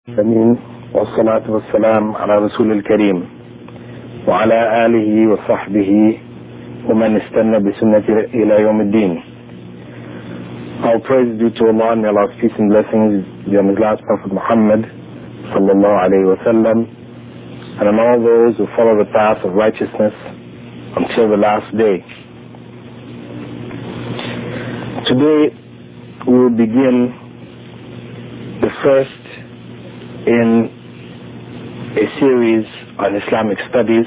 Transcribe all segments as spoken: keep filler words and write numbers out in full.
الأمين والصلاة والسلام على رسول الكريم وعلى آله وصحبه ومن استنى بسنة إلى يوم الدين. All praise due to Allah, may Allah's peace and blessings be on His last Prophet Muhammad sallallahu alayhi wa sallam, and on all those who follow the path of righteousness until the last day. Today we will begin the first in a series on Islamic studies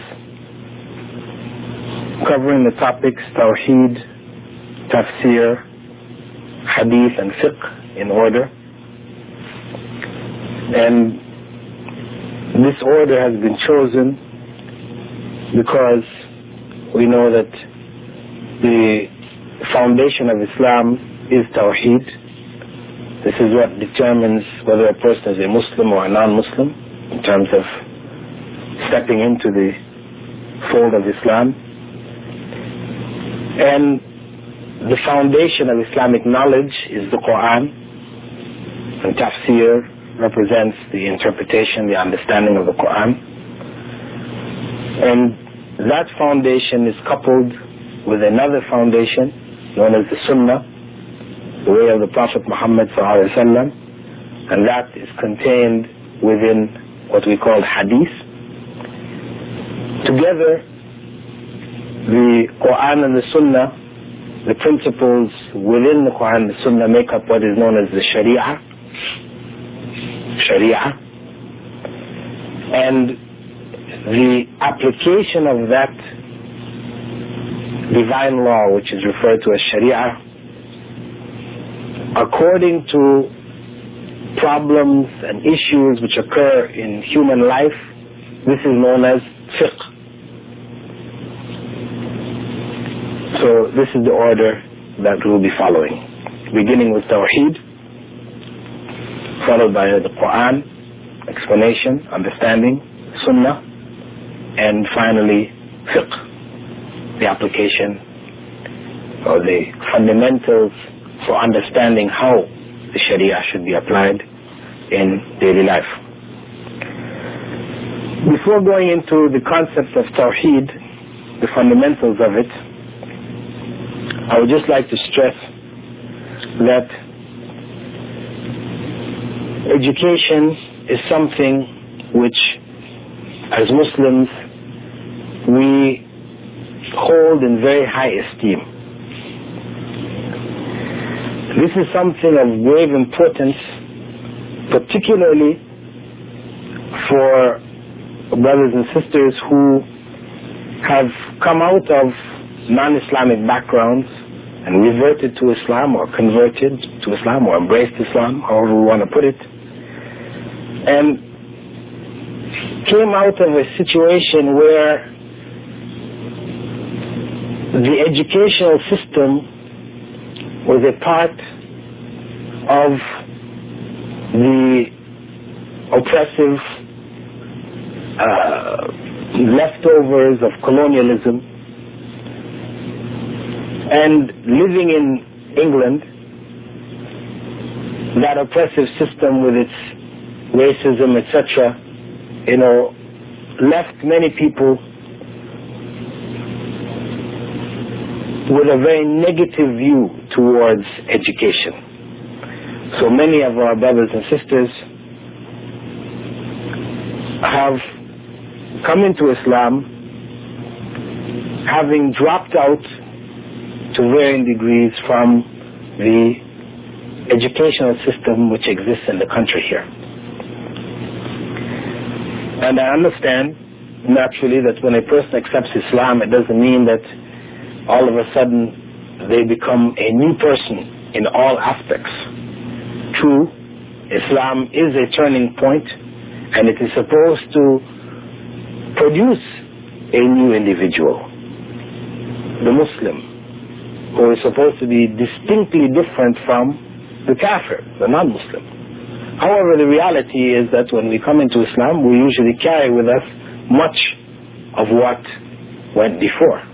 covering the topics Tawheed, Tafsir, Hadith and Fiqh in order. And this order has been chosen because we know that the foundation of Islam is Tawheed. This is what determines whether a person is a Muslim or a non-Muslim in terms of stepping into the fold of Islam. And the foundation of Islamic knowledge is the Quran, and Tafsir represents the interpretation, the understanding of the Quran. And that foundation is coupled with another foundation known as the Sunnah, the way of the Prophet Muhammad sallallahu alaihi wasallam, and that is contained within what we call Hadith. Together, the Quran and the Sunnah, the principles within the Quran and the Sunnah make up what is known as the Sharia. Sharia. And the application of that divine law, which is referred to as Sharia, according to problems and issues which occur in human life, this is known as fiqh. So this is the order that we'll be following, beginning with Tawheed, followed by the Quran, explanation, understanding, Sunnah, and finally fiqh, the application or the fundamentals for understanding how the Sharia should be applied in daily life. Before going into the concept of Tawheed, the fundamentals of it, I would just like to stress that education is something which, as Muslims, we hold in very high esteem. This is something of grave importance, particularly for brothers and sisters who have come out of non-Islamic backgrounds and reverted to Islam, or converted to Islam, or embraced Islam, however we want to put it, and came out of a situation where the educational system was a part of the oppressive uh, leftovers of colonialism. And living in England, that oppressive system with its racism, et cetera, you know, left many people with a very negative view towards education. So many of our brothers and sisters have come into Islam having dropped out to varying degrees from the educational system which exists in the country here. And I understand naturally that when a person accepts Islam, it doesn't mean that all of a sudden they become a new person in all aspects. True, Islam is a turning point, and it is supposed to produce a new individual, the Muslim, who is supposed to be distinctly different from the kafir, the non-Muslim. However, the reality is that when we come into Islam, we usually carry with us much of what went before.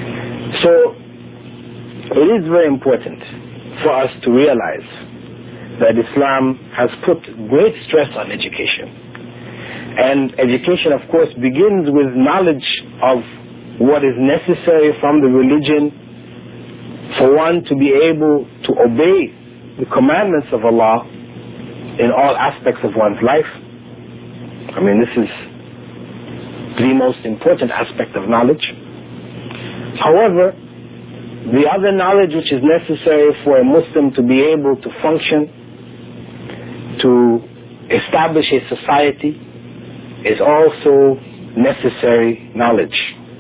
So, it is very important for us to realize that Islam has put great stress on education. And education, of course, begins with knowledge of what is necessary from the religion for one to be able to obey the commandments of Allah in all aspects of one's life. I mean, this is the most important aspect of knowledge. However, the other knowledge which is necessary for a Muslim to be able to function, to establish a society, is also necessary knowledge.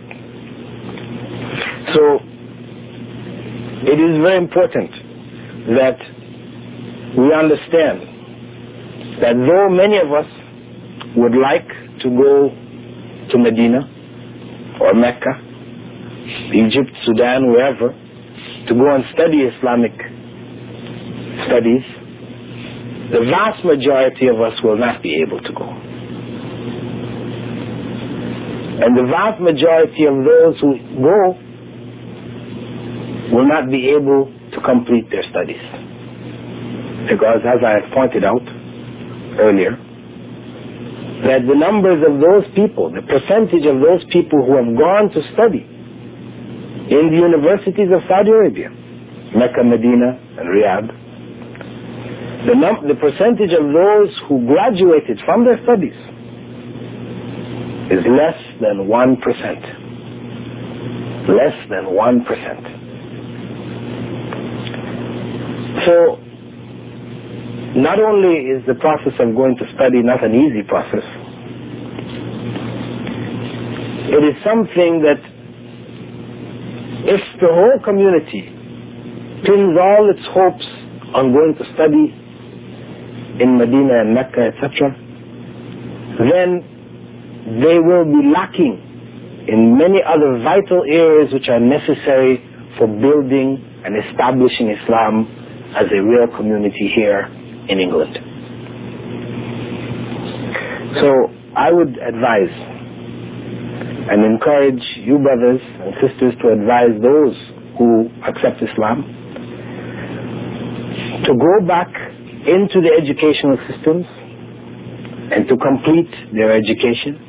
So, it is very important that we understand that though many of us would like to go to Medina or Mecca, Egypt, Sudan, wherever, to go and study Islamic studies, the vast majority of us will not be able to go. And the vast majority of those who go will not be able to complete their studies. Because as I have pointed out earlier, that the numbers of those people, the percentage of those people who have gone to study in the universities of Saudi Arabia, Mecca, Medina, and Riyadh, the, num- the percentage of those who graduated from their studies is less than one percent. Less than one percent. So, not only is the process of going to study not an easy process, it is something that if the whole community pins all its hopes on going to study in Medina and Mecca, et cetera, then they will be lacking in many other vital areas which are necessary for building and establishing Islam as a real community here in England. So I would advise and encourage you brothers and sisters to advise those who accept Islam to go back into the educational systems and to complete their education.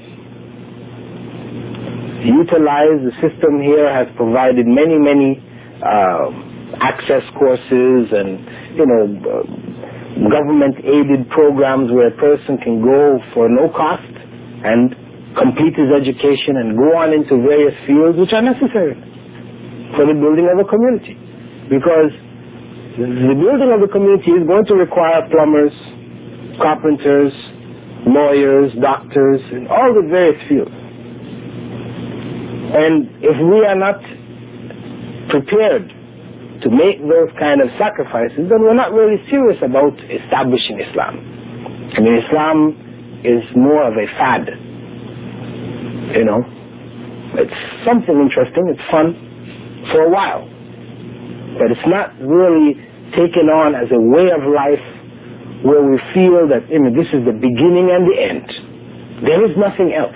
Utilize the system here has provided many, many uh, access courses and, you know, uh, government-aided programs where a person can go for no cost and complete his education and go on into various fields which are necessary for the building of a community. Because the building of the community is going to require plumbers, carpenters, lawyers, doctors, in all the various fields. And if we are not prepared to make those kind of sacrifices, then we're not really serious about establishing Islam. I mean, Islam is more of a fad. You know, it's something interesting, it's fun for a while, but it's not really taken on as a way of life where we feel that, you know, this is the beginning and the end. There is nothing else.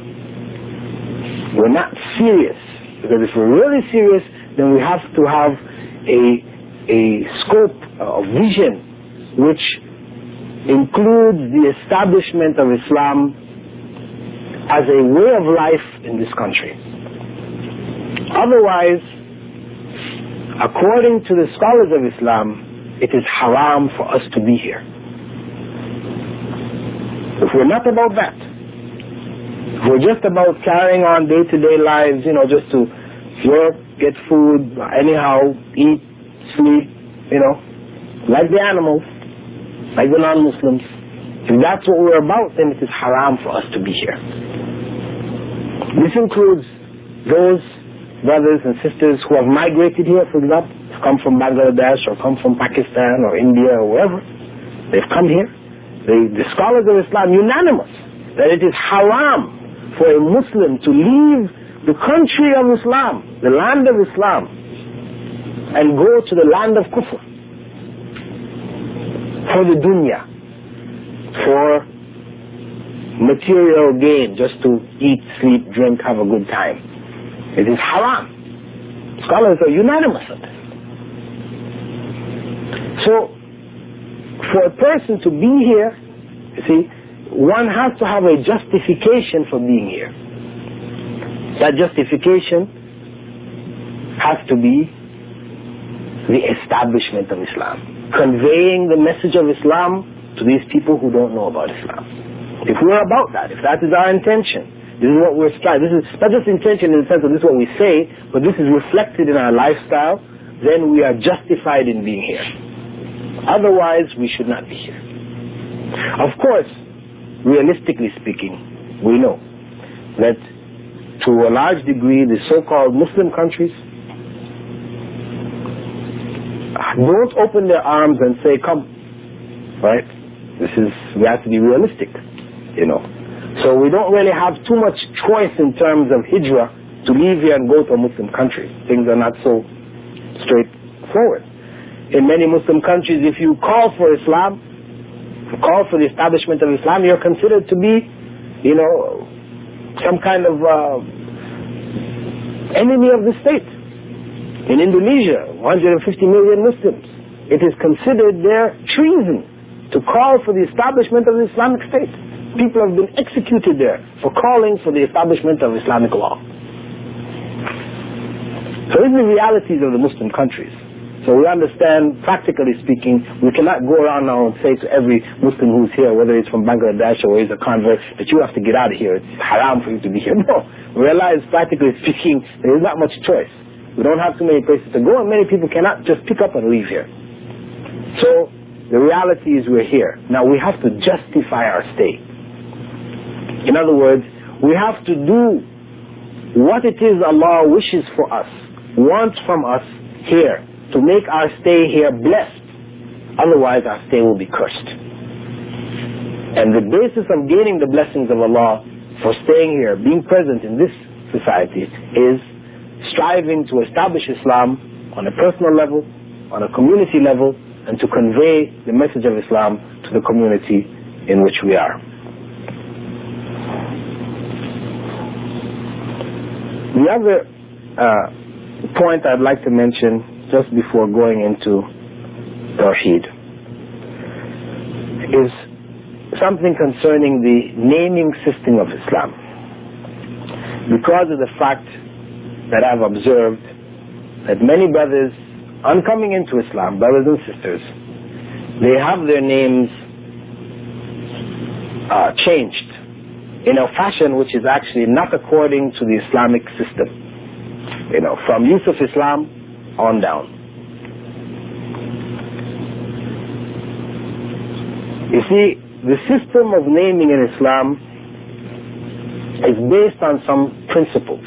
We're not serious, because if we're really serious, then we have to have a, a scope of vision which includes the establishment of Islam as a way of life in this country. Otherwise, according to the scholars of Islam, it is haram for us to be here. If we're not about that, if we're just about carrying on day-to-day lives, you know, just to work, get food, anyhow, eat, sleep, you know, like the animals, like the non-Muslims, if that's what we're about, then it is haram for us to be here. This includes those brothers and sisters who have migrated here, for example, come from Bangladesh or come from Pakistan or India or wherever. They've come here. They, the scholars of Islam, unanimous, that it is haram for a Muslim to leave the country of Islam, the land of Islam, and go to the land of Kufr for the dunya, for material gain, just to eat, sleep, drink, have a good time. It is haram. Scholars are unanimous on this. So, For a person to be here, you see, one has to have a justification for being here. That justification has to be the establishment of Islam, conveying the message of Islam to these people who don't know about Islam. If we're about that, if that is our intention, this is what we're striving. This is not just intention in the sense of this is what we say, but this is reflected in our lifestyle, then we are justified in being here. Otherwise, we should not be here. Of course, realistically speaking, we know that to a large degree, the so-called Muslim countries don't open their arms and say, come, right? This is, we have to be realistic, you know. So we don't really have too much choice in terms of hijrah to leave here and go to a Muslim country. Things are not so straightforward. In many Muslim countries, if you call for Islam, call for the establishment of Islam, you're considered to be, you know, some kind of uh, enemy of the state. In Indonesia, one hundred fifty million Muslims, it is considered their treason to call for the establishment of the Islamic State. People have been executed there for calling for the establishment of Islamic law. So these are the realities of the Muslim countries. So we understand, practically speaking, we cannot go around now and say to every Muslim who's here, whether it's from Bangladesh or he's a convert, that you have to get out of here. It's haram for you to be here. No. We realize, practically speaking, there is not much choice. We don't have too many places to go, and many people cannot just pick up and leave here. So the reality is we're here. Now we have to justify our stay. In other words, we have to do what it is Allah wishes for us, wants from us here, to make our stay here blessed. Otherwise our stay will be cursed. And the basis of gaining the blessings of Allah for staying here, being present in this society, is striving to establish Islam on a personal level, on a community level, and to convey the message of Islam to the community in which we are. The other uh, point I'd like to mention just before going into Tawheed is something concerning the naming system of Islam. Because of the fact that I've observed that many brothers, on coming into Islam, brothers and sisters, they have their names uh, changed in a fashion which is actually not according to the Islamic system. You know, from Yusuf Islam on down. You see, the system of naming in Islam is based on some principles.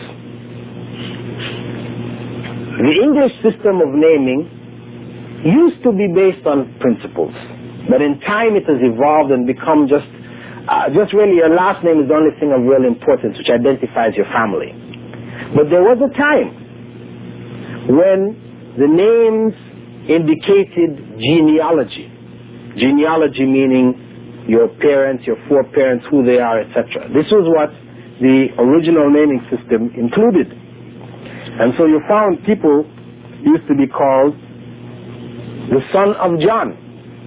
The English system of naming used to be based on principles, but in time it has evolved and become just uh, just really your last name is the only thing of real importance, which identifies your family. But there was a time when the names indicated genealogy. Genealogy meaning your parents, your foreparents, who they are, et cetera. This was what the original naming system included. And so you found people used to be called the son of John.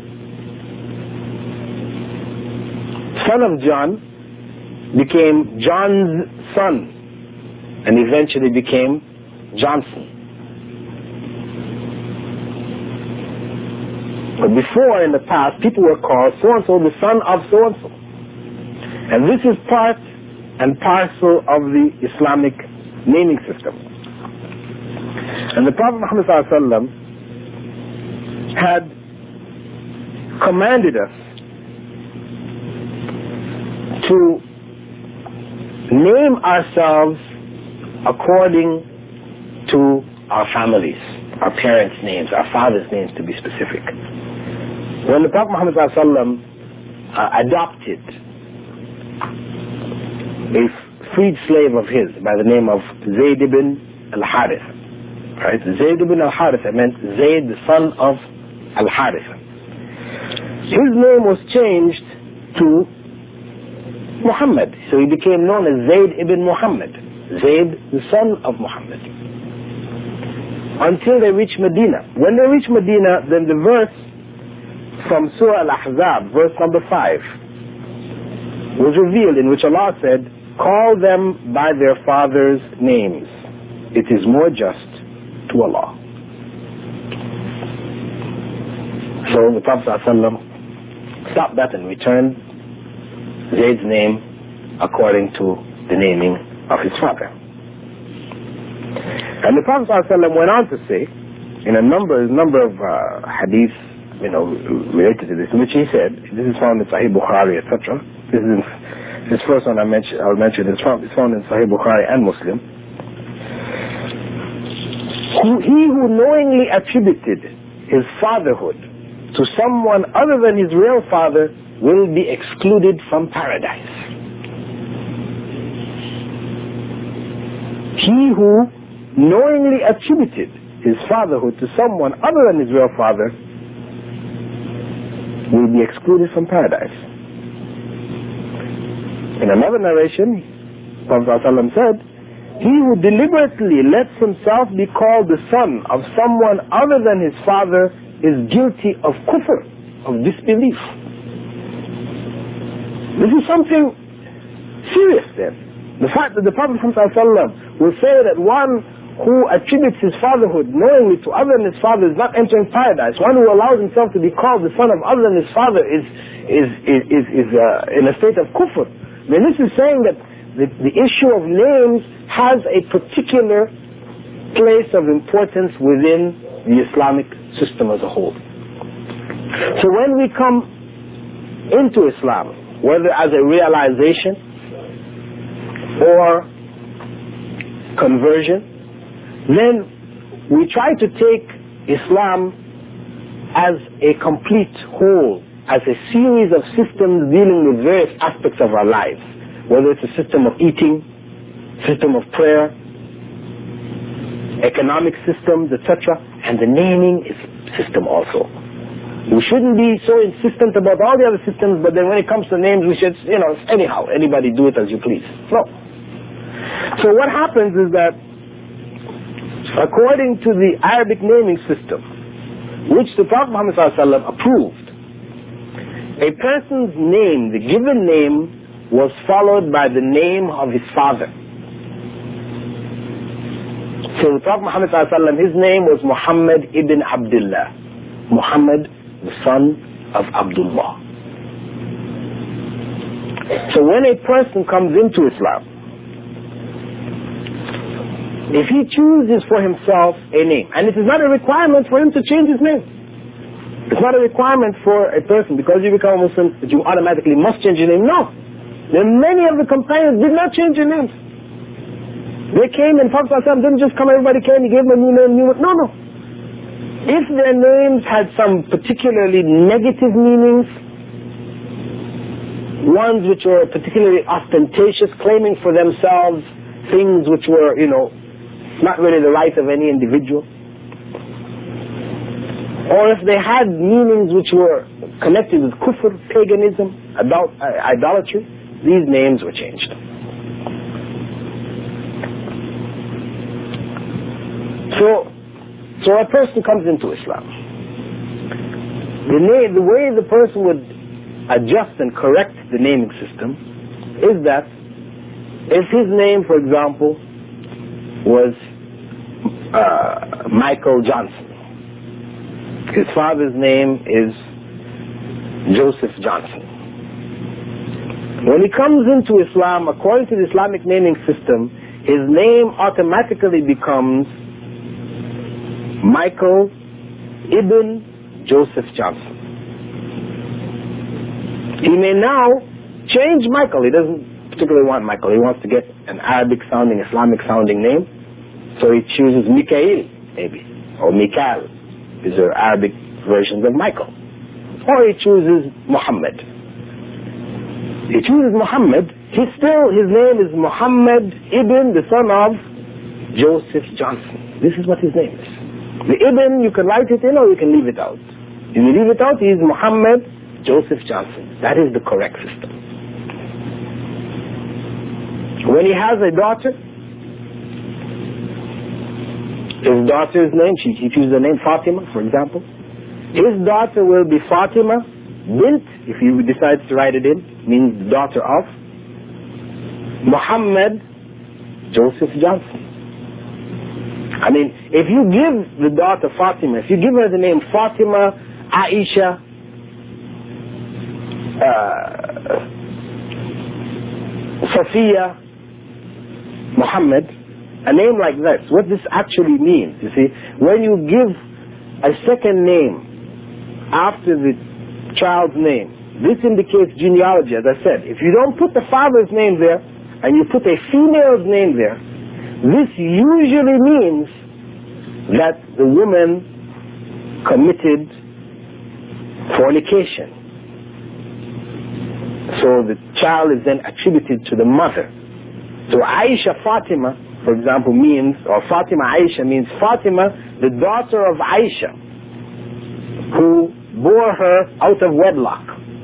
Son of John became John's son and eventually became Johnson. But before, in the past, people were called so-and-so, the son of so-and-so. And this is part and parcel of the Islamic naming system. And the Prophet Muhammad sallallahu alaihi wasallam had commanded us to name ourselves according to our families, our parents' names, our fathers' names to be specific. When the Prophet Muhammad sallallahu alaihi wasallam uh, adopted a freed slave of his by the name of Zayd ibn al-Harith, right? Zayd ibn al-Haritha meant Zayd, the son of al-Haritha. His name was changed to Muhammad, so he became known as Zayd ibn Muhammad, Zayd, the son of Muhammad, until they reached Medina. When they reached Medina, then the verse from Surah Al-Ahzab, verse number five, was revealed, in which Allah said, call them by their fathers' names. It is more just to Allah. So the Prophet ﷺ stopped that and returned Zayd's name according to the naming of his father. And the Prophet ﷺ went on to say, in a number, a number of uh, hadiths, you know, related to this, in which he said, this is found in Sahih Bukhari, et cetera. This is in, this first one I mentioned, I'll mention, it's found, it's found in Sahih Bukhari and Muslim. Who, he who knowingly attributed his fatherhood to someone other than his real father will be excluded from paradise. He who knowingly attributed his fatherhood to someone other than his real father will be excluded from paradise. In another narration, Prophet ﷺ said, he who deliberately lets himself be called the son of someone other than his father is guilty of kufr, of disbelief. This is something serious then. The fact that the Prophet ﷺ will say that one who attributes his fatherhood knowingly to other than his father is not entering paradise. One who allows himself to be called the son of other than his father is is is is, is uh, in a state of kufr. I mean, this is saying that the, the issue of names has a particular place of importance within the Islamic system as a whole. So when we come into Islam, whether as a realization or conversion, then we try to take Islam as a complete whole, as a series of systems dealing with various aspects of our lives, whether it's a system of eating, system of prayer, economic systems, et cetera, and the naming is system also. We shouldn't be so insistent about all the other systems, but then when it comes to names, we should, you know, anyhow, anybody do it as you please. No. So what happens is that, according to the Arabic naming system, which the Prophet Muhammad ﷺ approved, a person's name, the given name, was followed by the name of his father. So the Prophet Muhammad ﷺ, his name was Muhammad ibn Abdullah. Muhammad, the son of Abdullah. So when a person comes into Islam, if he chooses for himself a name, and it is not a requirement for him to change his name. It's not a requirement for a person, because you become a Muslim, that you automatically must change your name. No. There are many of the companions did not change their names. They came and Prophet ﷺ didn't just come, everybody came, he gave them a new name, new name. No, no. If their names had some particularly negative meanings, ones which were particularly ostentatious, claiming for themselves things which were, you know, not really the right of any individual, or if they had meanings which were connected with kufr, paganism, adult, uh, idolatry, these names were changed. So, so a person comes into Islam. The, name, the way the person would adjust and correct the naming system is that if his name, for example, was uh, Michael Johnson, his father's name is Joseph Johnson. When he comes into Islam, according to the Islamic naming system, his name automatically becomes Michael ibn Joseph Johnson. He may now change Michael. He doesn't particularly want Michael. He wants to get an Arabic sounding, Islamic sounding name. So he chooses Mikhail, maybe, or Mikhail. These are Arabic versions of Michael. Or he chooses Muhammad. He chooses Muhammad. He still, his name is Muhammad ibn, the son of Joseph Johnson. This is what his name is. The ibn, you can write it in or you can leave it out. If you leave it out, he is Muhammad Joseph Johnson. That is the correct system. When he has a daughter, his daughter's name, she, he chooses the name Fatima, for example. His daughter will be Fatima bint, if you decide to write it in, means daughter of Muhammad Joseph Johnson. I mean, if you give the daughter Fatima, if you give her the name Fatima, Aisha, uh, Sophia, Muhammad, a name like that, what this actually means, you see, when you give a second name after the child's name, this indicates genealogy, as I said. If you don't put the father's name there, and you put a female's name there, this usually means that the woman committed fornication. So the child is then attributed to the mother. So Aisha Fatima, for example, means, or Fatima Aisha means Fatima, the daughter of Aisha, who bore her out of wedlock.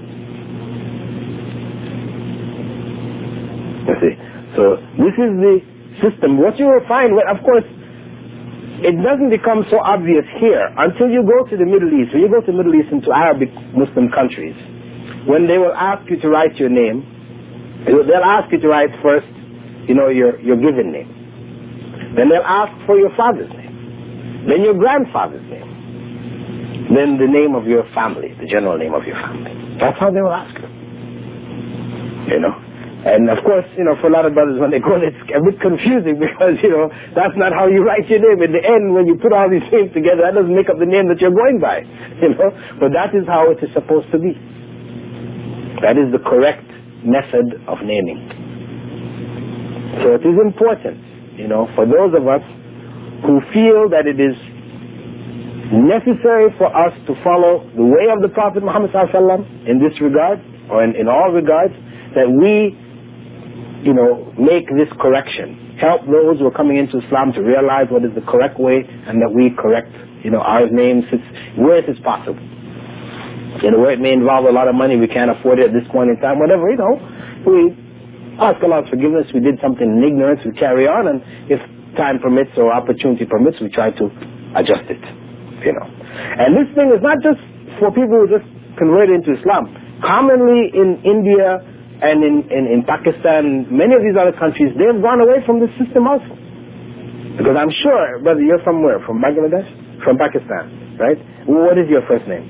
You see, so this is the system. What you will find, well, of course, it doesn't become so obvious here until you go to the Middle East. When you go to the Middle East, into Arabic Muslim countries, when they will ask you to write your name, they'll ask you to write first, you know, your, your given name. Then they'll ask for your father's name. Then your grandfather's name. Then the name of your family, the general name of your family. That's how they will ask you. You know? And of course, you know, for a lot of brothers, when they go, it's a bit confusing because, you know, that's not how you write your name. In the end, when you put all these names together, that doesn't make up the name that you're going by, you know. But that is how it is supposed to be. That is the correct method of naming. So it is important, you know, for those of us who feel that it is necessary for us to follow the way of the Prophet Muhammad sallallahu alaihi wasallam in this regard, or in, in all regards, that we, you know, make this correction. Help those who are coming into Islam to realize what is the correct way, and that we correct, you know, our names where it is possible. You know, where it may involve a lot of money, we can't afford it at this point in time, whatever, you know, we ask Allah's forgiveness, we did something in ignorance, we carry on, and if time permits or opportunity permits, we try to adjust it, you know. And this thing is not just for people who just convert into Islam. Commonly in India and in, in, in Pakistan, many of these other countries, they have gone away from this system also. Because I'm sure, brother, you're from where? From Bangladesh? From Pakistan, right? What is your first name?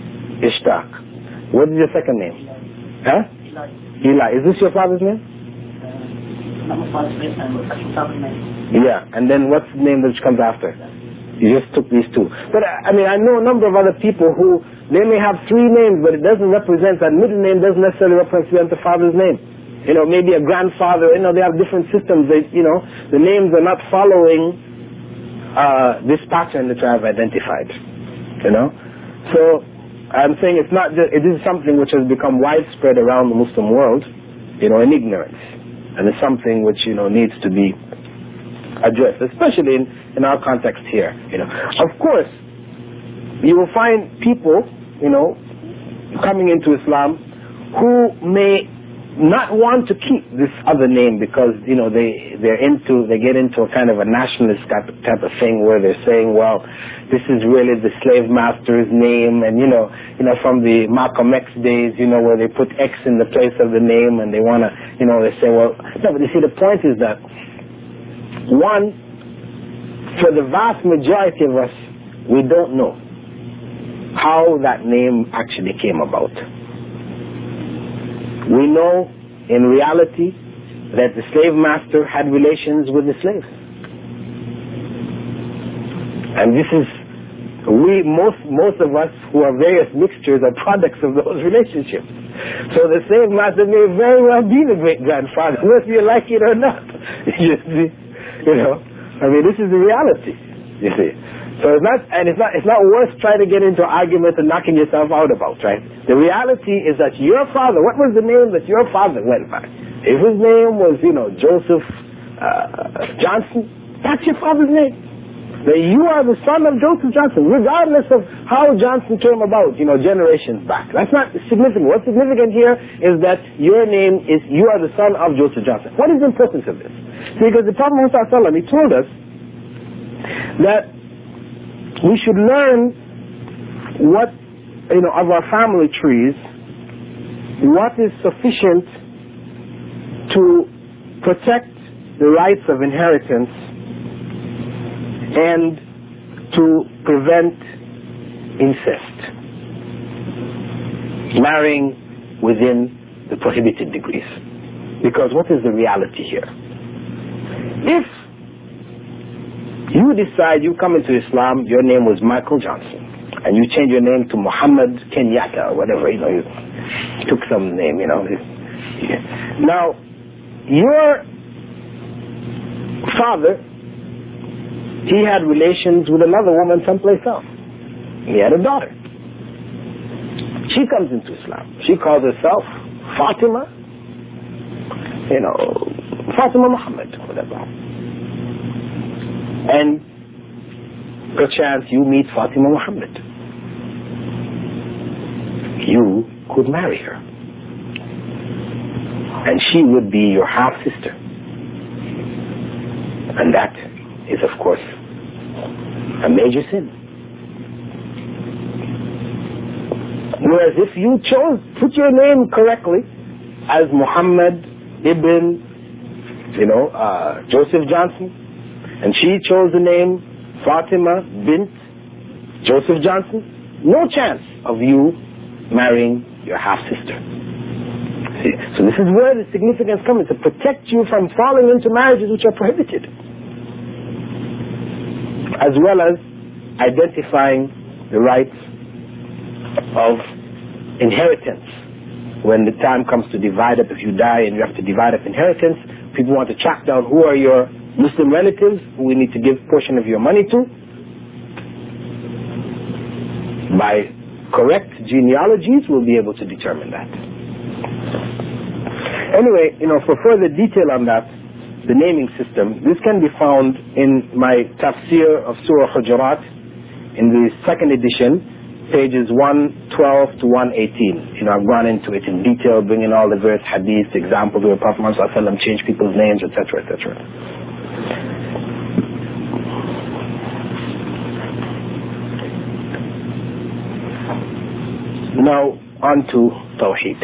Ishtaq. What is your second name? Huh? Eli. Eli. Is this your father's name? Uh, not my father's name, and father's name. Yeah, and then what's the name that comes after? You just took these two. But I mean, I know a number of other people who, they may have three names, but it doesn't represent, that middle name doesn't necessarily represent the father's name. You know, maybe a grandfather, you know, they have different systems. They, you know, the names are not following uh, this pattern that I have identified. You know? So, I'm saying it's not just, it is something which has become widespread around the Muslim world, you know, in ignorance. And it's something which, you know, needs to be addressed, especially in, in our context here, you know. Of course, you will find people, you know, coming into Islam who may not want to keep this other name because, you know, they, they're into, they get into a kind of a nationalist type, type of thing where they're saying, well, this is really the slave master's name, and, you know, you know, from the Malcolm X days, you know, where they put X in the place of the name, and they want to, you know, they say, well, no, but you see, the point is that, one, for the vast majority of us, we don't know how that name actually came about. We know, in reality, that the slave master had relations with the slaves. And this is, we, most, most of us who are various mixtures are products of those relationships. So the slave master may very well be the great grandfather, whether you like it or not. You see? You know? I mean, this is the reality, you see. So it's not, and it's not, it's not worth trying to get into an argument and knocking yourself out about, right? The reality is that your father, what was the name that your father went by? If his name was, you know, Joseph uh, Johnson, that's your father's name. That you are the son of Joseph Johnson, regardless of how Johnson came about, you know, generations back. That's not significant. What's significant here is that your name is, you are the son of Joseph Johnson. What is the importance of this? Because the Prophet Muhammad, he told us that we should learn what, you know, of our family trees, what is sufficient to protect the rights of inheritance and to prevent incest, marrying within the prohibited degrees. Because what is the reality here? If you decide you come into Islam, your name was Michael Johnson, and you change your name to Muhammad Kenyatta or whatever, you know, you took some name, you know. Now, your father, he had relations with another woman someplace else. He had a daughter. She comes into Islam. She calls herself Fatima, you know, Fatima Muhammad, whatever. And perchance you meet Fatima Muhammad. You could marry her. And she would be your half-sister. And that is, of course, a major sin. Whereas if you chose, put your name correctly as Muhammad ibn, you know, uh, Joseph Johnson, and she chose the name Fatima bint Joseph Johnson, no chance of you marrying your half-sister. See? So this is where the significance comes, to protect you from falling into marriages which are prohibited, as well as identifying the rights of inheritance. When the time comes to divide up, if you die and you have to divide up inheritance, people want to track down who are your Muslim relatives who we need to give a portion of your money to. By correct genealogies, we'll be able to determine that. Anyway, you know, for further detail on that, the naming system, this can be found in my tafsir of Surah Hujurat in the second edition, pages one twelve to one eighteen. You know, I've gone into it in detail, bringing all the various hadiths, examples where Prophet Muhammad sallallahu alaihi wasallam changed people's names, et cetera, et cetera. Now, on to Tawheed.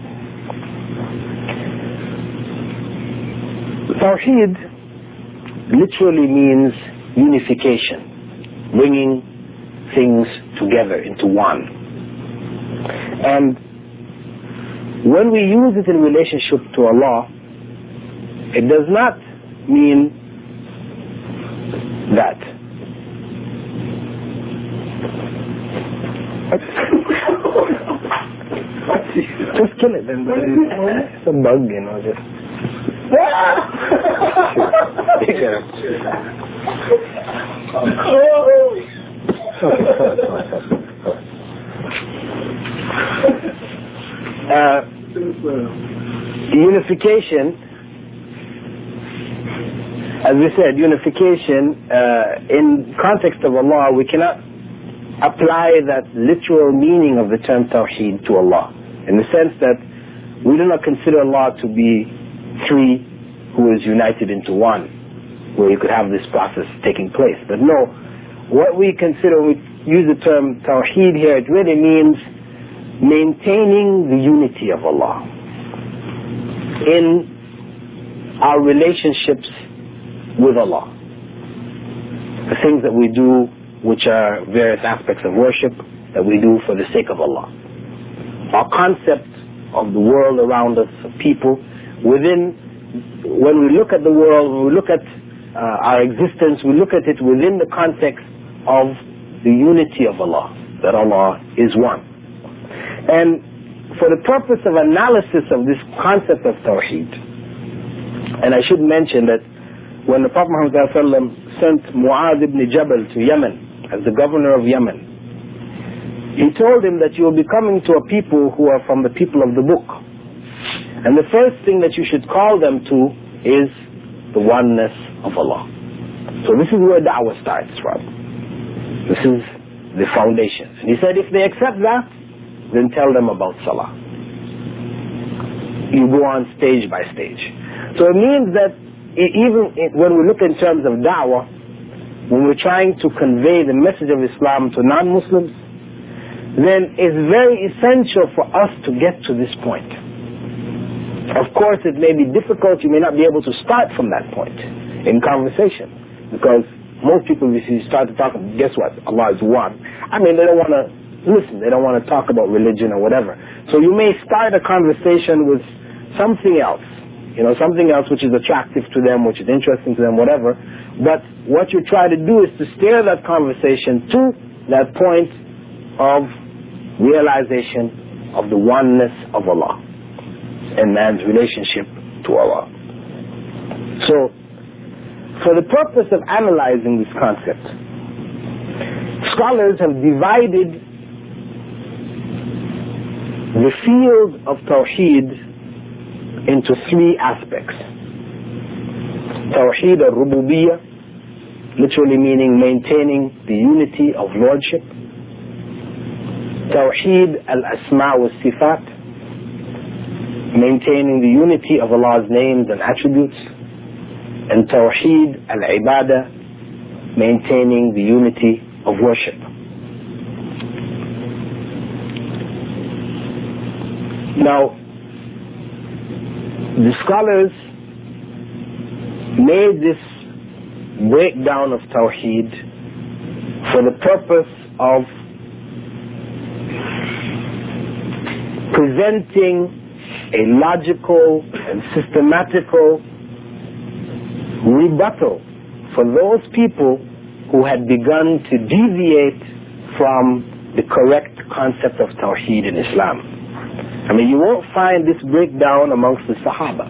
Tawheed literally means unification, bringing things together into one. And when we use it in relationship to Allah, it does not mean that just kill it then. It's a bug, you know, just take care of it. Uh, unification, as we said, unification uh, in context of Allah, we cannot apply that literal meaning of the term Tawheed to Allah, in the sense that we do not consider Allah to be three who is united into one, where you could have this process taking place. But no, what we consider when we use the term Tawheed here, it really means maintaining the unity of Allah in our relationships with Allah. The things that we do, which are various aspects of worship that we do for the sake of Allah. Our concept of the world around us, of people, within, when we look at the world, when we look at uh, our existence, we look at it within the context of the unity of Allah, that Allah is one. And for the purpose of analysis of this concept of Tawheed, and I should mention that when the Prophet Muhammad sent Mu'adh ibn Jabal to Yemen as the governor of Yemen, he told him that you will be coming to a people who are from the people of the book, and the first thing that you should call them to is the oneness of Allah. So this is where da'wah starts from. This is the foundation. And he said if they accept that, then tell them about Salah. You go on stage by stage. So it means that even when we look in terms of da'wah, when we're trying to convey the message of Islam to non-Muslims, then it's very essential for us to get to this point. Of course, it may be difficult. You may not be able to start from that point in conversation, because most people, if you start to talk, guess what? Allah is one. I mean, they don't want to listen. They don't want to talk about religion or whatever. So you may start a conversation with something else, you know, something else which is attractive to them, which is interesting to them, whatever. But what you try to do is to steer that conversation to that point of realization of the oneness of Allah and man's relationship to Allah. So, for the purpose of analyzing this concept, scholars have divided the field of Tawheed into three aspects. Tawheed al-Rububiyyah, literally meaning maintaining the unity of Lordship. Tawheed al-Asma' wa Sifat, maintaining the unity of Allah's names and attributes. And Tawheed al-Ibadah, maintaining the unity of worship. Now, the scholars made this breakdown of Tawheed for the purpose of presenting a logical and systematical rebuttal for those people who had begun to deviate from the correct concept of Tawheed in Islam. I mean, you won't find this breakdown amongst the Sahaba,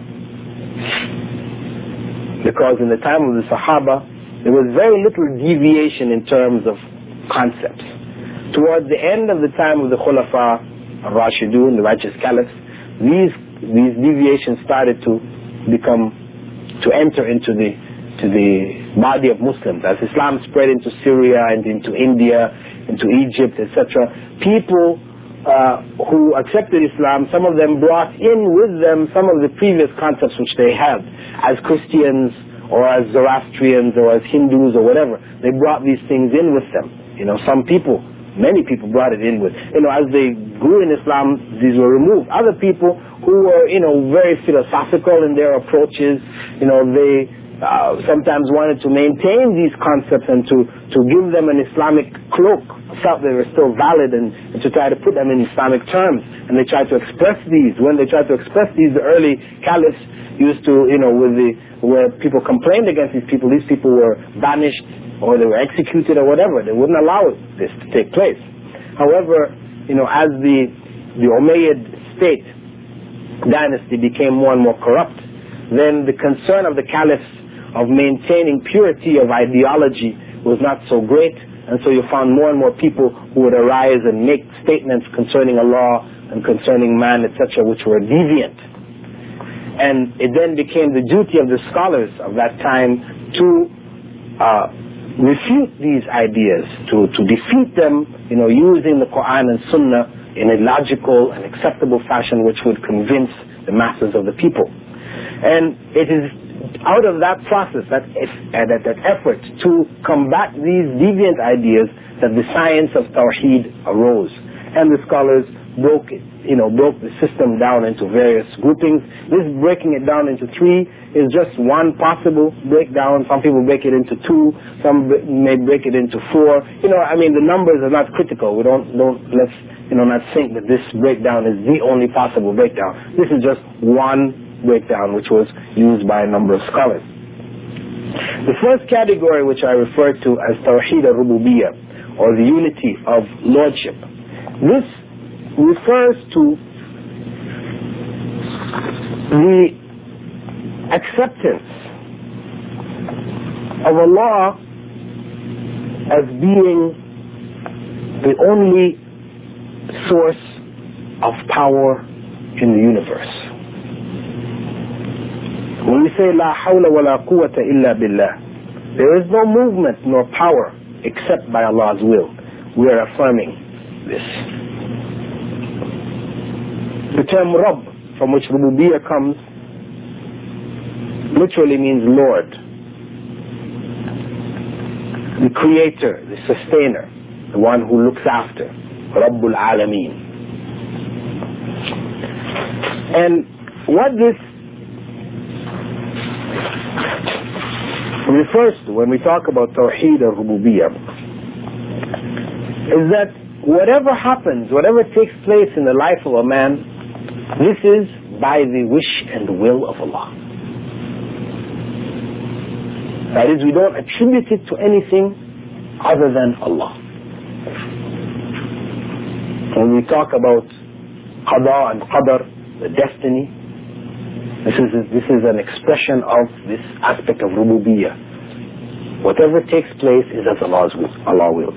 because in the time of the Sahaba there was very little deviation in terms of concepts. Towards the end of the time of the Khulafa al-Rashidun, the righteous caliphs, these these deviations started to become to enter into the to the body of Muslims. As Islam spread into Syria and into India, into Egypt, et cetera, people uh, who accepted Islam, some of them brought in with them some of the previous concepts which they had as Christians or as Zoroastrians or as Hindus or whatever. They brought these things in with them. You know, some people, many people brought it in with. You know, as they grew in Islam, these were removed. Other people who were, you know, very philosophical in their approaches, you know, they uh, sometimes wanted to maintain these concepts and to, to give them an Islamic cloak, felt they were still valid, and, and to try to put them in Islamic terms. And they tried to express these. When they tried to express these, the early caliphs used to, you know, with the, where people complained against these people, these people were banished or they were executed or whatever. They wouldn't allow this to take place. However, you know, as the, the Umayyad state dynasty became more and more corrupt, then the concern of the caliphs of maintaining purity of ideology was not so great, and so you found more and more people who would arise and make statements concerning Allah and concerning man, et cetera, which were deviant. And it then became the duty of the scholars of that time to uh, refute these ideas, to, to defeat them, you know, using the Quran and Sunnah in a logical and acceptable fashion which would convince the masses of the people. And it is out of that process, that, uh, that, that effort to combat these deviant ideas, that the science of Tawheed arose. And the scholars broke it, you know, broke the system down into various groupings. This breaking it down into three is just one possible breakdown. Some people break it into two, some may break it into four. You know, I mean, the numbers are not critical. We don't, don't, let's, you know, not think that this breakdown is the only possible breakdown. This is just one breakdown which was used by a number of scholars. The first category which I refer to as Tawheed al-Rububiyyah, or the unity of Lordship, this refers to the acceptance of Allah as being the only source of power in the universe. When we say La hawla wa la quwwata illa billah, there is no movement nor power except by Allah's will. We are affirming this. The term Rabb, from which Rububiyyah comes, literally means Lord, the creator, the sustainer, the one who looks after. Rabbul Alameen. And what this refers to when we talk about Tawheed or Rububiyyah is that whatever happens, whatever takes place in the life of a man, this is by the wish and the will of Allah. That is, we don't attribute it to anything other than Allah. When we talk about Qada and Qadar, the destiny, this is, this is an expression of this aspect of Rububiyyah. Whatever takes place is as Allah's will, Allah wills.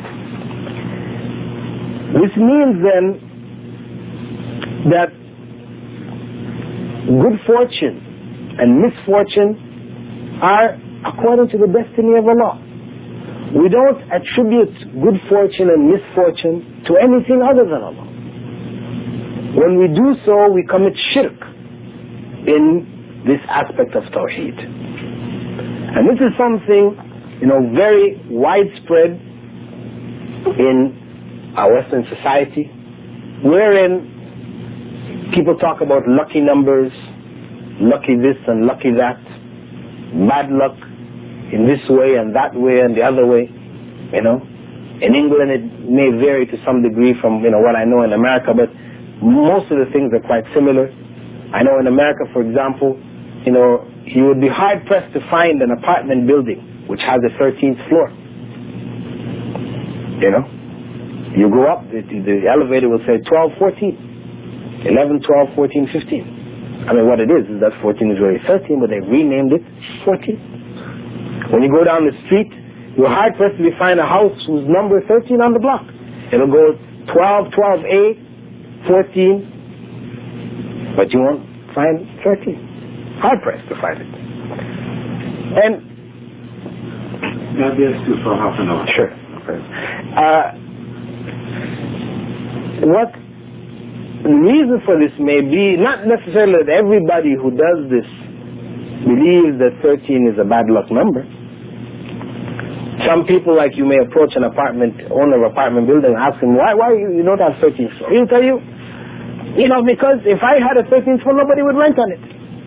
This means then that good fortune and misfortune are according to the destiny of Allah. We don't attribute good fortune and misfortune to anything other than Allah. When we do so, we commit shirk in this aspect of Tawheed. And this is something, you know, very widespread in our Western society, wherein people talk about lucky numbers, lucky this and lucky that, bad luck in this way and that way and the other way, you know. In England it may vary to some degree from, you know, what I know in America, but most of the things are quite similar. I know in America, for example, you know, you would be hard pressed to find an apartment building which has a thirteenth floor. You know, you go up, the, the elevator will say twelve, fourteen, eleven, twelve, fourteen, fifteen. I mean, what it is is that fourteen is really thirteen, but they've renamed it fourteen. When you go down the street, you're hard pressed to find a house whose number is thirteen on the block. It'll go twelve, twelve A, fourteen, but you won't find thirteen. Hard pressed to find it. And I'll be asked you for half an hour. Sure. Uh, what the reason for this may be, not necessarily that everybody who does this believes that thirteen is a bad luck number. Some people, like you, may approach an apartment owner of an apartment building and ask him, why why you don't have thirteen floor? He'll tell you, you know, because if I had a thirteenth floor, nobody would rent on it.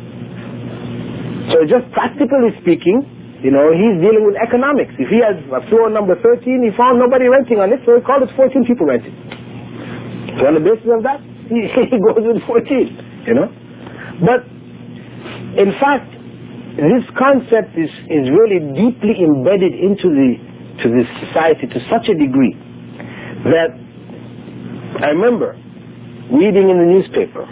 So just practically speaking, you know, he's dealing with economics. If he has a floor number thirteen, he found nobody renting on it, so he called it fourteen people renting. So on the basis of that, he, he goes with fourteen, you know. But in fact, this concept is, is really deeply embedded into the to this society to such a degree that I remember reading in the newspaper,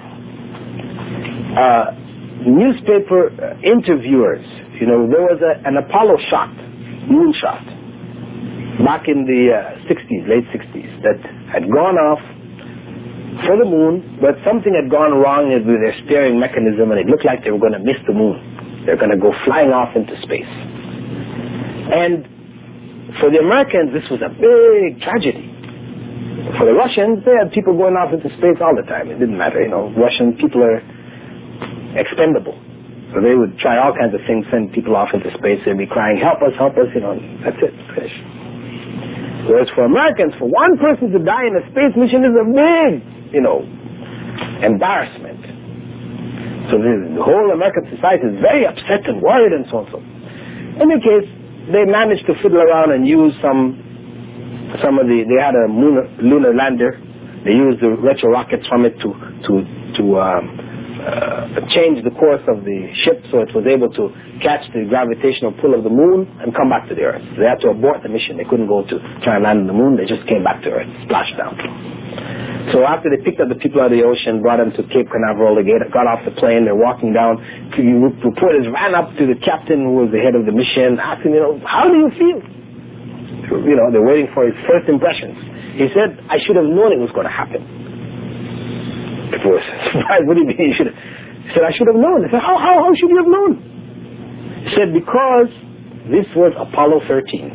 uh, newspaper uh, interviewers, you know, there was a, an Apollo shot, moon shot, back in the uh, sixties, late sixties, that had gone off for the moon, but something had gone wrong with their steering mechanism and it looked like they were going to miss the moon. They're going to go flying off into space. And for the Americans, this was a big tragedy. For the Russians, they had people going off into space all the time. It didn't matter, you know, Russian people are expendable. So they would try all kinds of things, send people off into space. They'd be crying, help us, help us, you know, that's it, finish. Whereas for Americans, for one person to die in a space mission is a big, you know, embarrassment. So the, the whole American society is very upset and worried and so on and so on. In any case, they managed to fiddle around and use some, some of the, they had a lunar, lunar lander. They used the retro rockets from it to, to, to um, uh, change the course of the ship so it was able to catch the gravitational pull of the moon and come back to the Earth. They had to abort the mission. They couldn't go to try and land on the moon. They just came back to Earth, splashed down. So after they picked up the people out of the ocean, brought them to Cape Canaveral, they got off the plane, they're walking down. Reporters ran up to the captain who was the head of the mission, asking, you know, how do you feel? You know, they're waiting for his first impressions. He said, I should have known it was going to happen. People were surprised. What do you mean you should have? He said, I should have known. They said, how, how, how should you have known? He said, because this was Apollo thirteen.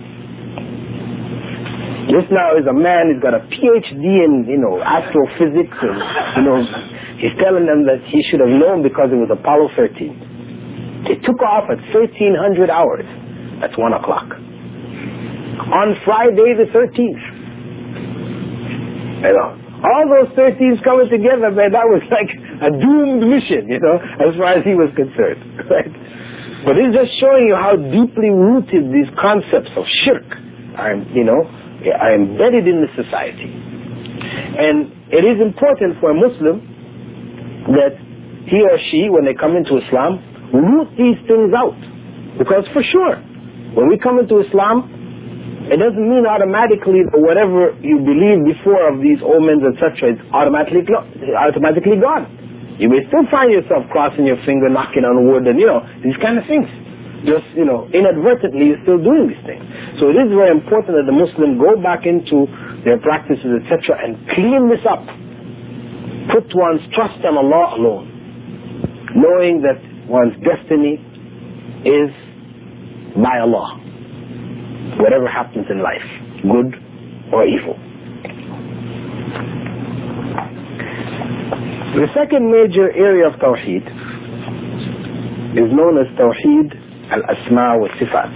This now is a man who's got a P H D in, you know, astrophysics, and, you know, he's telling them that he should have known because it was Apollo thirteen. They took off at thirteen hundred hours. That's one o'clock. On Friday the thirteenth. You know, all those thirteen coming together, man, that was like a doomed mission, you know, as far as he was concerned, right? But it's just showing you how deeply rooted these concepts of shirk are, you know, are embedded in the society. And it is important for a Muslim that he or she, when they come into Islam, root these things out. Because for sure, when we come into Islam, it doesn't mean automatically that whatever you believed before of these omens, et cetera, is automatically, automatically gone. You may still find yourself crossing your finger, knocking on wood, and, you know, these kind of things. Just, you know, inadvertently you're still doing these things. So it is very important that the Muslim go back into their practices, et cetera, and clean this up. Put one's trust on Allah alone, knowing that one's destiny is by Allah, whatever happens in life, good or evil. The second major area of Tawheed is known as Tawheed al-Asma wa Sifat.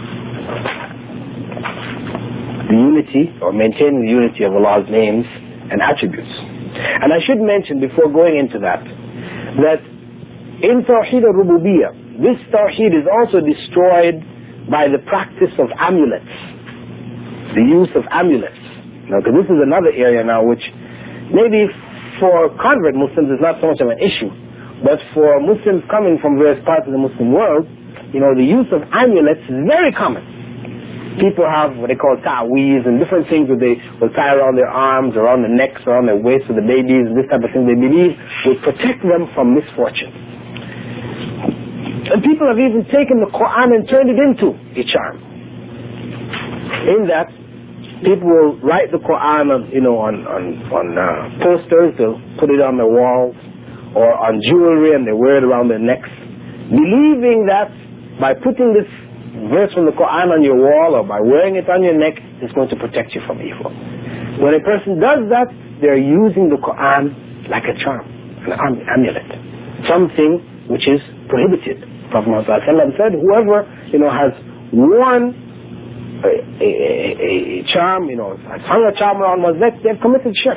The unity, or maintaining the unity of Allah's names and attributes. And I should mention before going into that, that in Tawheed al-Rububiyyah, this Tawheed is also destroyed by the practice of amulets, the use of amulets. Now, because this is another area now which maybe for convert Muslims is not so much of an issue, but for Muslims coming from various parts of the Muslim world, you know, the use of amulets is very common. People have what they call ta'weez and different things that they will tie around their arms, around their necks, around their waists of the babies, and this type of thing they believe will protect them from misfortune. And people have even taken the Quran and turned it into a charm. In that, people will write the Quran on, you know, on, on, on uh, posters, they'll put it on their walls, or on jewelry, and they wear it around their necks, believing that by putting this verse from the Quran on your wall, or by wearing it on your neck, it's going to protect you from evil. When a person does that, they're using the Quran like a charm, an amulet, something which is prohibited. Prophet Muhammad said, whoever, you know, has worn a, a, a, a charm, you know, has hung a charm around one's neck, they've committed shirk.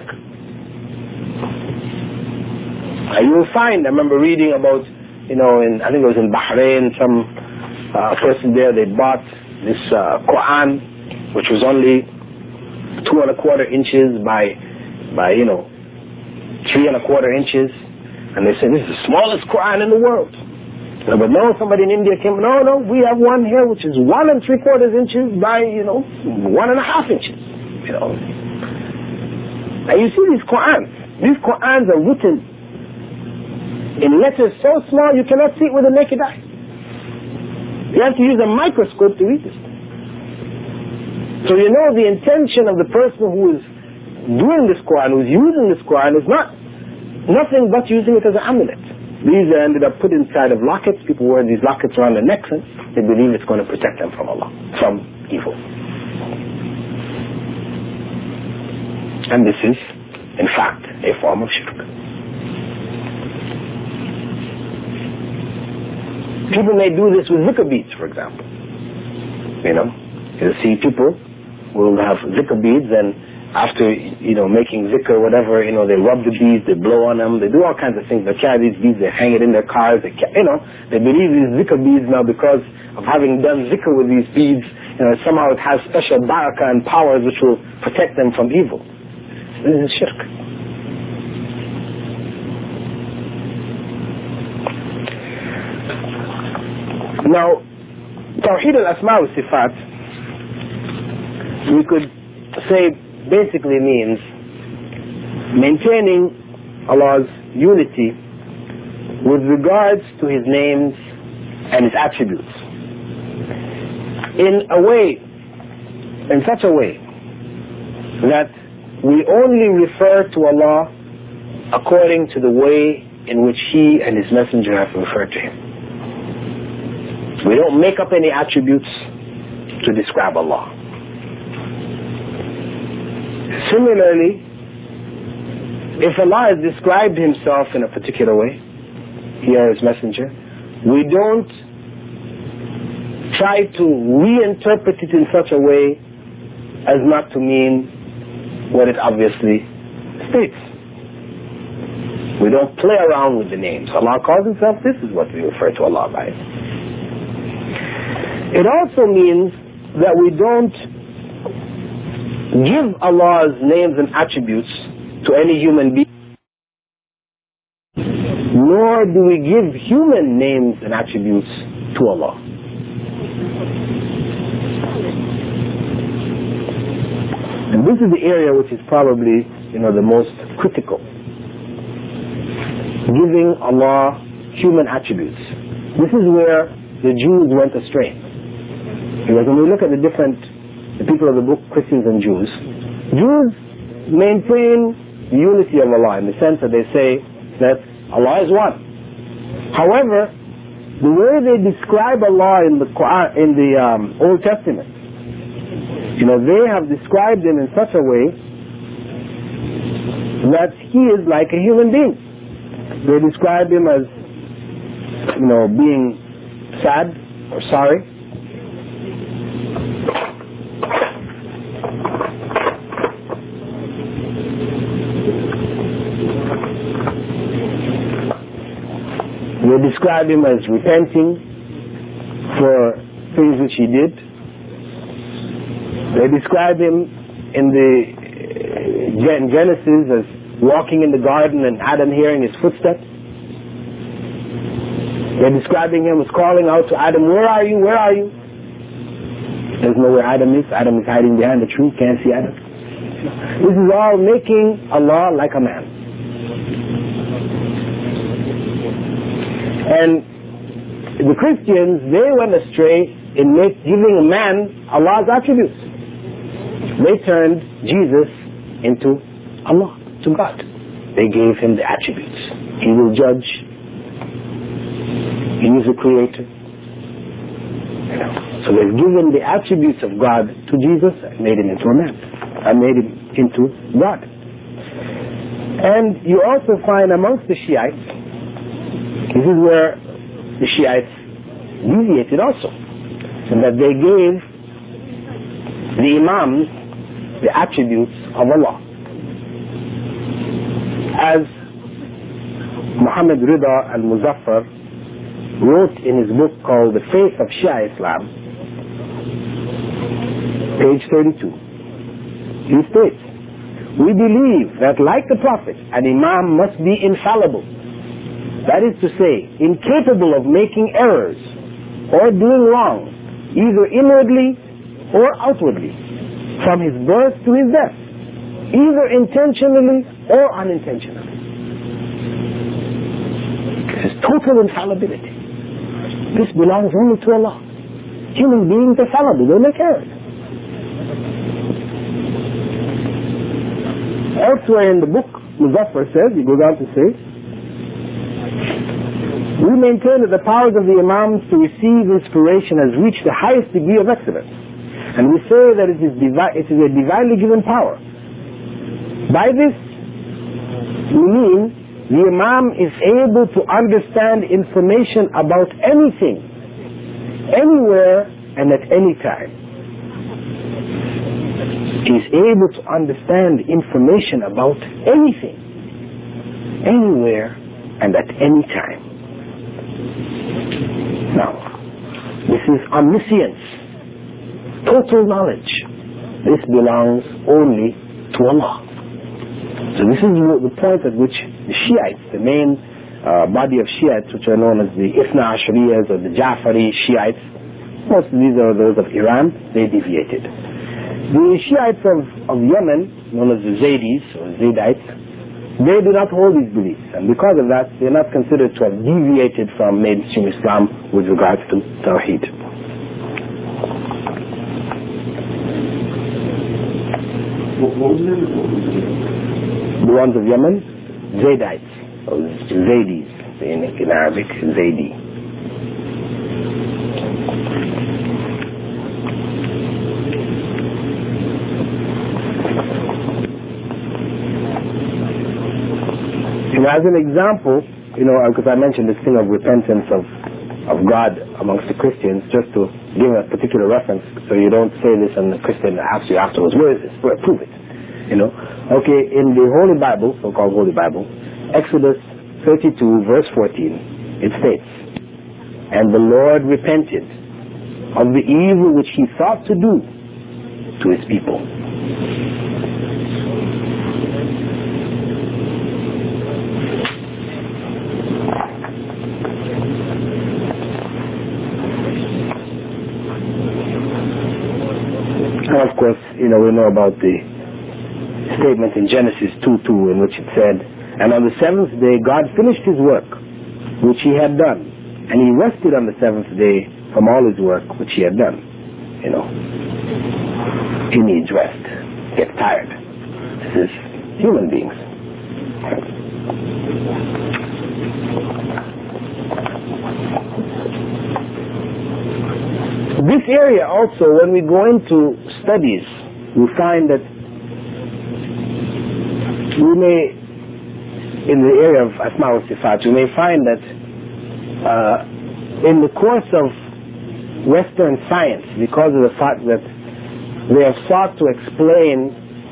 Uh, you will find, I remember reading about, you know, in, I think it was in Bahrain, some uh, person there, they bought this uh, Quran, which was only two and a quarter inches by, by, you know, three and a quarter inches, and they said, this is the smallest Quran in the world. But no, somebody in India came, no, no, we have one here which is one and three quarters inches by, you know, one and a half inches. You know. And you see these Qurans, these Qurans are written in letters so small you cannot see it with the naked eye. You have to use a microscope to read this. So you know the intention of the person who is doing this Quran, who is using this Quran, is not nothing but using it as an amulet. These are ended up put inside of lockets. People wear these lockets around their necks and they believe it's going to protect them from Allah, from evil. And this is, in fact, a form of shirk. People may do this with zikr beads, for example. You know, you see people will have zikr beads, and after, you know, making zikr, whatever, you know, they rub the beads, they blow on them, they do all kinds of things. They carry these beads, they hang it in their cars, they, you know, they believe these zikr beads now because of having done zikr with these beads, you know, somehow it has special barakah and powers which will protect them from evil. This is shirk. Now, Tawheed al-Asma wa Sifat, we could say, basically means maintaining Allah's unity with regards to His names and His attributes in a way, in such a way that we only refer to Allah according to the way in which He and His Messenger have referred to Him. We don't make up any attributes to describe Allah. Similarly, if Allah has described Himself in a particular way, He or His Messenger, we don't try to reinterpret it in such a way as not to mean what it obviously states. We don't play around with the names. Allah calls himself, this is what we refer to Allah by. It also means that we don't give Allah's names and attributes to any human being, nor do we give human names and attributes to Allah. And this is the area which is probably, you know, the most critical. Giving Allah human attributes. This is where the Jews went astray. Because when we look at the different, the people of the book, Christians and Jews, Jews maintain the unity of Allah in the sense that they say that Allah is one. However, the way they describe Allah in the Quran, in the um, Old Testament, you know, they have described him in such a way that he is like a human being. They describe him as, you know, being sad or sorry. They describe him as repenting for things which he did. They describe him in the in Genesis as walking in the garden and Adam hearing his footsteps. They're describing him as calling out to Adam, where are you, where are you? Doesn't know where Adam is. Adam is hiding behind the tree, can't see Adam. This is all making Allah like a man. And the Christians, they went astray in make, giving a man Allah's attributes. They turned Jesus into Allah, to God. They gave him the attributes. He will judge. He is a creator. You know. So they've given the attributes of God to Jesus and made him into a man. And made him into God. And you also find amongst the Shiites, this is where the Shiites deviated also, and that they gave the Imams the attributes of Allah. As Muhammad Rida al-Muzaffar wrote in his book called The Faith of Shia Islam, page thirty-two, he states, we believe that like the Prophet, an Imam must be infallible. That is to say, incapable of making errors or doing wrong, either inwardly or outwardly, from his birth to his death, either intentionally or unintentionally. This is total infallibility. This belongs only to Allah. Human beings are fallible, they make errors. Elsewhere in the book, Muzaffar says, he goes on to say, we maintain that the powers of the Imams to receive inspiration has reached the highest degree of excellence. And we say that it is, divi- it is a divinely given power. By this, we mean the Imam is able to understand information about anything, anywhere and at any time. He is able to understand information about anything, anywhere and at any time. Now, this is omniscience, total knowledge. This belongs only to Allah. So this is the point at which the Shiites, the main uh, body of Shiites, which are known as the Ithna Ashariyas or the Ja'fari Shiites, most of these are those of Iran, they deviated. The Shiites of, of Yemen, known as the Zaydis or Zaydites, they do not hold these beliefs, and because of that, they are not considered to have deviated from mainstream Islam with regards to Tawheed. The ones of Yemen, Zaydites, or Zaydis, in, in Arabic, Zaydi. As an example, you know, because I mentioned this thing of repentance of, of God amongst the Christians, just to give a particular reference, so you don't say this and the Christian asks you afterwards, where is this? Where? Prove it. You know? Okay, in the Holy Bible, so-called Holy Bible, Exodus thirty-two, verse fourteen, it states, "And the Lord repented of the evil which he thought to do to his people." And of course, you know, we know about the statement in Genesis two two in which it said, "And on the seventh day God finished his work which he had done, and he rested on the seventh day from all his work which he had done." You know, he needs rest, gets tired. This is human beings. This area also, when we go into studies, we find that we may, in the area of Asma wa Sifat, we may find that uh, in the course of Western science, because of the fact that they have sought to explain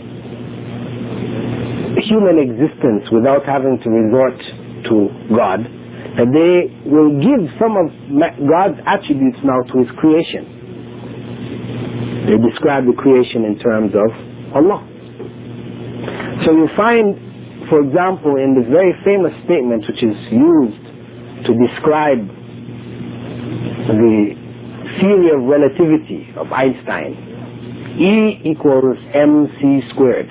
human existence without having to resort to God, that they will give some of God's attributes now to his creation. They describe the creation in terms of Allah. So you find, for example, in this very famous statement which is used to describe the theory of relativity of Einstein, E equals mc squared.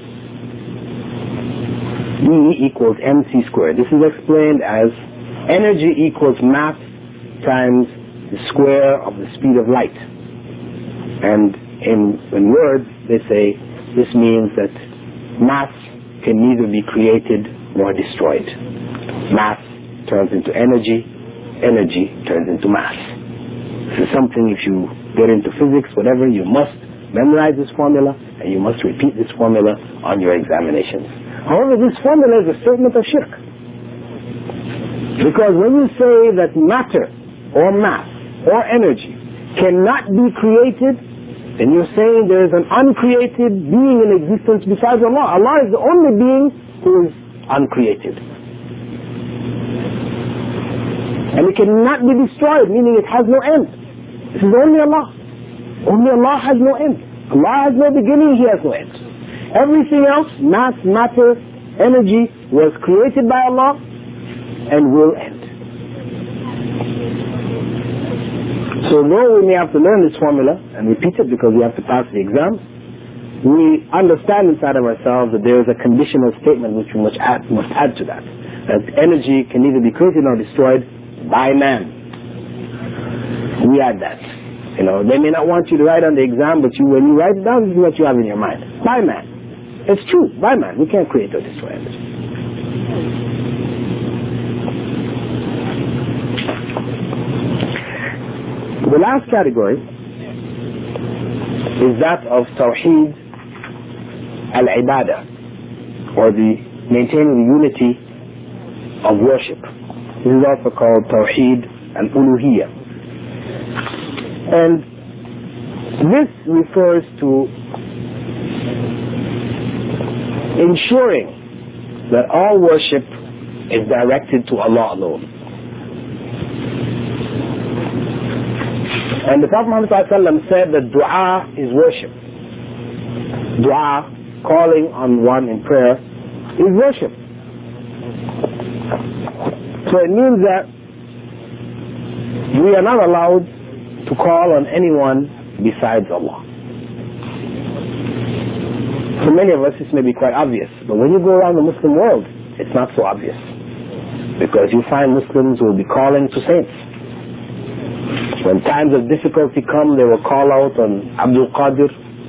E equals mc squared. This is explained as energy equals mass times the square of the speed of light. And in, in words, they say this means that mass can neither be created nor destroyed. Mass turns into energy, energy turns into mass. This is something, if you get into physics, whatever, you must memorize this formula and you must repeat this formula on your examinations. However, this formula is a statement of shirk. Because when you say that matter or mass or energy cannot be created, then you're saying there is an uncreated being in existence besides Allah. Allah is the only being who is uncreated. And it cannot be destroyed, meaning it has no end. This is only Allah. Only Allah has no end. Allah has no beginning, He has no end. Everything else, mass, matter, energy, was created by Allah and will end. So though we may have to learn this formula and repeat it because we have to pass the exams, we understand inside of ourselves that there is a conditional statement which we must add, must add to that. That energy can neither be created nor destroyed by man. We add that. You know, they may not want you to write on the exam, but you, when you write it down, this is what you have in your mind. By man. It's true, by man. We can't create or destroy energy. The last category is that of Tawheed al-Ibadah, or the maintaining the unity of worship. This is also called Tawheed al-Uluhiyyah. And this refers to ensuring that all worship is directed to Allah alone. And the Prophet Muhammad ﷺ said that dua is worship. Dua, calling on one in prayer, is worship. So it means that we are not allowed to call on anyone besides Allah. For many of us this may be quite obvious, but when you go around the Muslim world, it's not so obvious. Because you find Muslims who will be calling to saints. When times of difficulty come, they will call out on Abdul Qadir,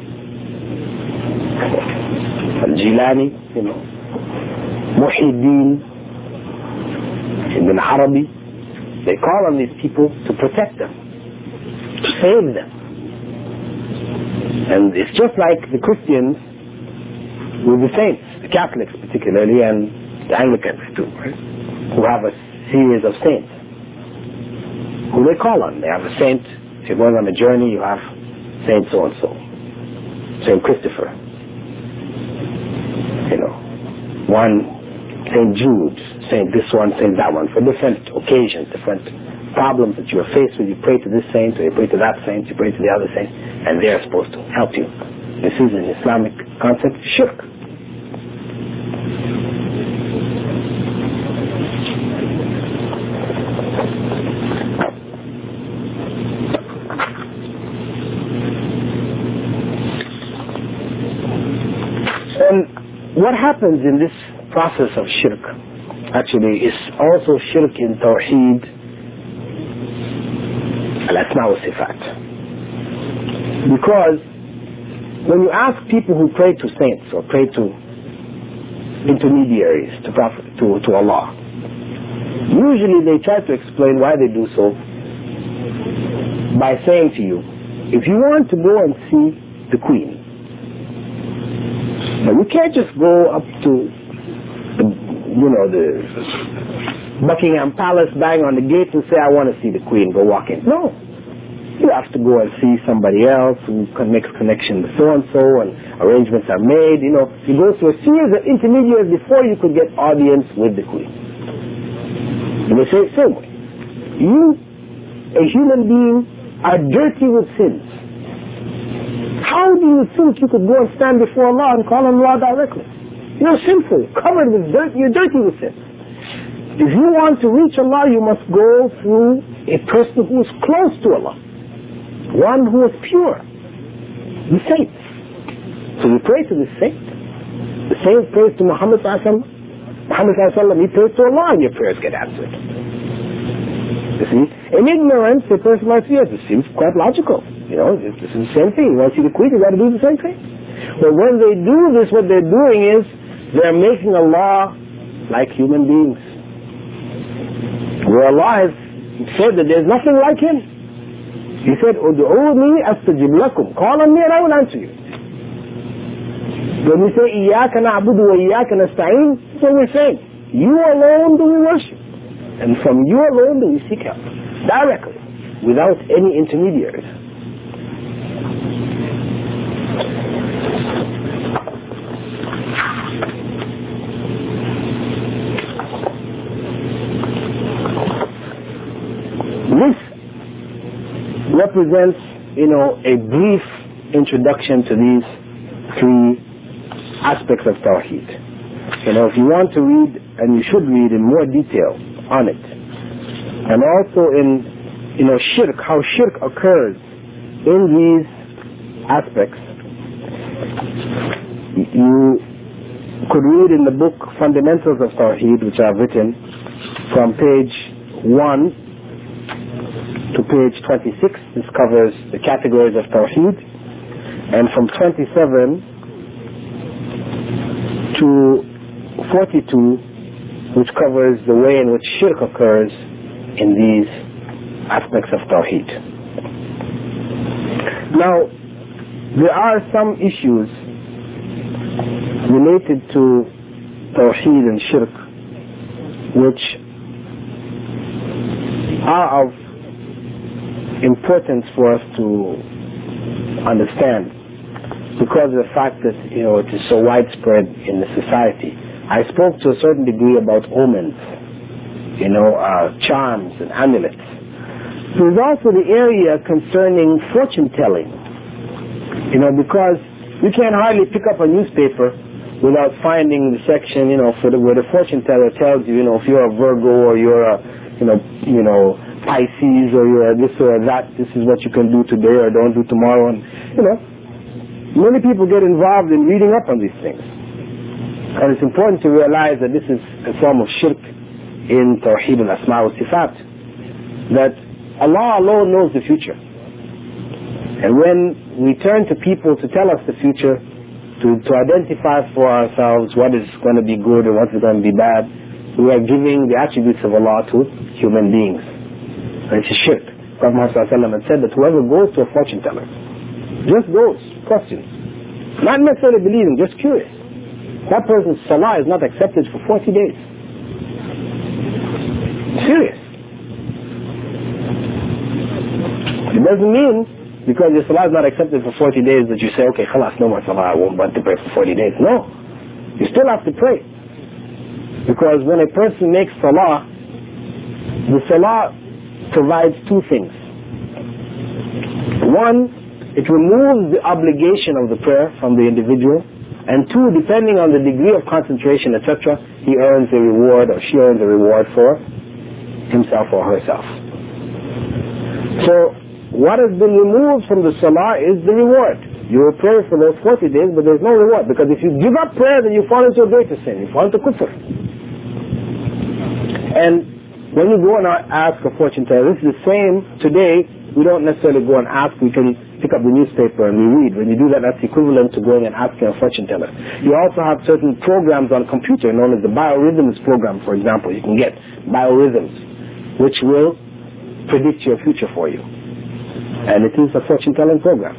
Al-Jilani, you know, Muhyiddin, Ibn Arabi. They call on these people to protect them, to save them. And it's just like the Christians with the saints, the Catholics particularly, and the Anglicans too, right? Who have a series of saints who they call on. They have a saint. If you're going on a journey, you have Saint so-and-so, Saint Christopher. You know, one saying Jude, saying this one, saying that one, for different occasions, different problems that you are faced with. You pray to this saint, or you pray to that saint, you pray to the other saint, and they are supposed to help you. This is an Islamic concept, shirk. And what happens in this process of shirk actually is also shirk in Tawheed al-Asma wa Sifat. Because when you ask people who pray to saints or pray to intermediaries, to, Prophet, to, to Allah, usually they try to explain why they do so by saying to you, if you want to go and see the Queen, now you can't just go up to the, you know, the Buckingham Palace, bang on the gate and say, I want to see the Queen, go walk in. No. You have to go and see somebody else who can make a connection with so-and-so, and arrangements are made. You know, you go through a series of intermediaries before you could get audience with the Queen. And they say, same way. You, a human being, are dirty with sins. How do you think you could go and stand before Allah and call on Allah directly? You're sinful, covered with dirt, you're dirty with sin. If you want to reach Allah, you must go through a person who is close to Allah. One who is pure. The saints. So you pray to the saint. The saint prays to Muhammad sallallahu alaihi wasallam. Muhammad sallallahu alaihi wasallam, he prays to Allah and your prayers get answered. You see? In ignorance, a person might say, yes, it seems quite logical. You know, this is the same thing. You want to see the Queen, you got to do the same thing. But when they do this, what they're doing is they're making Allah like human beings. Where Allah has said that there's nothing like Him. He said, Udu'uni astajib lakum. Call on me and I will answer you. When we say, Iyaka na'budu wa iyaka nasta'in, that's what we're saying. You alone do we worship. And from you alone do we seek help. Directly. Without any intermediaries. This represents, you know, a brief introduction to these three aspects of Tawheed. You know, if you want to read, and you should read in more detail on it, and also in, you know, shirk, how shirk occurs in these aspects, you could read in the book Fundamentals of Tawheed, which I've written, from page one to page twenty-six. This covers the categories of Tawheed, and from twenty-seven to forty-two, which covers the way in which shirk occurs in these aspects of Tawheed. Now, there are some issues related to Tawheed and shirk which are of importance for us to understand because of the fact that, you know, it is so widespread in the society. I spoke to a certain degree about omens, you know, uh, charms and amulets. There's also the area concerning fortune telling, you know, because you can't hardly pick up a newspaper without finding the section, you know, for the, where the fortune teller tells you, you know, if you're a Virgo or you're a, you know, you know, Pisces or you're a this or that, this is what you can do today or don't do tomorrow. And, you know, many people get involved in reading up on these things. And it's important to realize that this is a form of shirk in Tawheed al-Asma wa Sifat. That Allah alone knows the future. And when we turn to people to tell us the future, to, to identify for ourselves what is going to be good or what is going to be bad, we are giving the attributes of Allah to human beings. And it's a shirk. Prophet Muhammad had said that whoever goes to a fortune teller, just goes, questions, not necessarily believing, just curious, that person's salah is not accepted for forty days. Serious. It doesn't mean because your salah is not accepted for forty days that you say, okay, khalas, no more salah, I won't want to pray for forty days. No. You still have to pray. Because when a person makes salah, the salah provides two things. One, it removes the obligation of the prayer from the individual. And two, depending on the degree of concentration, et cetera, he earns a reward or she earns a reward for himself or herself. So, what has been removed from the salah is the reward. You will pray for those forty days, but there's no reward. Because if you give up prayer, then you fall into a greater sin. You fall into kufr. And when you go and ask a fortune teller, this is the same today. We don't necessarily go and ask. We can pick up the newspaper and we read. When you do that, that's equivalent to going and asking a fortune teller. You also have certain programs on computer known as the biorhythms program, for example. You can get biorhythms, which will predict your future for you. And it is a fortune telling program.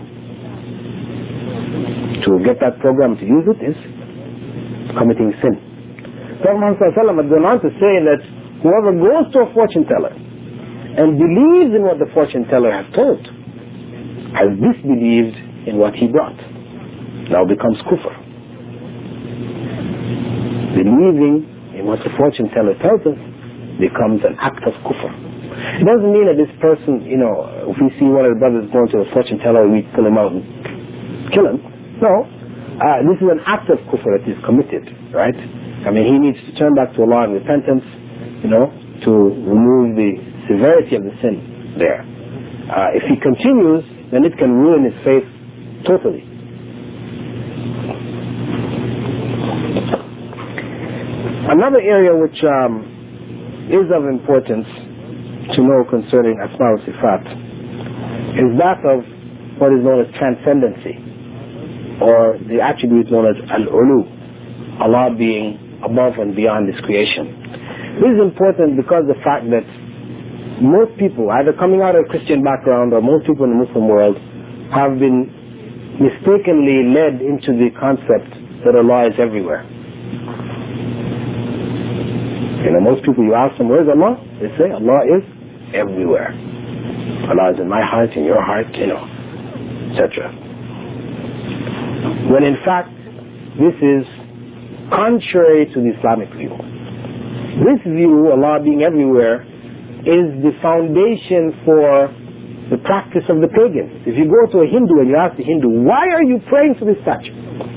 To get that program to use it is committing sin. Prophet Muhammad had gone on to say that whoever goes to a fortune teller and believes in what the fortune teller has told has disbelieved in what he brought. Now becomes kufr. Believing in what the fortune teller tells us becomes an act of kufr. It doesn't mean that this person, you know, if we see one of the brothers going to a fortune teller, we pull him out and kill him. No. Uh, this is an act of kufr that is committed, right? I mean, he needs to turn back to Allah in repentance, you know, to remove the severity of the sin there. Uh, if he continues, then it can ruin his faith totally. Another area which um, is of importance to know concerning Asma wa Sifat is that of what is known as transcendency, or the attribute known as Al-Ulu, Allah being above and beyond His creation. This is important because of the fact that most people, either coming out of a Christian background or most people in the Muslim world, have been mistakenly led into the concept that Allah is everywhere. You know, most people, you ask them, where's Allah? They say, Allah is everywhere. Allah is in my heart, in your heart, you know, et cetera. When in fact, this is contrary to the Islamic view. This view, Allah being everywhere, is the foundation for the practice of the pagans. If you go to a Hindu and you ask the Hindu, why are you praying to this statue?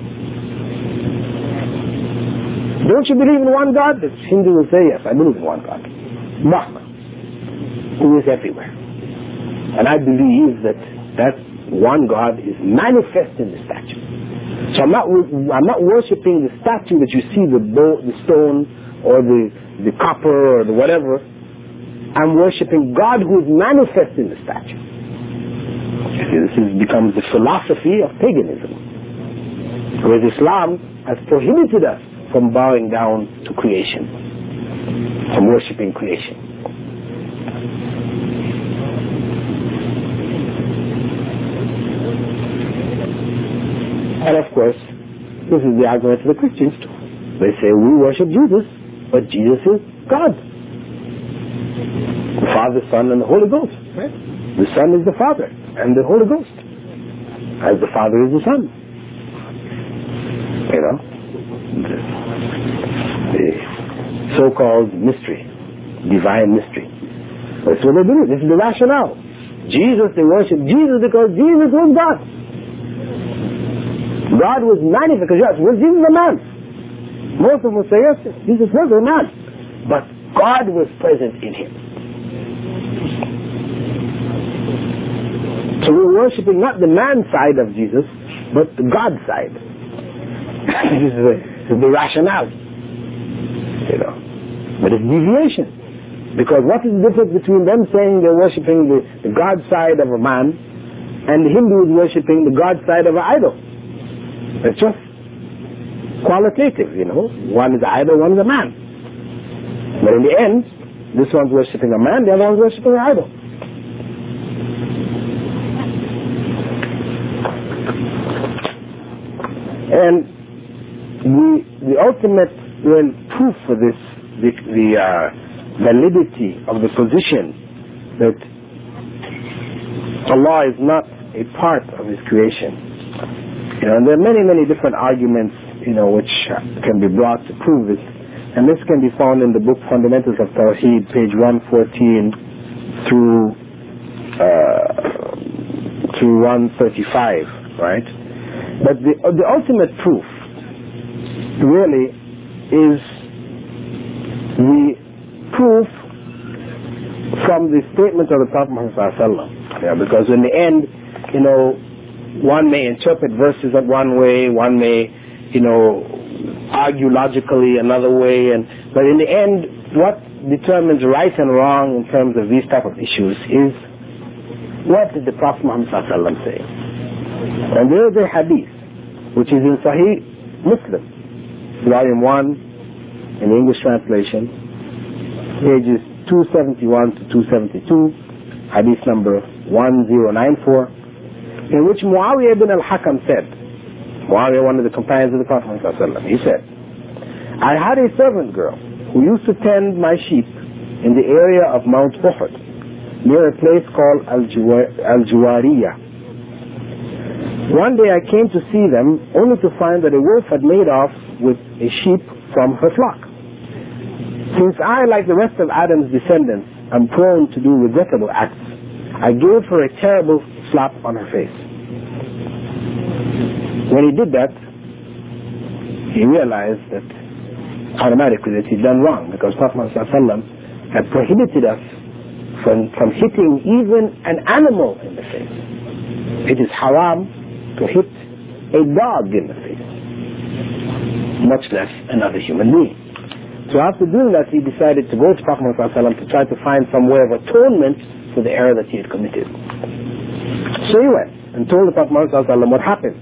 Don't you believe in one God? The Hindu will say, yes, I believe in one God. Brahma, who is everywhere. And I believe that that one God is manifest in the statue. So I'm not, I'm not worshipping the statue that you see, the, bow, the stone or the, the copper or the whatever. I'm worshipping God who is manifest in the statue. This is, becomes the philosophy of paganism. Whereas Islam has prohibited us from bowing down to creation, from worshipping creation. And of course, this is the argument of the Christians too. They say we worship Jesus, but Jesus is God. The Father, Son, and the Holy Ghost. Right? The Son is the Father, and the Holy Ghost, as the Father is the Son. You know, the, the so-called mystery, divine mystery. That's what they believe. This is the rationale. Jesus, they worship Jesus because Jesus was God. God was manifest, because yes, was Jesus a man? Most of them say yes, Jesus was a man. But God was present in him. So we're worshipping not the man side of Jesus, but the God side. This is the, this is the rationale. You know. But it's deviation. Because what is the difference between them saying they're worshipping the, the God side of a man and the Hindus worshipping the God side of an idol? It's just qualitative, you know. One is an idol, one is a man. But in the end, this one's worshipping a man, the other one's worshipping an idol. And the, the ultimate well, proof for this, the, the uh, validity of the position that Allah is not a part of His creation. You know, and there are many, many different arguments you know, which can be brought to prove it. And this can be found in the book Fundamentals of Tawheed, page one fourteen through uh, through one thirty-five, right? But the uh, the ultimate proof really is the proof from the statement of the Prophet Muhammad sallallahu alaihi wasallam. Yeah, because in the end, you know, one may interpret verses in one way, one may, you know, argue logically another way, and but in the end, what determines right and wrong in terms of these type of issues is what did the Prophet Muhammad sallallahu alaihi wasallam say? And there is a hadith which is in Sahih Muslim, volume one, in the English translation, pages two seventy-one to two seventy-two, hadith number one zero nine four, in which Muawiyah ibn al-Hakam said, Muawiyah, one of the companions of the Prophet ﷺ, he said, I had a servant girl who used to tend my sheep in the area of Mount Uhud, near a place called Al-Juwariyah. One day I came to see them, only to find that a wolf had made off with a sheep from her flock. Since I, like the rest of Adam's descendants, am prone to do regrettable acts, I gave her a terrible slap on her face. When he did that, he realized that automatically that he'd done wrong, because Prophet ﷺ had prohibited us from, from hitting even an animal in the face. It is haram to hit a dog in the face, much less another human being. So after doing that, he decided to go to Prophet ﷺ to try to find some way of atonement for the error that he had committed. So he went and told the Prophet ﷺ what happened.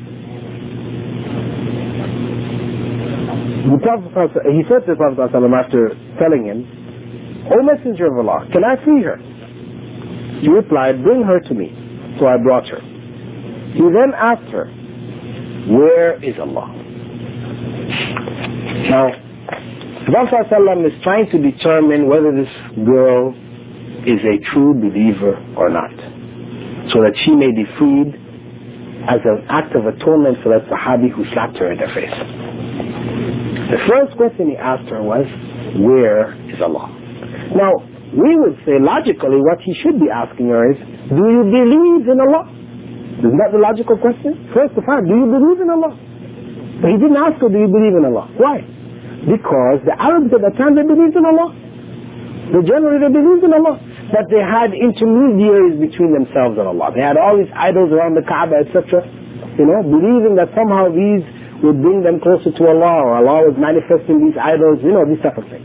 The Prophet, he said to the Prophet ﷺ after telling him, O Messenger of Allah, can I free her? He replied, bring her to me. So I brought her. He then asked her, where is Allah? Now, the Prophet ﷺ is trying to determine whether this girl is a true believer or not, so that she may be freed as an act of atonement for that Sahabi who slapped her in the face. The first question he asked her was, where is Allah? Now, we would say logically what he should be asking her is, do you believe in Allah? Isn't that the logical question? First of all, do you believe in Allah? But he didn't ask her, do you believe in Allah? Why? Because the Arabs at that time, they believed in Allah. They generally they believed in Allah. But they had intermediaries between themselves and Allah. They had all these idols around the Kaaba, et cetera. You know, believing that somehow these would bring them closer to Allah, or Allah was manifesting these idols, you know, this type of thing.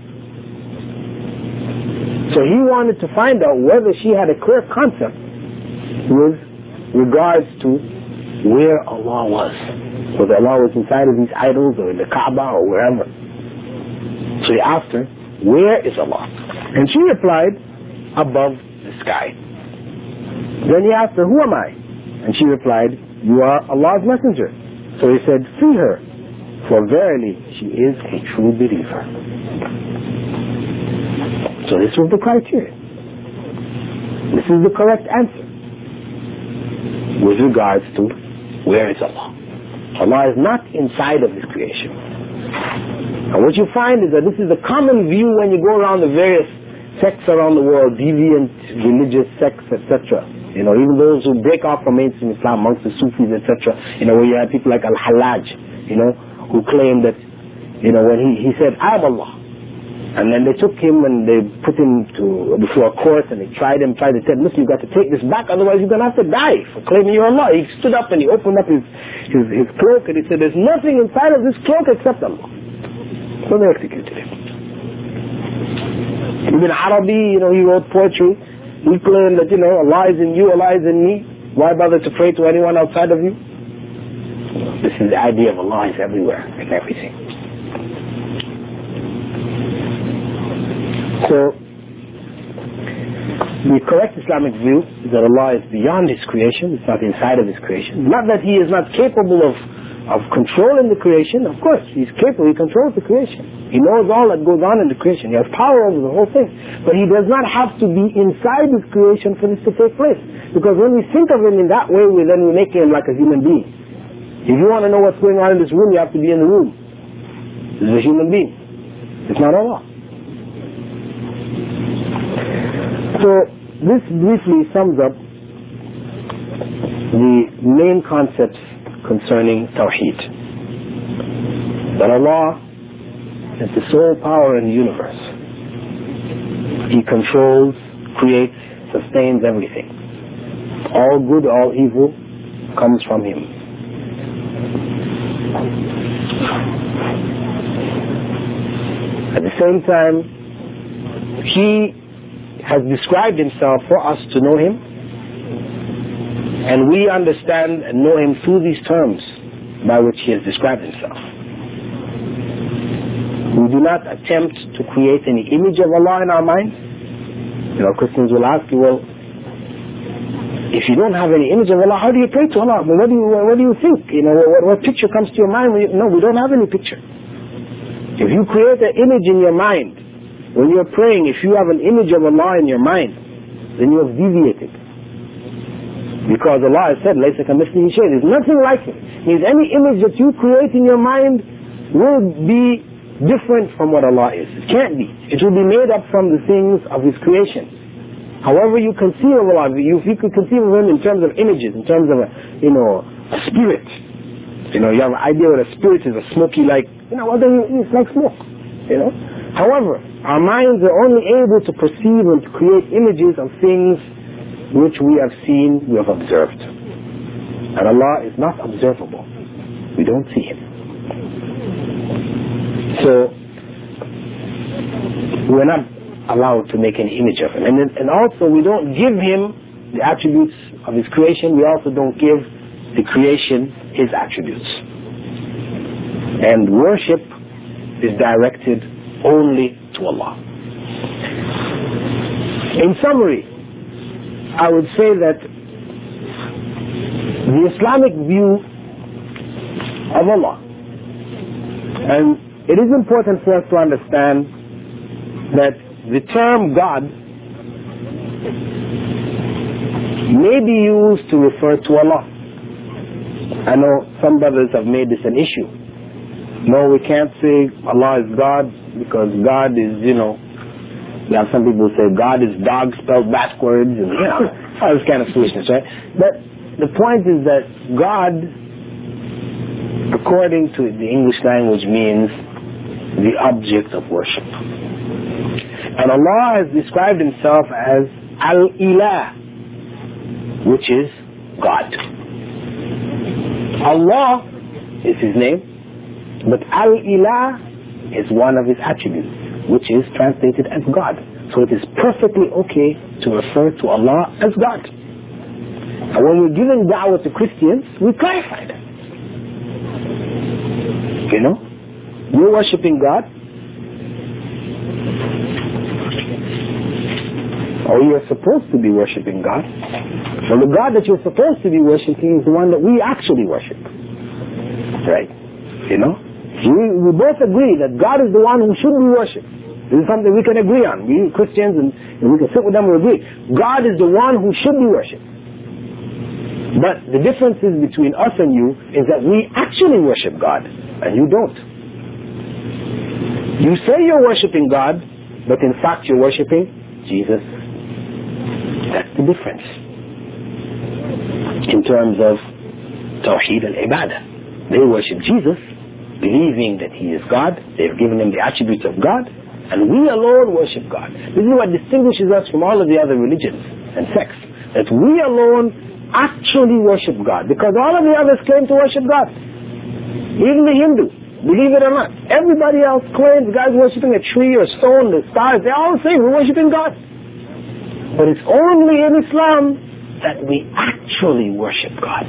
So he wanted to find out whether she had a clear concept with regards to where Allah was. Whether Allah was inside of these idols or in the Kaaba or wherever. So he asked her, where is Allah? And she replied, above the sky. Then he asked her, who am I? And she replied, you are Allah's messenger. So he said, free her, for verily she is a true believer. So this was the criteria. This is the correct answer with regards to where is Allah. Allah is not inside of His creation. And what you find is that this is the common view when you go around the various sects around the world, deviant religious sects, et cetera. You know, even those who break off from mainstream Islam, amongst the Sufis, et cetera. You know, where you have people like Al-Hallaj, you know, who claim that, you know, when he, he said, I am Allah. And then they took him and they put him to before a court and they tried him, tried to tell him, listen, you've got to take this back, otherwise you're going to have to die for claiming you're Allah. He stood up and he opened up his, his, his cloak and he said, there's nothing inside of this cloak except Allah. So they executed him. Ibn Arabi, you know, he wrote poetry. He claimed that, you know, Allah is in you, Allah is in me. Why bother to pray to anyone outside of you? This is the idea of Allah is everywhere and everything. So, the correct Islamic view is that Allah is beyond His creation, it's not inside of His creation. Not that He is not capable of, of controlling the creation, of course, He's capable, He controls the creation. He knows all that goes on in the creation, He has power over the whole thing. But He does not have to be inside His creation for this to take place. Because when we think of Him in that way, we then we make Him like a human being. If you want to know what's going on in this room, you have to be in the room. This is a human being. It's not Allah. So this briefly sums up the main concepts concerning Tawheed. That Allah is the sole power in the universe. He controls, creates, sustains everything. All good, all evil comes from Him. At the same time, He has described Himself for us to know Him, and we understand and know Him through these terms by which He has described Himself. We do not attempt to create any image of Allah in our mind. You know, Christians will ask you, well, if you don't have any image of Allah, how do you pray to Allah? Well, what do you, what do you think? You know, what, what picture comes to your mind? No, we don't have any picture. If you create an image in your mind, when you're praying, if you have an image of Allah in your mind, then you have deviated. Because Allah has said, لَيْسَ كَمِثْلِهِ شَيْءٌ. There's nothing like it. It means any image that you create in your mind will be different from what Allah is. It can't be. It will be made up from the things of His creation. However you conceive of Allah, if you could conceive of Him in terms of images, in terms of a, you know, a spirit. You know, you have an idea what a spirit is, a smoky like, you know, it's like smoke. You know. However, our minds are only able to perceive and to create images of things which we have seen, we have observed. And Allah is not observable. We don't see Him. So, we're not allowed to make an image of Him. And, and also, we don't give Him the attributes of His creation. We also don't give the creation His attributes. And worship is directed only to Allah. In summary, I would say that the Islamic view of Allah, and it is important for us to understand that the term God may be used to refer to Allah. I know some brothers have made this an issue. No, we can't say Allah is God because God is, you know, we have some people who say God is dog spelled backwards, and you know, all this kind of foolishness, right? But the point is that God, according to the English language, means the object of worship. And Allah has described Himself as Al-Ilah, which is God. Allah is His name, but Al-Ilah is one of His attributes, which is translated as God. So it is perfectly okay to refer to Allah as God. And when we're giving da'wah to Christians, we clarify that. You know? You're worshipping God, or you're supposed to be worshipping God. Well, the God that you're supposed to be worshipping is the one that we actually worship. Right? You know? We, we both agree that God is the one who should be worshipped. This is something we can agree on. We Christians, and, and we can sit with them and agree. God is the one who should be worshipped. But the difference is between us and you is that we actually worship God, and you don't. You say you're worshipping God, but in fact you're worshipping Jesus. That's the difference in terms of Tawheed and Ibadah. They worship Jesus, believing that He is God. They've given Him the attributes of God, and we alone worship God. This is what distinguishes us from all of the other religions and sects, that we alone actually worship God, because all of the others claim to worship God. Even the Hindu, believe it or not, everybody else claims God's worshiping a tree or stone, the stars. They all say we're worshiping God. But it's only in Islam that we actually worship God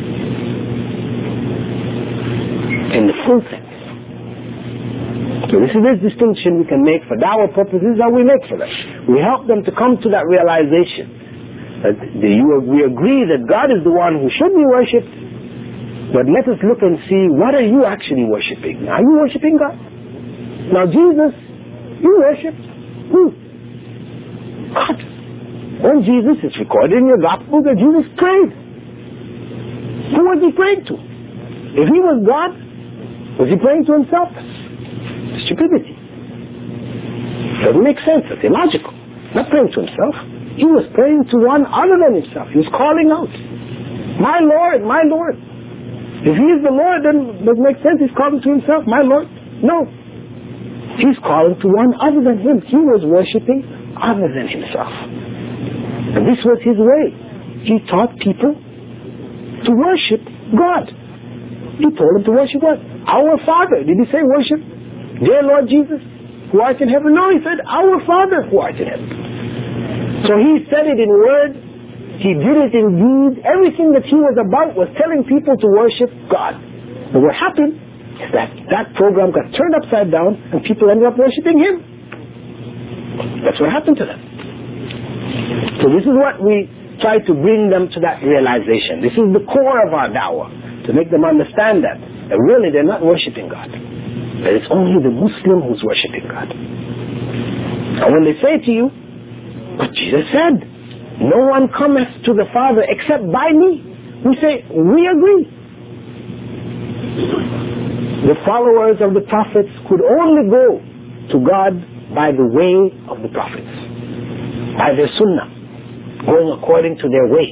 in the full sense. So this is this distinction we can make for da'wah purposes that we make for them. We help them to come to that realization that the, you, we agree that God is the one who should be worshipped, but let us look and see, what are you actually worshipping? Are you worshipping God? Now Jesus, you worshipped who? God. When Jesus is recorded in your gospel that Jesus prayed. Who was He praying to? If he was God, was he praying to himself? That's stupidity. Doesn't make sense. It's illogical. Not praying to himself. He was praying to one other than himself. He was calling out, my Lord, my Lord. If he is the Lord, then does it make sense he's calling to himself, my Lord? No. He's calling to one other than him. He was worshipping other than himself. And this was his way. He taught people to worship God. He told them to worship God. Our Father. Did he say worship? Dear Lord Jesus, who art in heaven? No, he said, our Father who art in heaven. So he said it in word, he did it in deed. Everything that he was about was telling people to worship God. And what happened is that that program got turned upside down and people ended up worshiping him. That's what happened to them. So this is what we try to bring them to, that realization. This is the core of our da'wah, to make them understand that, that really they're not worshiping God. That it's only the Muslim who's worshiping God. And when they say to you, but Jesus said, no one cometh to the Father except by me, we say, we agree. The followers of the prophets could only go to God by the way of the prophets, by their sunnah, going according to their way.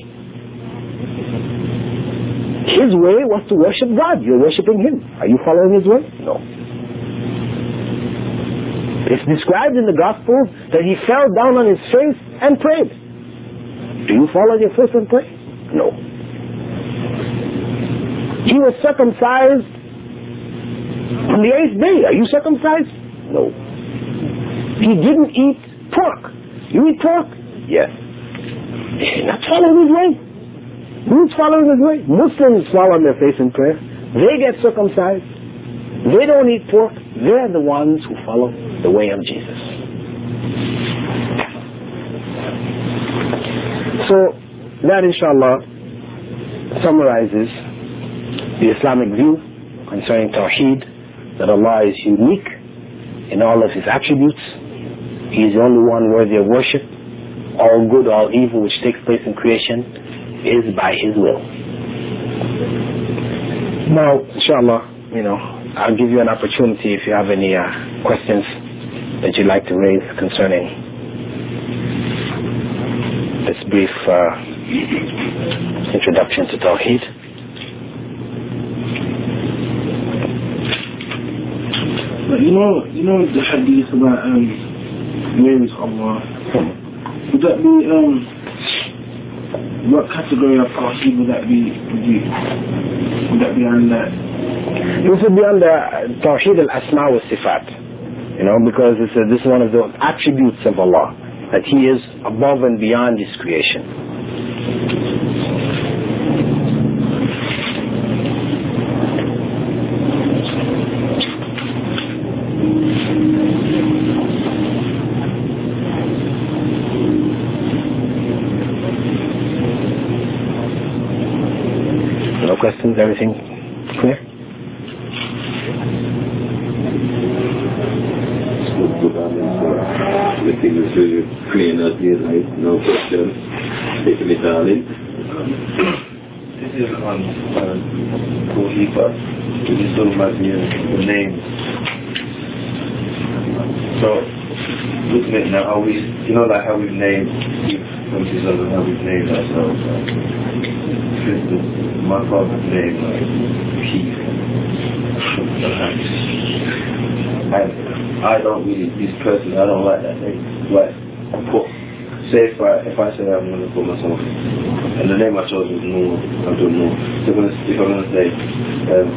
His way was to worship God. You're worshiping him. Are you following his way? No. It's described in the Gospels that he fell down on his face and prayed. Do you fall on your face and pray? No. He was circumcised on the eighth day. Are you circumcised? No. He didn't eat pork. You eat pork? Yes. You're not following his way. Who's following his way? Muslims fall on their face in prayer. They get circumcised. They don't eat pork. They're the ones who follow the way of Jesus. So that, inshallah, summarizes the Islamic view concerning Tawheed, that Allah is unique in all of his attributes. He is the only one worthy of worship. All good, all evil which takes place in creation is by his will. Now, inshallah, you know, I'll give you an opportunity if you have any uh, questions that you'd like to raise concerning this brief uh, introduction to Tawheed. But you know, you know the hadith about um, names of Allah. Would that be um, what category of Tawheed would that be? Would, you, would that be under? This would be under Tawheed al-Asma wa Sifat. You know, because this is, this is one of the attributes of Allah, that he is above and beyond his creation. No questions? Everything clear? Everything is really clear and obvious, right? No question. Taking it all in. This is on Tawheed, which is talking about the, the names. So, looking at now how we, you know, like how we've named, we've of how we've named ourselves. Like, for instance, my father's name, like, Keith. And I don't really, this person, I don't like that name. Like, put, say if I, if I say I'm going to call myself, and the name I chose was Noor, I don't know. So if I'm going to, if I'm going to say, um,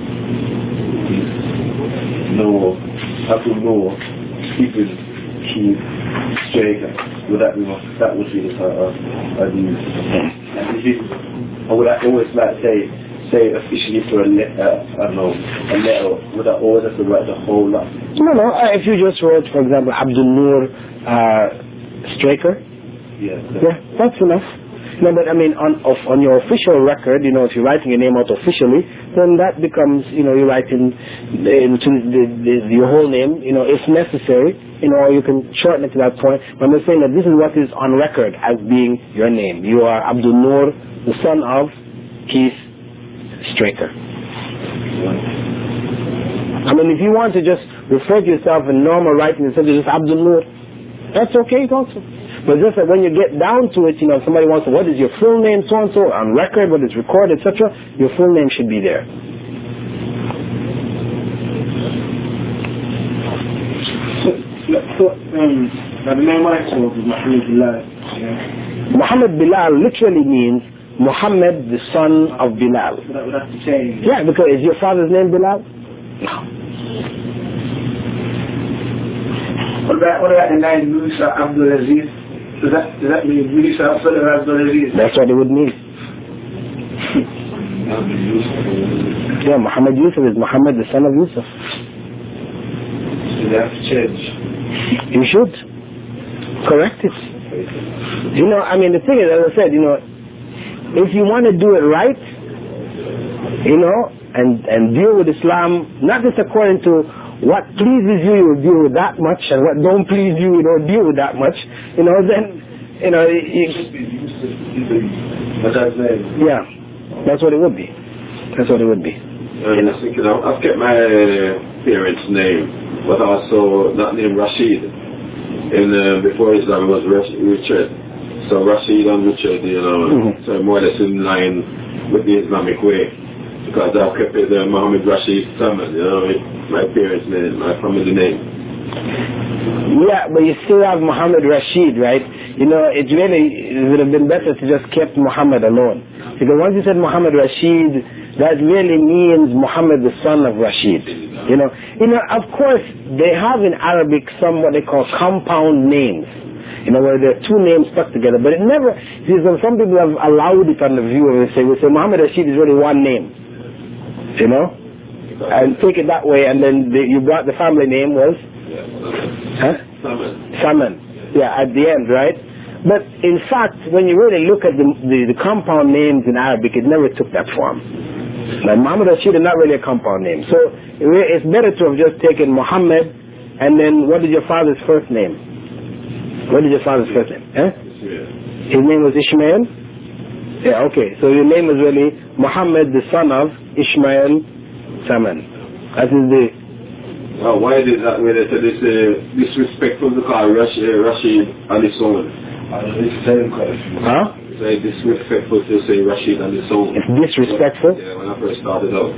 Noor, Abu Noor, Stephen, Keith, Straker, would that be my, that would be the title I'd use. And if you, or would I always like say, say officially for a letter, I don't know, a letter, would I always have to write the whole lot? No, no, uh, if you just wrote, for example, Abdul Noor uh, Straker, yeah, yeah, that's enough. No, but I mean, on of, on your official record, you know, if you're writing your name out officially, then that becomes, you know, you're writing the, the, the, your whole name, you know, if necessary, you know, you can shorten it to that point. But I'm just saying that this is what is on record as being your name. You are Abdul Noor, the son of Keith Straker. I mean, if you want to just refer to yourself in normal writing instead of just Abdul Nur, that's okay also. But just that when you get down to it, you know, somebody wants to, what is your full name, so and so, on record, what is recorded, et cetera, your full name should be there. So, um, the name I saw was Muhammad Bilal. Yeah. Muhammad Bilal literally means Muhammad, the son of Bilal. So that would have to change. Yeah, because is your father's name Bilal? No. What about, what about the name Musa Abdul Aziz? Does that, does that mean Musa Abdul Aziz? That's what it would mean. Yeah, Muhammad Yusuf is Muhammad, the son of Yusuf. So you have to change. You should correct it. You know, I mean, the thing is, as I said, you know, if you want to do it right, you know, and, and deal with Islam, not just according to what pleases you, you will deal with that much, and what don't please you, you don't deal with that much, you know, then, you know, you, yeah, that's what it would be. That's what it would be. I was thinking, I've kept my parents' name, but also that name Rashid. And uh, before Islam it was Richard. So Rashid and Richard, you know, mm-hmm. so more or less in line with the Islamic way. Because I've kept it uh, Muhammad Rashid Salman, you know, my parents' name, my family name. Yeah, but you still have Muhammad Rashid, right? You know, it really it would have been better to just kept Muhammad alone. Because once you said Muhammad Rashid, that really means Muhammad the son of Rashid. You know, you know, of course, they have in Arabic some what they call compound names. You know, where there are two names stuck together. But it never, see, some people have allowed it on the view and say, we say Muhammad Rashid is really one name. You know? And take it that way, and then the, you brought the family name was? Huh? Salman. Salman. Yeah, at the end, right? But in fact, when you really look at the, the, the compound names in Arabic, it never took that form. Like Muhammad Rashid is not really a compound name. So it's better to have just taken Muhammad, and then what is your father's first name? What is your father's first name? Eh? His name was Ishmael? Yeah, okay. So your name is really Muhammad, the son of Ishmael Salman. That is the... Oh, why did that way? They said it's uh, disrespectful to call Rashid, Rashid on his own. Huh? It's disrespectful to say Rashid on his own. It's disrespectful? Yeah, when I first started out.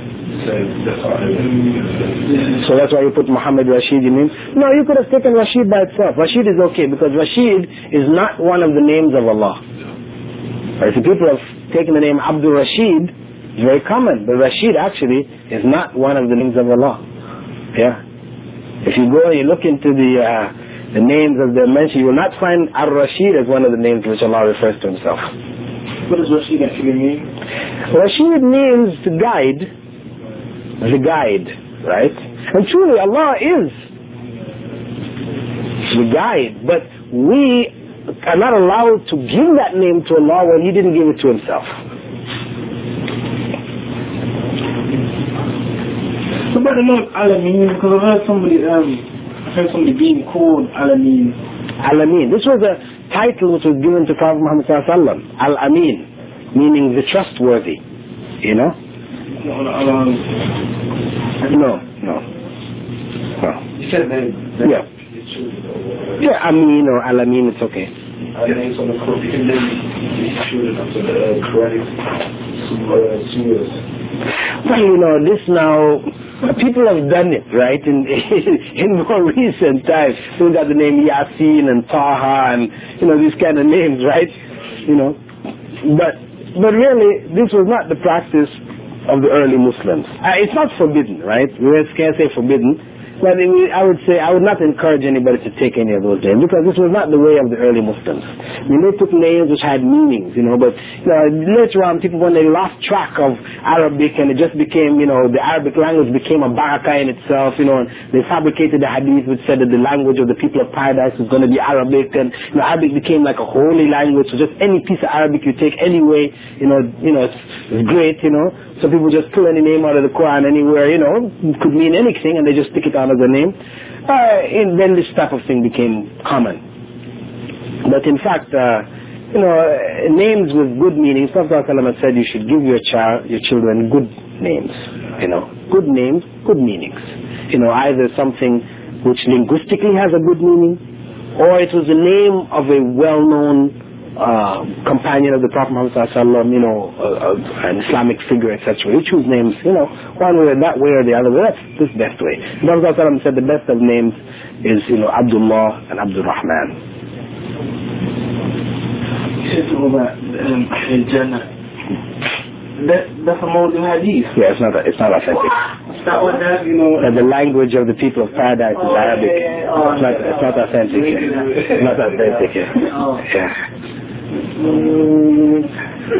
So that's why you put Muhammad Rashid, you mean? No, you could have taken Rashid by itself. Rashid is okay, because Rashid is not one of the names of Allah. Right, so people have taken the name Abdul Rashid, it's very common, but Rashid actually is not one of the names of Allah. Yeah. If you go and you look into the uh, the names of the mention, you will not find Ar-Rashid as one of the names which Allah refers to himself. What does Rashid actually mean? Rashid means to guide, the guide, right? And truly Allah is the guide, but we are not allowed to give that name to Allah when He didn't give it to Himself. What about the name Alameen? Because I've heard somebody, um, I've heard somebody being called Alameen. Alameen. This was a title which was given to Prophet Muhammad sallallahu alaihi wasallam. Al-Amin, meaning the trustworthy. You know? No, no, no. No. No. You said that. Yeah. Yeah, Amin or Al-Amin, it's okay. Names on the Quran. You can name these children after the Quranic surahs. Well, you know, this now, people have done it, right, in in more recent times. We got the name Yasin and Taha and, you know, these kind of names, right? You know, but but really, this was not the practice of the early Muslims. Uh, it's not forbidden, right? We can't say forbidden. But I would say, I would not encourage anybody to take any of those names, because this was not the way of the early Muslims. I mean, they took names which had meanings, you know, but you know, later on, people, when they lost track of Arabic and it just became, you know, the Arabic language became a barakah in itself, you know, and they fabricated the hadith which said that the language of the people of paradise was going to be Arabic, and you know, Arabic became like a holy language, so just any piece of Arabic you take anyway, you know, you know, it's, it's great, you know. So people just pull any name out of the Quran anywhere, you know, it could mean anything, and they just stick it on as a name. Uh, and then this type of thing became common. But in fact, uh, you know, uh, names with good meanings. Prophet ﷺ said you should give your child, your children good names, you know, good names, good meanings. You know, either something which linguistically has a good meaning, or it was the name of a well-known uh, companion of the Prophet Muhammad ﷺ, you know, uh, uh, an Islamic figure, et cetera. You choose names, you know, one way, that way or the other way. That's the best way. The Prophet ﷺ said the best of names is, you know, Abdullah and Abdul Rahman. You said something about um, Jannah. That, that's a Mawdu Hadith. Yeah, it's not, it's not authentic. It's not what that, you know. And the language of the people of paradise is oh, Arabic. Yeah, yeah. Oh, it's, not, it's not authentic. Yeah. It's not authentic. Yeah. Oh. Yeah. Mm.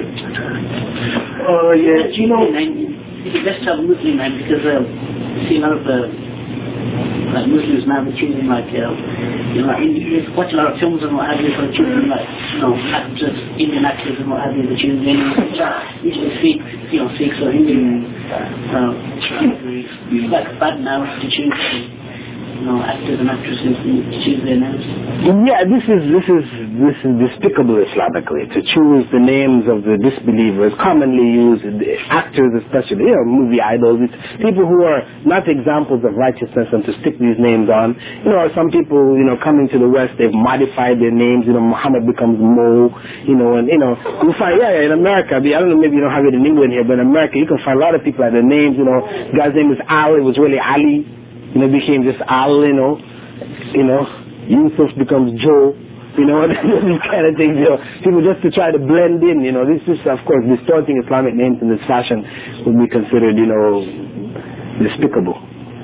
Oh, yeah. But you know, it's the best of Muslim, man, because uh, you see a lot of uh, like Muslims now, they're choosing like, uh, you know, Indians watch a lot of films and what have you, so choosing like, you know, actors, Indian actors and what have you, they're choosing names which are usually Sikh, you know, Sikhs or Indian. Uh, it's like bad now to choose, you know, actors and actresses to choose their names. Yeah, this is this is this is despicable Islamically, to choose the names of the disbelievers, commonly used actors, especially, you know, movie idols, it's people who are not examples of righteousness, and to stick these names on. You know, some people, you know, coming to the West, they've modified their names. You know, Muhammad becomes Mo. You know, and you know, you find yeah, yeah in America. I don't know, maybe you don't have it in England here, but in America, you can find a lot of people like their names. You know, the guy's name is Al. It was really Ali. You know, became just Al. You know, you know, Yusuf becomes Joe. You know, these kind of things, you know, people just to try to blend in, you know, this is, of course, distorting Islamic names in this fashion would be considered, you know, despicable.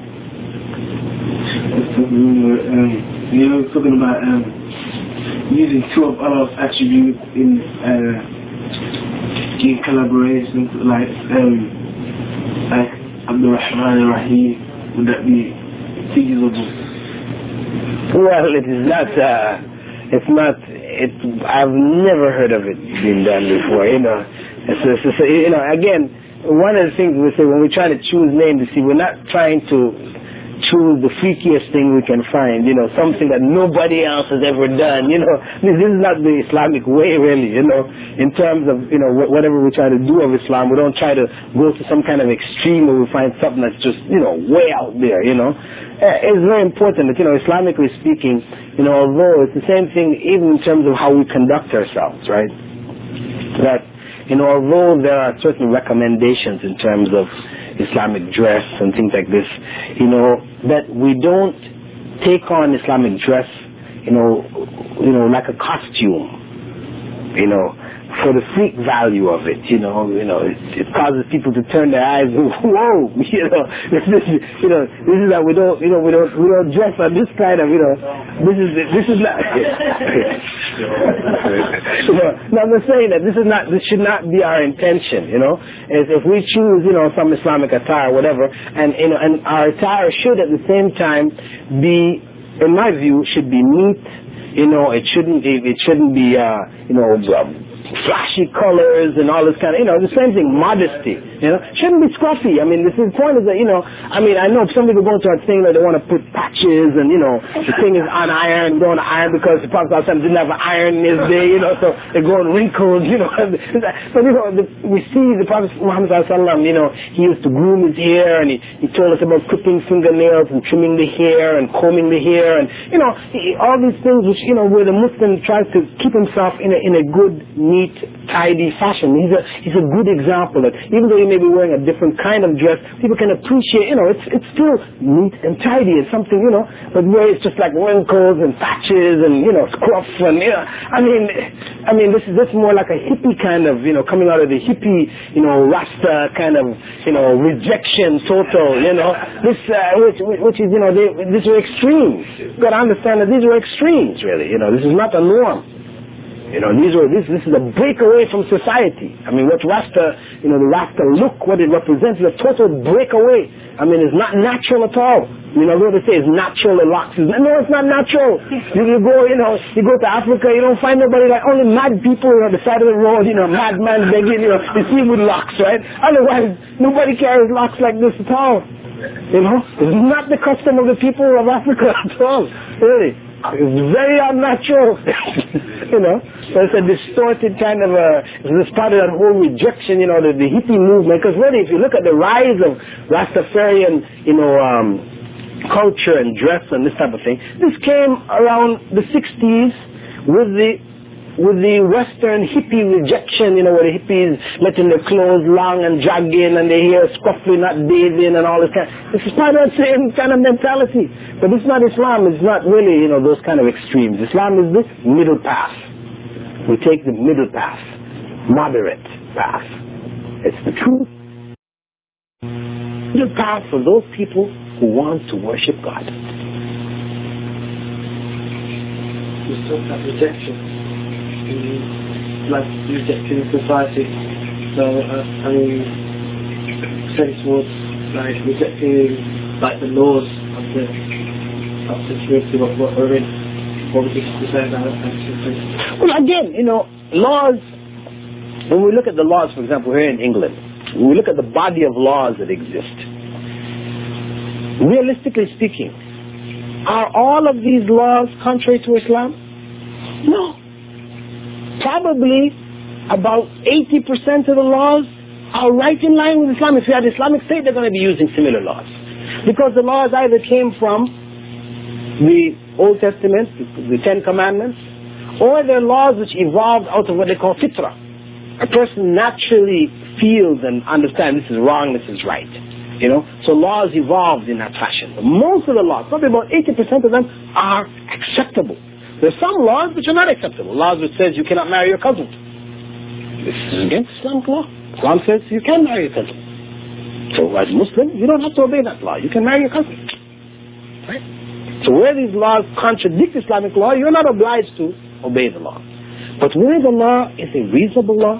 Um, you know, talking about um, using two of Allah's attributes in uh, in collaboration, like um, like Abdul Rahman Rahim, would that be feasible? Well, it is not. Uh, It's not, it, I've never heard of it being done before, you know. It's, it's, it's, you know, again, one of the things we say when we try to choose names, you see, we're not trying to choose the freakiest thing we can find, you know, something that nobody else has ever done, you know. This, this is not the Islamic way, really, you know, in terms of, you know, wh- whatever we try to do of Islam. We don't try to go to some kind of extreme where we find something that's just, you know, way out there, you know. It's very important that, you know, Islamically speaking, you know, although it's the same thing even in terms of how we conduct ourselves, right? That, you know, although there are certain recommendations in terms of Islamic dress and things like this, you know, that we don't take on Islamic dress, you know, you know, like a costume, you know, for the freak value of it, you know, you know, it, it causes people to turn their eyes. Whoa, you know, this is, you know, this is that we don't, you know, we don't, we don't dress on this kind of, you know, this is, this is not. You know, now I'm saying that this is not, this should not be our intention, you know. Is if we choose, you know, some Islamic attire, whatever, and you know, and our attire should at the same time be, in my view, should be neat. You know, it shouldn't, it, it shouldn't be, uh, you know. Um, flashy colors and all this kind of, you know, the same thing, modesty, you know, shouldn't be scruffy. I mean, this is, the point is that, you know, I mean, I know some people go into a thing that they want to put patches and, you know, the thing is on iron, going to iron because the Prophet didn't have an iron in his day, you know, so they're going wrinkled, you know. But, you know, the, we see the Prophet Muhammad, you know, he used to groom his hair, and he, he told us about clipping fingernails and trimming the hair and combing the hair, and, you know, he, all these things which, you know, where the Muslim tries to keep himself in a, in a good, neat, tidy fashion. He's a he's a good example that even though he may be wearing a different kind of dress, people can appreciate, you know, it's it's still neat and tidy. It's something, you know, but where it's just like wrinkles and patches and, you know, scruff and, you know, I mean, I mean, this is this more like a hippie kind of, you know, coming out of the hippie, you know, Rasta kind of, you know, rejection total, you know, this, uh, which, which is, you know, they, these are extremes. You've got to understand that these are extremes, really, you know, this is not the norm. You know, these were, this, this is a breakaway from society. I mean, what Rasta, you know, the Rasta look, what it represents is a total breakaway. I mean, it's not natural at all. You know, though they say it's natural, it locks. No, it's not natural. You, you go, you know, you go to Africa, you don't find nobody like, only mad people, you know, the side of the road, you know, madman begging, you know, you see with locks, right? Otherwise, nobody carries locks like this at all. You know, it's not the custom of the people of Africa at all, really. very unnatural. You know, so it's a distorted kind of a, it's part of that whole rejection, you know, the, the hippie movement. Because really, if you look at the rise of Rastafarian, you know, um, culture and dress and this type of thing, this came around the sixties with the with the Western hippie rejection, you know, where the hippies letting their clothes long and dragging and their hair scruffy, not bathing and all this kind. This is part of the same kind of mentality. But it's not Islam. It's not really, you know, those kind of extremes. Islam is the middle path. We take the middle path, moderate path. It's the truth. Middle path for those people who want to worship God. We talk about rejection. Like rejecting society. So uh, I mean, sense towards like rejecting like the laws of the of the community what what we're in. What would you say about that? Well, again, you know, laws. When we look at the laws, for example, here in England, when we look at the body of laws that exist. Realistically speaking, are all of these laws contrary to Islam? No. Probably about eighty percent of the laws are right in line with Islam. If you had Islamic State, they're going to be using similar laws. Because the laws either came from the Old Testament, the Ten Commandments, or they're laws which evolved out of what they call fitrah. A person naturally feels and understands this is wrong, this is right. You know, so laws evolved in that fashion. But most of the laws, probably about eighty percent of them, are acceptable. There's some laws which are not acceptable. Laws which says you cannot marry your cousin. This is against Islamic law. Islam says you can marry your cousin. So as Muslim, you don't have to obey that law. You can marry your cousin. Right? So where these laws contradict Islamic law, you're not obliged to obey the law. But where the law is a reasonable law,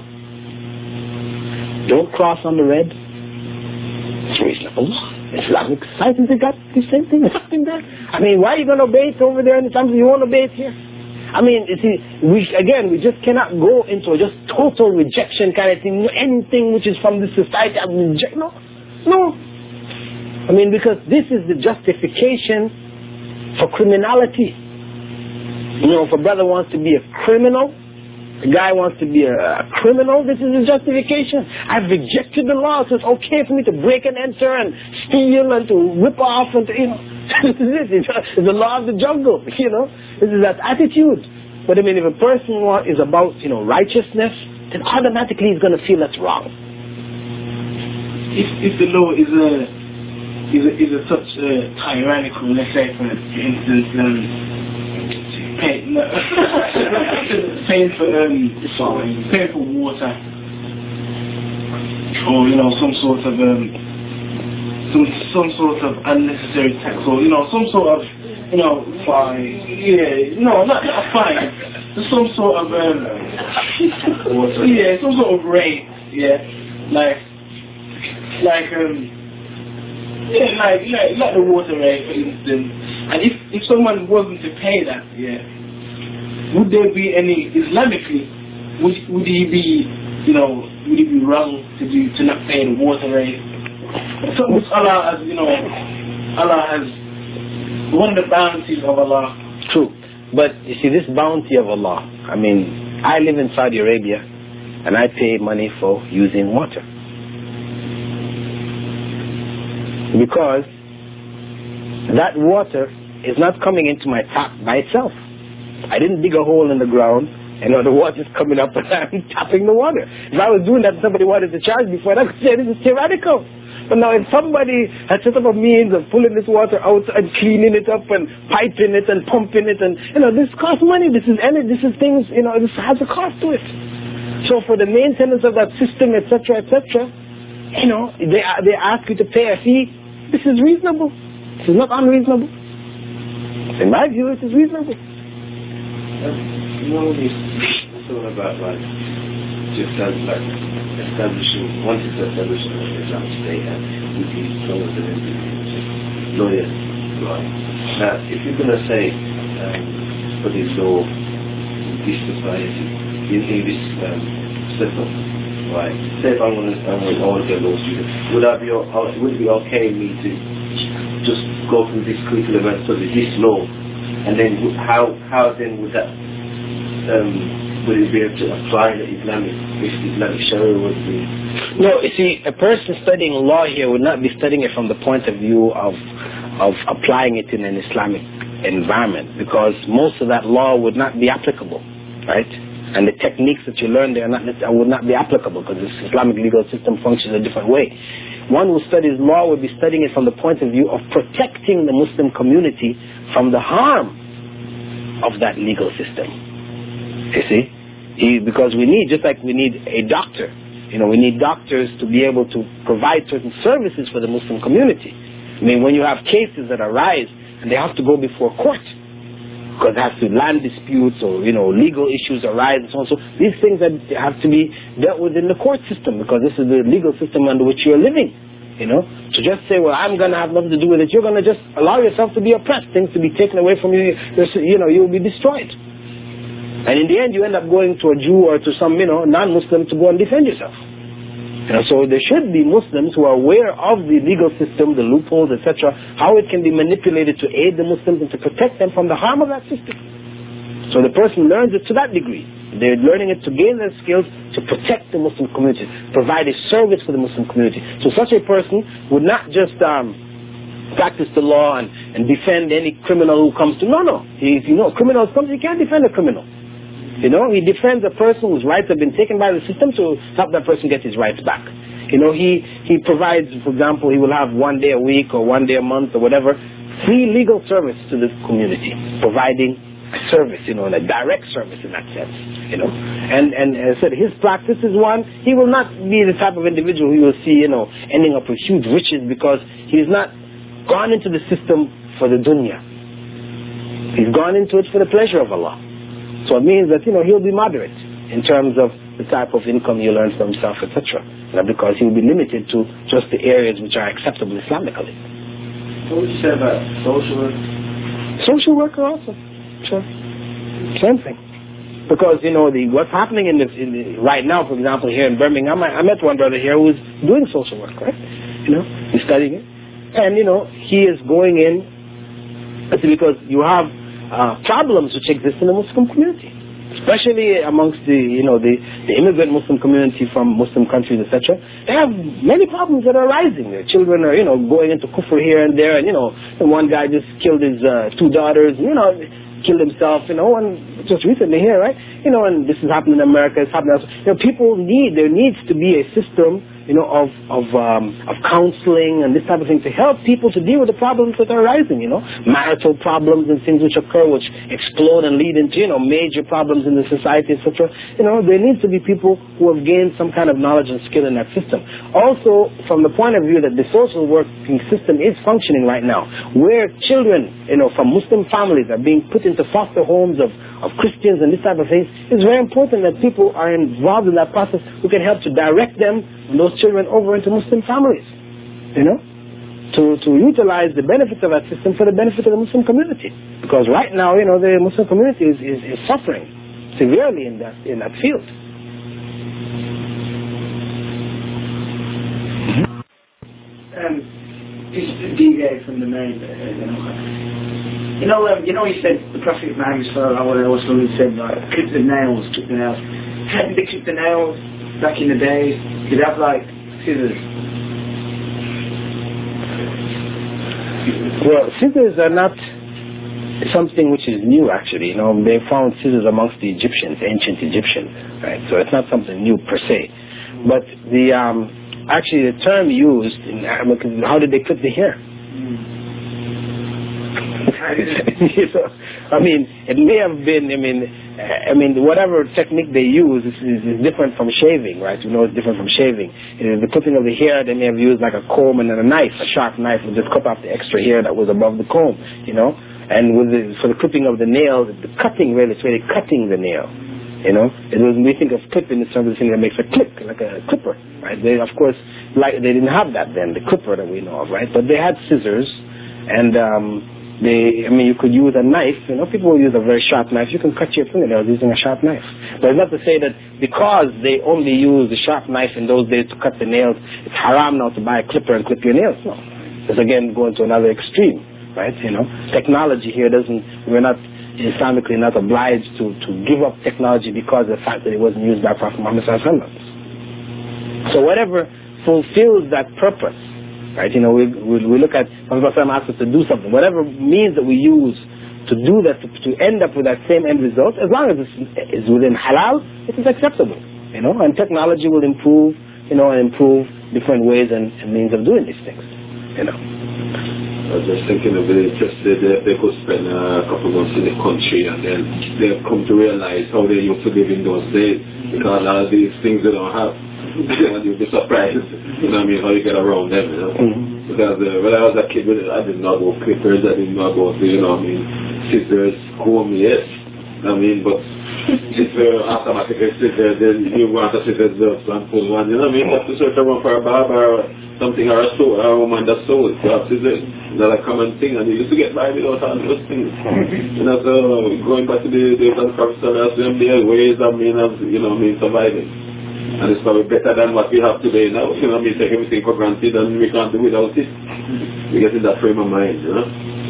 don't cross on the red, it's a reasonable law. Islamic society, they got the same thing, nothing there. I mean, why are you going to obey it over there in the times you won't obey it here? I mean, you see, we, again, we just cannot go into a just total rejection kind of thing. Anything which is from this society, I reject. No, no. I mean, because this is the justification for criminality. You know, if a brother wants to be a criminal, the guy wants to be a, a criminal, this is his justification. I've rejected the law, so it's okay for me to break and enter and steal and to rip off and to, you know. This is it. It's the law of the jungle, you know. This is that attitude. But I mean, if a person is about, you know, righteousness, then automatically he's going to feel that's wrong. If if the law is a is a, is a such a tyrannical, let's say for instance, um, pay, no, paying for um, sorry, paying for water, or you know, some sort of um, some some sort of unnecessary tax, or you know, some sort of you know, fine. Yeah, no, not not fine. Some sort of um, yeah, some sort of rate. Yeah, like like um, yeah, like like like the water rate, for instance. And if if someone wasn't to pay that, yeah, would there be any Islamically? Would would he be, you know, would he be wrong to do to not pay the water rate? So which Allah has, you know, Allah has. One of the bounties of Allah. True. But you see, this bounty of Allah, I mean, I live in Saudi Arabia and I pay money for using water. Because that water is not coming into my tap by itself. I didn't dig a hole in the ground and you know, the water is coming up and I'm tapping the water. If I was doing that and somebody wanted to charge me for it, I could say this is tyrannical. But now if somebody has set up a means of pulling this water out and cleaning it up and piping it and pumping it and, you know, this costs money, this is energy, this is things, you know, this has a cost to it. So for the maintenance of that system, et cetera, et cetera, you know, they, they ask you to pay a fee. This is reasonable. This is not unreasonable. In my view, it is reasonable. You know, it's all about like, just as like, establishing, wanting to establish an Islamic state and with these scholars and lawyers, right? Now, if you're going to say, um, for this law, this society, in, in this um, setup, right? Say if I want to, I want to get law student, would I be, would it be okay me to just go through this curriculum and study this law And then w- how how then would that um, would it be able to apply the Islamic if Islamic Sharia would be? No, you see, a person studying law here would not be studying it from the point of view of of applying it in an Islamic environment, because most of that law would not be applicable, right? And the techniques that you learn there are not, would not be applicable, because this Islamic legal system functions a different way. One who studies law would be studying it from the point of view of protecting the Muslim community from the harm of that legal system. You see? He, because we need, just like we need a doctor, you know, we need doctors to be able to provide certain services for the Muslim community. I mean, when you have cases that arise and they have to go before court, because it has to land disputes or, you know, legal issues arise and so on. So these things that have to be dealt with in the court system, because this is the legal system under which you're living. You know, to just say, well, I'm going to have nothing to do with it, you're going to just allow yourself to be oppressed, things to be taken away from you, you know, you will be destroyed. And in the end, you end up going to a Jew or to some, you know, non-Muslim to go and defend yourself. You know, so there should be Muslims who are aware of the legal system, the loopholes, et cetera, how it can be manipulated to aid the Muslims and to protect them from the harm of that system. So the person learns it to that degree. They're learning it to gain their skills to protect the Muslim community, provide a service for the Muslim community. So such a person would not just um, practice the law and, and defend any criminal who comes to. No, no. He, you know, criminals come, he can't defend a criminal. You know, he defends a person whose rights have been taken by the system to help that person get his rights back. You know, he, he provides, for example, he will have one day a week or one day a month or whatever, free legal service to the community, providing a service, you know, and a direct service in that sense, you know. And, and as I said, his practice is one, he will not be the type of individual who you will see, you know, ending up with huge riches, because he's not gone into the system for the dunya. He's gone into it for the pleasure of Allah. So it means that, you know, he'll be moderate in terms of the type of income he earns for himself, et cetera. Because he'll be limited to just the areas which are acceptable Islamically. What would you say about social work? Social worker also. Sure. Same thing. Because, you know, the what's happening in the, in the right now, for example, here in Birmingham, I, I met one brother here who's doing social work, right? You know, he's studying it. And, you know, he is going in, that's because you have Uh, problems which exist in the Muslim community, especially amongst the, you know, the, the immigrant Muslim community from Muslim countries, et cetera. They have many problems that are arising. Their children are, you know, going into kufr here and there, and you know, one guy just killed his uh, two daughters, you know, killed himself, you know, and just recently here, right? You know, and this is happening in America, it's happening elsewhere. You know, people need, there needs to be a system, you know, of of um, of counseling and this type of thing to help people to deal with the problems that are arising, you know, marital problems and things which occur, which explode and lead into, you know, major problems in the society, et cetera. You know, there needs to be people who have gained some kind of knowledge and skill in that system. Also, from the point of view that the social working system is functioning right now, where children, you know, from Muslim families are being put into foster homes of, of Christians and this type of things, it's very important that people are involved in that process who can help to direct them, those children, over into Muslim families, you know, to, to utilize the benefits of that system for the benefit of the Muslim community. Because right now, you know, the Muslim community is, is, is suffering severely in that, in that field. Um, just to deviate from the main, uh, you know, you know, um, you know, he said the Prophet Muhammad sallallahu alaihi wasallam said, like, clip the nails, clip the nails. How did they clip the nails back in the day? Did they have like scissors? Well, scissors are not something which is new, actually. You know, they found scissors amongst the Egyptians, ancient Egyptians, right? So it's not something new per se. But the um, actually the term used in Arabic, how did they clip the hair? Mm. You know, I mean, it may have been, I mean, I mean, whatever technique they use is, is, is different from shaving, right? You know, it's different from shaving. You know, the clipping of the hair, they may have used like a comb and then a knife, a sharp knife, and just cut off the extra hair that was above the comb, you know? And with the, for the clipping of the nail, the cutting really, it's really cutting the nail, you know? It was, we think of clipping as something that makes a click, like a clipper, right? They, of course, like, they didn't have that then, the clipper that we know of, right? But they had scissors, and, um, They, I mean, you could use a knife. You know, people will use a very sharp knife. You can cut your fingernails using a sharp knife. But it's not to say that because they only used the sharp knife in those days to cut the nails, it's haram now to buy a clipper and clip your nails. No. It's again going to another extreme, right? You know, technology here doesn't, we're not, Islamically not obliged to, to give up technology because of the fact that it wasn't used by Prophet Muhammad sallallahu alaihi wasallam. So whatever fulfills that purpose, right? You know, we, we, we look at, Prophet asks us to do something, whatever means that we use to do that, to, to end up with that same end result, as long as it's, it's within halal, it is acceptable, you know, and technology will improve, you know, and improve different ways and, and means of doing these things, you know. I was just thinking of the interest that they, they could spend a couple months in the country and then they've come to realize how they used to live in those days, because a lot of these things they don't have. And you'll be surprised, you know what I mean, how you get around them, you know. Mm-hmm. Because uh, when I was a kid, I didn't know about clippers, I didn't know about, you know what I mean, scissors, comb, yes, I mean, but if uh, automatically scissors, then you want a scissors just and pull one, you know what I mean, you have to search around for a barber or something, or a, sew, or a woman that sews, you have scissors, that's a common thing, and you used to get by without all those things. You know, so going back to the days of Prophet, there are ways, I mean, of, you know what I mean, surviving. And it's probably better than what we have today now. You know, we take everything for granted and we can't do without it. We get in that frame of mind, you know.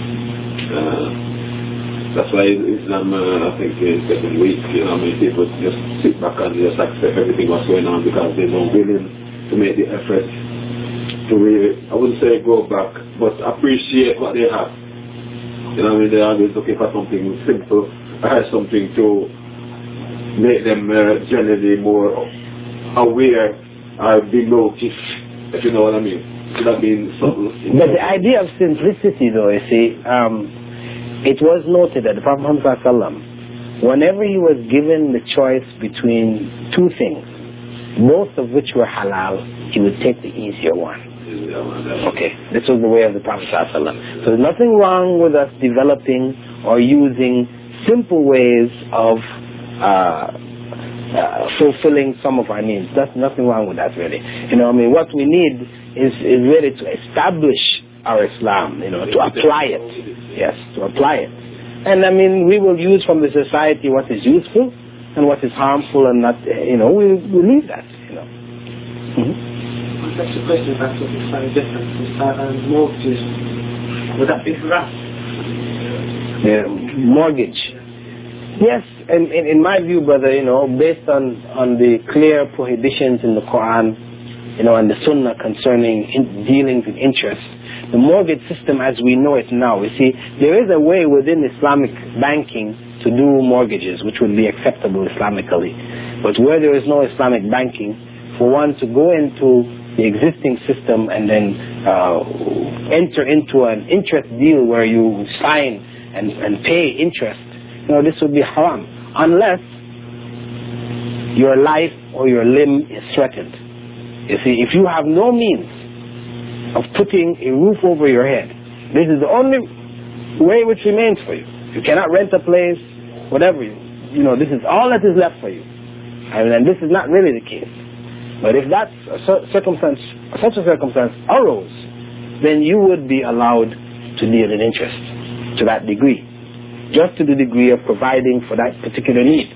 Uh, that's why Islam, uh, I think, is getting weak. You know, I mean, people just sit back and just accept everything what's going on because they're not willing to make the effort to really, I wouldn't say go back, but appreciate what they have. You know, I mean, they're always looking for something simple, or something to make them uh, generally more aware or be noticed, if you know what I mean. Should have been subtle. But the idea of simplicity, though, you see, um, it was noted that the Prophet Muhammad sallallahu alaihi wasallam, whenever he was given the choice between two things, both of which were halal, he would take the easier one. Okay, this was the way of the Prophet sallallahu alaihi wasallam. So there's nothing wrong with us developing or using simple ways of uh, Uh, fulfilling some of our needs. That's nothing wrong with that, really. You know, I mean, what we need is, is really to establish our Islam, you know, to apply it. Yes, to apply it. And I mean, we will use from the society what is useful and what is harmful, and not, you know, we we leave that, you know. Mm-hmm. That's a question about something slightly different. Uh, mortgages, would that be for us? Yeah, mortgage. Yes, and in, in my view, brother, you know, based on, on the clear prohibitions in the Quran, you know, and the Sunnah concerning in, dealings with interest, the mortgage system as we know it now, you see, there is a way within Islamic banking to do mortgages which would be acceptable Islamically. But where there is no Islamic banking, for one to go into the existing system and then uh, enter into an interest deal where you sign and, and pay interest, you know, this would be haram, unless your life or your limb is threatened. You see, if you have no means of putting a roof over your head, this is the only way which remains for you. You cannot rent a place, whatever, you, you know, this is all that is left for you. I mean, and this is not really the case. But if that circumstance, such a circumstance arose, then you would be allowed to deal in interest to that degree. Just to the degree of providing for that particular need.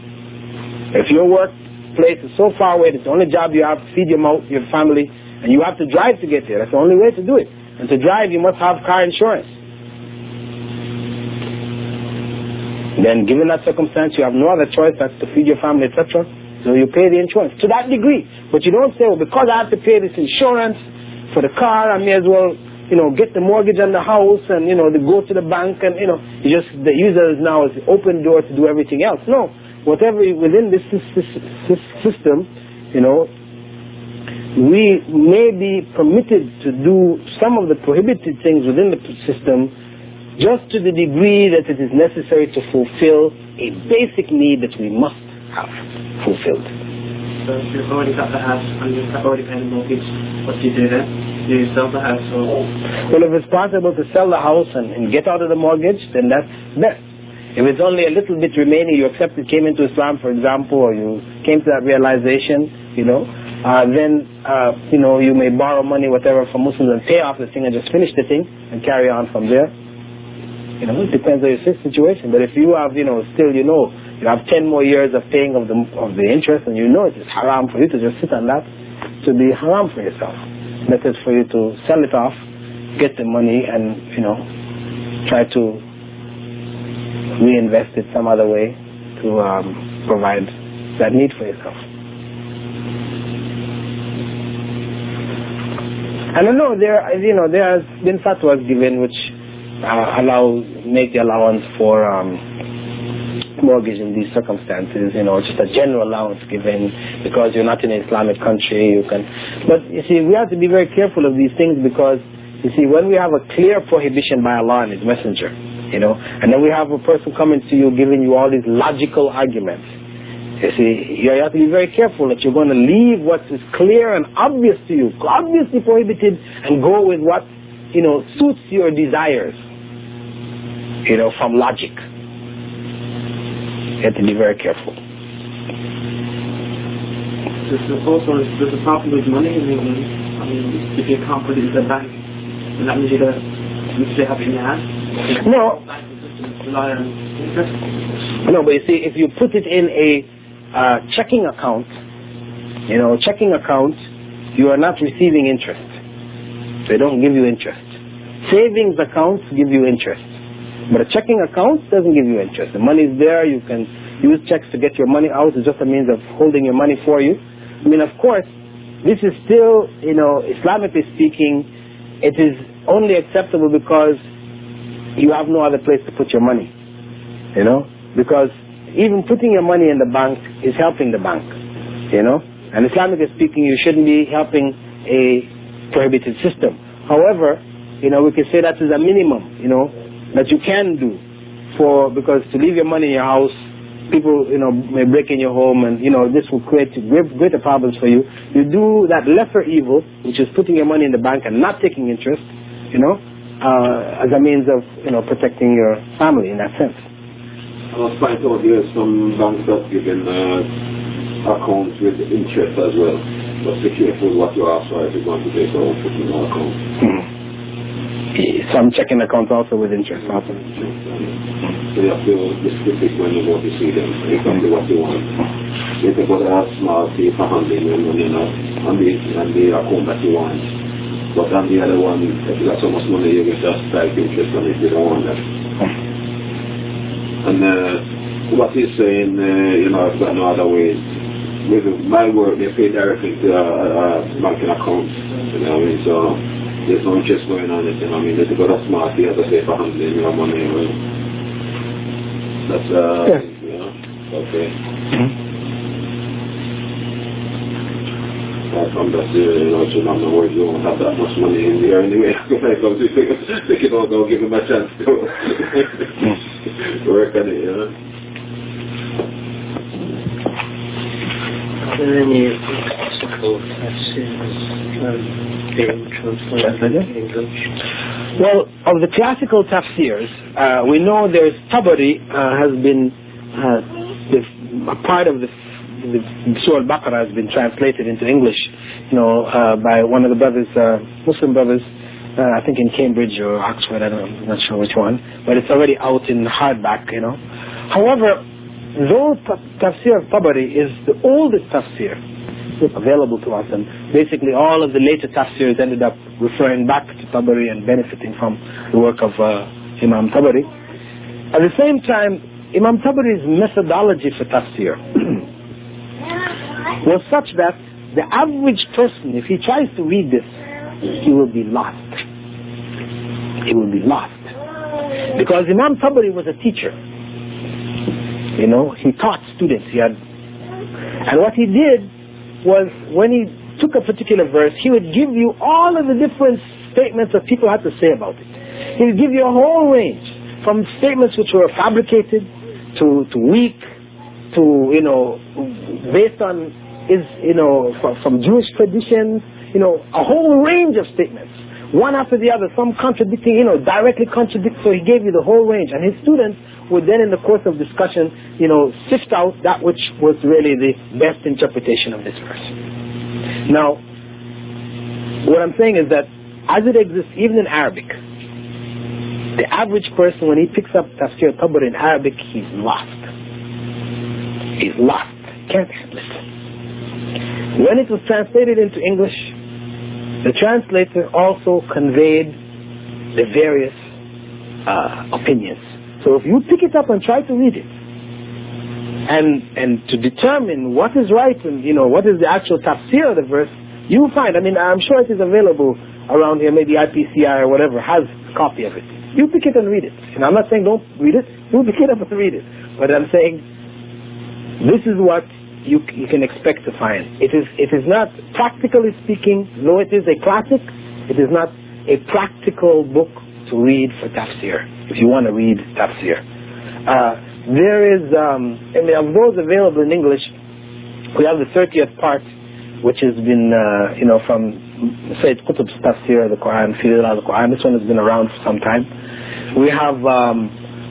If your workplace is so far away, it's the only job you have to feed your, mouth, your family, and you have to drive to get there, that's the only way to do it. And to drive, you must have car insurance. Then, given that circumstance, you have no other choice but to feed your family, et cetera. So you pay the insurance to that degree. But you don't say, well, because I have to pay this insurance for the car, I may as well, you know, get the mortgage on the house and, you know, they go to the bank and, you know, you just, the user is now is the open door to do everything else. No. Whatever within this, this, this system, you know, we may be permitted to do some of the prohibited things within the system just to the degree that it is necessary to fulfill a basic need that we must have fulfilled. So if you've already got the house and you've already paid the mortgage, what do you do then? Do you sell the house or? Well, if it's possible to sell the house and, and get out of the mortgage, then that's best. If it's only a little bit remaining, you accepted, came into Islam, for example, or you came to that realization, you know, uh, then, uh, you know, you may borrow money, whatever, from Muslims and pay off the thing and just finish the thing and carry on from there. You know, it depends on your situation. But if you have, you know, still, you know, you have ten more years of paying of the of the interest, and you know it is haram for you to just sit on that, to be haram for yourself. Better for you to sell it off, get the money, and, you know, try to reinvest it some other way to um, provide that need for yourself. And I know there, you know, there has been fatwas given which uh, allow, make the allowance for um, mortgage in these circumstances, you know, just a general allowance given because you're not in an Islamic country, you can. But you see, we have to be very careful of these things because, you see, when we have a clear prohibition by Allah and His Messenger, you know, and then we have a person coming to you giving you all these logical arguments, you see, you have to be very careful that you're going to leave what is clear and obvious to you, obviously prohibited, and go with what, you know, suits your desires, you know, from logic. You have to be very careful. There's also there's a problem with money in England. I mean, if you can't put it in the bank, then that means you don't you still have it in your hand. No. Rely on interest. No, but you see, if you put it in a uh, checking account, you know, checking account, you are not receiving interest. They don't give you interest. Savings accounts give you interest. But a checking account doesn't give you interest. The money is there, you can use checks to get your money out. It's just a means of holding your money for you. I mean, of course, this is still, you know, Islamically speaking, it is only acceptable because you have no other place to put your money, you know, because even putting your money in the bank is helping the bank, you know, and Islamically speaking, you shouldn't be helping a prohibited system. However, you know, we can say that is a minimum, you know, that you can do for, because to leave your money in your house, people, you know, may break in your home and, you know, this will create great, greater problems for you. You do that lesser evil, which is putting your money in the bank and not taking interest, you know, uh, as a means of, you know, protecting your family in that sense. I was trying to hear some banks that given uh, accounts with interest as well. But be careful what you ask for if you're going to take out put in an account. Mm-hmm. Some checking accounts also with interest also. So you have to be specific when you go to see them, exactly what you want. You can go to a small fee for handling your money on the, on the account that you want. But on the other one, if you got so much money, you can just type interest on it if you don't want that. And uh, what he's saying, uh, you know, I've got no other ways. With my work, they pay directly to a, a banking account. You know what I mean? So there's no interest going on it, you know what I mean? There's got a smart fee, as I say, for handling your money. Right? That's, uh, yeah. you know, okay. Mm-hmm. Apart from that, you know, you don't know where you don't have that much money in there anyway. If I come to think it all, don't give him a chance to work on it, you know? Are there any classical tafsirs being translated in English? Well, of the classical tafsirs, uh, we know there's Tabari uh, has been uh, the, a part of the, the Surah Al-Baqarah has been translated into English, you know, uh, by one of the brothers, uh, Muslim brothers, uh, I think in Cambridge or Oxford, I don't, I'm not sure which one, but it's already out in hardback, you know. However, though Tafsir al-Tabari is the oldest tafsir available to us, and basically all of the later tafsirs ended up referring back to Tabari and benefiting from the work of uh, Imam Tabari. At the same time, Imam Tabari's methodology for tafsir was such that the average person, if he tries to read this, he will be lost. He will be lost. Because Imam Tabari was a teacher. You know, he taught students. He had, and what he did was, when he took a particular verse, he would give you all of the different statements that people had to say about it. He would give you a whole range, from statements which were fabricated to, to weak, to, you know, based on, is, you know, from, from Jewish traditions, you know, a whole range of statements, one after the other, some contradicting, you know, directly contradict. So he gave you the whole range, and his students would then, in the course of discussion, you know, sift out that which was really the best interpretation of this verse. Now, what I'm saying is that, as it exists even in Arabic, the average person, when he picks up Tafsir Tabari in Arabic, he's lost. He's lost. Can't handle it. When it was translated into English, the translator also conveyed the various uh, opinions. So if you pick it up and try to read it, and and to determine what is right and, you know, what is the actual tafsir of the verse, you will find, I mean, I'm sure it is available around here, maybe I P C I or whatever has a copy of it. You pick it and read it. And I'm not saying don't read it, you pick it up and read it. But I'm saying this is what you you can expect to find. It is it is not, practically speaking, though it is a classic, it is not a practical book to read for tafsir, if you want to read tafsir. Uh, there is, um, I mean, of those available in English, we have the thirtieth part, which has been, uh, you know, from Sayyid Qutb's tafsir of the Quran, Fidel al-Quran. This one has been around for some time. We have um,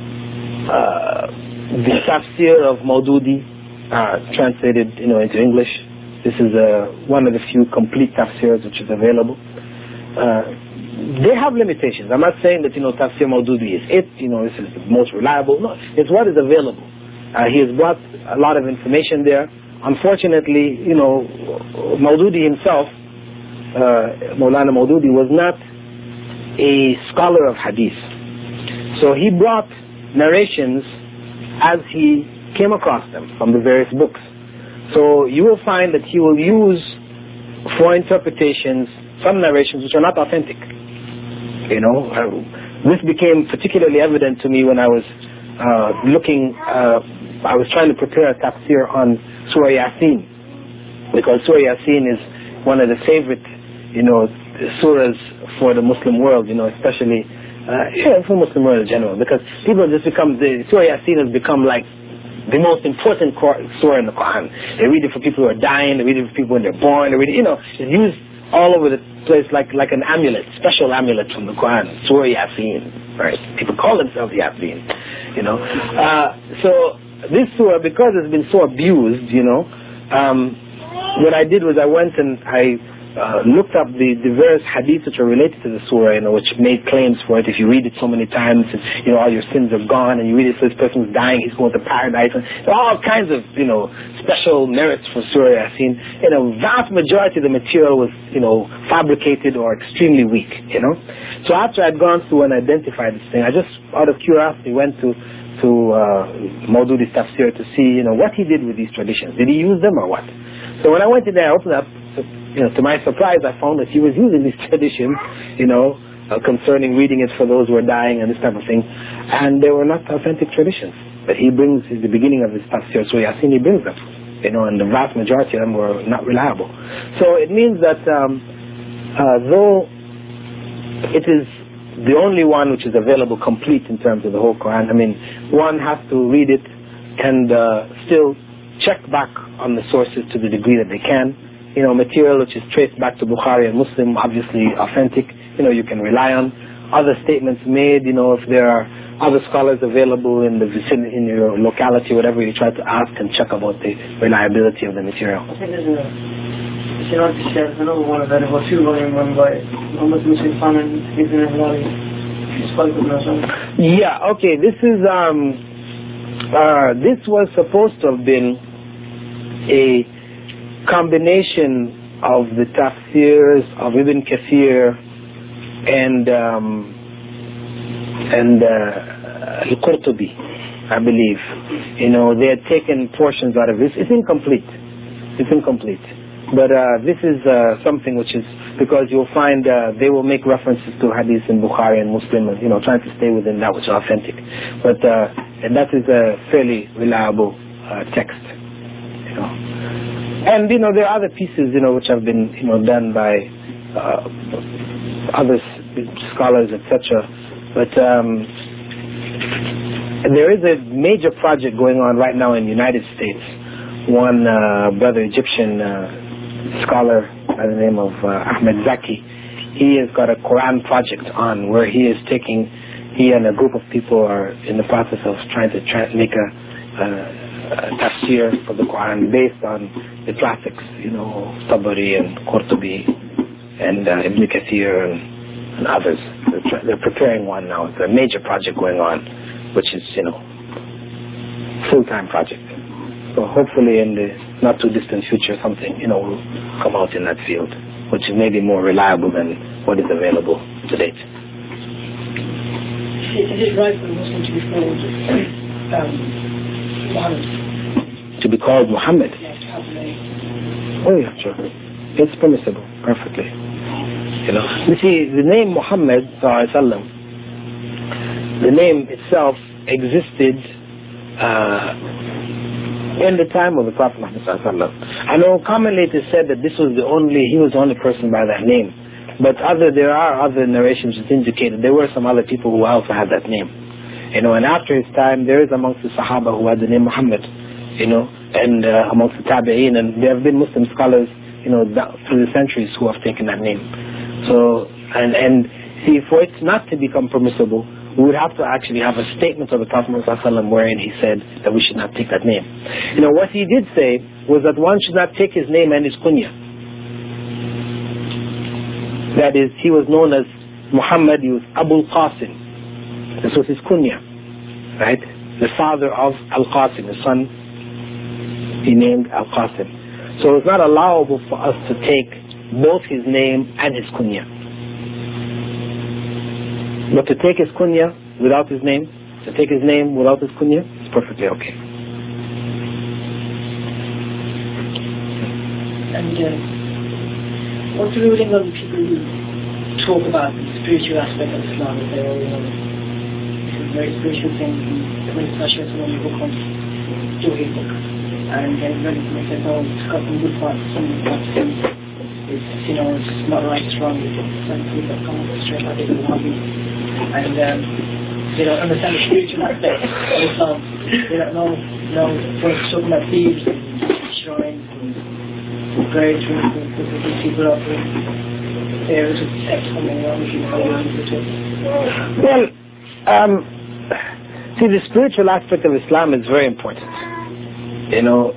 uh, the tafsir of Maududi, uh, translated, you know, into English. This is uh, one of the few complete tafsirs which is available. Uh, They have limitations. I'm not saying that, you know, Tafsir Maududi is it, you know, this is the most reliable. No, it's what is available. Uh, he has brought a lot of information there. Unfortunately, you know, Maududi himself, uh, Maulana Maududi, was not a scholar of hadith. So he brought narrations as he came across them from the various books. So you will find that he will use for interpretations some narrations which are not authentic. You know, uh, this became particularly evident to me when I was uh, looking, uh, I was trying to prepare a tafsir on Surah Yasin, because Surah Yasin is one of the favorite, you know, surahs for the Muslim world, you know, especially, uh, yeah, for Muslim world in general, because people just become, the Surah Yasin has become like the most important surah in the Quran. They read it for people who are dying, they read it for people when they're born, they read it, you know, it's used all over the place like like an amulet, special amulet from the Quran, Surah Yasin, right? People call themselves Yasin, you know. Uh, so this surah, because it's been so abused, you know, um, what I did was I went and I uh, looked up the, the various hadiths which are related to the surah, you know, which made claims for it. If you read it so many times, and, you know, all your sins are gone, and you read it so this person's dying, he's going to paradise, and all kinds of, you know, special merits for Surah Yasin. You know, vast majority of the material was, you know, fabricated or extremely weak, you know. So after I'd gone through and identified this thing, I just, out of curiosity, went to to uh, Maududi's tafsir to see, you know, what he did with these traditions. Did he use them or what? So when I went in there, I opened up, you know, to my surprise, I found that he was using these traditions, you know, uh, concerning reading it for those who are dying and this type of thing, and they were not authentic traditions. But he brings, at the beginning of his tafsir, so Yasin, he brings them, you know, and the vast majority of them were not reliable. So it means that um, uh, though it is the only one which is available complete in terms of the whole Quran, I mean, one has to read it and uh, still check back on the sources to the degree that they can. You know, material which is traced back to Bukhari and Muslim, obviously authentic, you know, you can rely on. Other statements made, you know, if there are other scholars available in the vicinity, in your locality, whatever, you try to ask and check about the reliability of the material. I think there's a, you know, there's another one available, two volume one by Muhammad Muslim Khan and Ibn Hilali. It's quite good as well. Yeah, okay, this is, um, uh, this was supposed to have been a combination of the tafsirs of Ibn Kathir and um, and uh, Al-Qurtubi, I believe. You know, they had taken portions out of this. It's incomplete. It's incomplete. But uh, this is uh, something which is, because you'll find uh, they will make references to hadith in Bukhari and Muslim, and, you know, trying to stay within that which is authentic. But uh, and that is a fairly reliable uh, text. You know. And, you know, there are other pieces, you know, which have been, you know, done by uh, other scholars, et cetera. But um, there is a major project going on right now in the United States. One uh, brother, Egyptian uh, scholar by the name of uh, Ahmed Zaki, he has got a Quran project on where he is taking, he and a group of people are in the process of trying to tra- make a uh, Uh, tafsir for the Quran based on the classics, you know, Tabari and Qurtubi and uh, Ibn Kathir and, and others. They're, tra- they're preparing one now. It's a major project going on, which is, you know, full-time project. So hopefully in the not too distant future something, you know, will come out in that field, which is maybe more reliable than what is available to date. Is it right for a Muslim to be called um, Muhammad? To be called Muhammad? Yeah, to have a name. Oh yeah, sure. It's permissible, perfectly. You know, you see, the name Muhammad, sallallahu alaihi wasallam, the name itself existed uh, in the time of the Prophet Muhammad sallallahu alaihi wasallam. I know commonly it is said that this was the only, he was the only person by that name. But other, there are other narrations that indicate that there were some other people who also had that name. You know, and after his time, there is amongst the Sahaba who had the name Muhammad, you know, and uh, amongst the Tabi'een, and there have been Muslim scholars, you know, that, through the centuries who have taken that name. So, and, and see, for it not to become permissible, we would have to actually have a statement of the Prophet ﷺ wherein he said that we should not take that name. You know, what he did say was that one should not take his name and his kunya. That is, he was known as Muhammad, he was Abu Qasim. This was his kunya, right? The father of Al-Qasim, the son he named Al-Qasim. So it's not allowable for us to take both his name and his kunya. But to take his kunya without his name, to take his name without his kunya, is perfectly okay. And uh, what's the ruling on people who talk about the spiritual aspect of Islam? That they're all, you know, this is a very spiritual thing. When it's not sure someone you book on do a book, and then ready to make it all. It's got some good parts, some parts. It's, you know, it's not right, it's wrong. It's some people that come straight out of the hobby, and um, they don't understand the spiritual aspect of Islam. They don't know, you know, when it's talking about thieves and shrines and graves and people up in areas of sex coming around, if you know how you do it. Well, um, see, the spiritual aspect of Islam is very important. You know,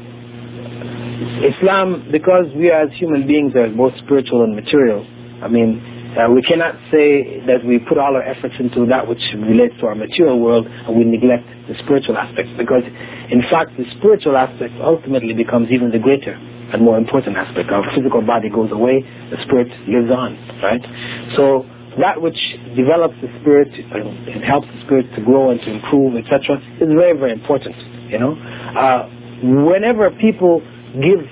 Islam, because we as human beings are both spiritual and material, I mean, uh, we cannot say that we put all our efforts into that which relates to our material world and we neglect the spiritual aspects, because in fact the spiritual aspect ultimately becomes even the greater and more important aspect. Our physical body goes away, the spirit lives on, right? So that which develops the spirit and helps the spirit to grow and to improve, et cetera, is very, very important. You know, uh, whenever people give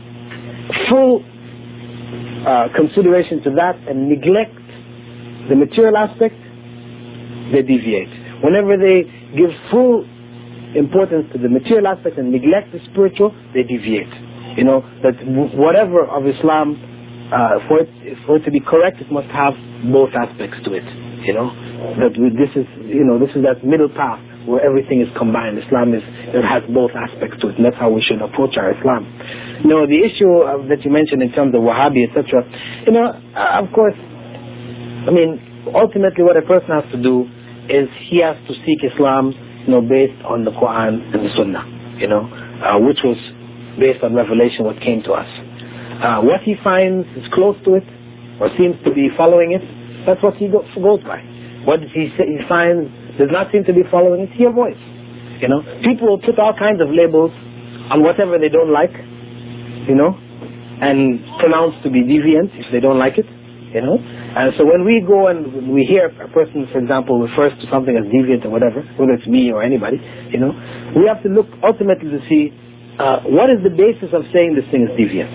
full uh, consideration to that and neglect the material aspect, they deviate. Whenever they give full importance to the material aspect and neglect the spiritual, they deviate. You know, that whatever of Islam, uh, for it for it to be correct, it must have both aspects to it. You know, that this is you know this is that middle path where everything is combined. Islam is it has both aspects to it, and that's how we should approach our Islam. You know, the issue of, that you mentioned in terms of Wahhabi, et cetera. You know, uh, of course, I mean, ultimately, what a person has to do is he has to seek Islam, you know, based on the Quran and the Sunnah. You know, uh, which was based on revelation, what came to us. Uh, what he finds is close to it, or seems to be following it, that's what he go, goes by. What he, he finds does not seem to be following it, he avoids. You know, people will put all kinds of labels on whatever they don't like, you know, and pronounce to be deviant if they don't like it, you know. And so when we go and we hear a person, for example, refers to something as deviant or whatever, whether it's me or anybody, you know, we have to look ultimately to see uh, what is the basis of saying this thing is deviant,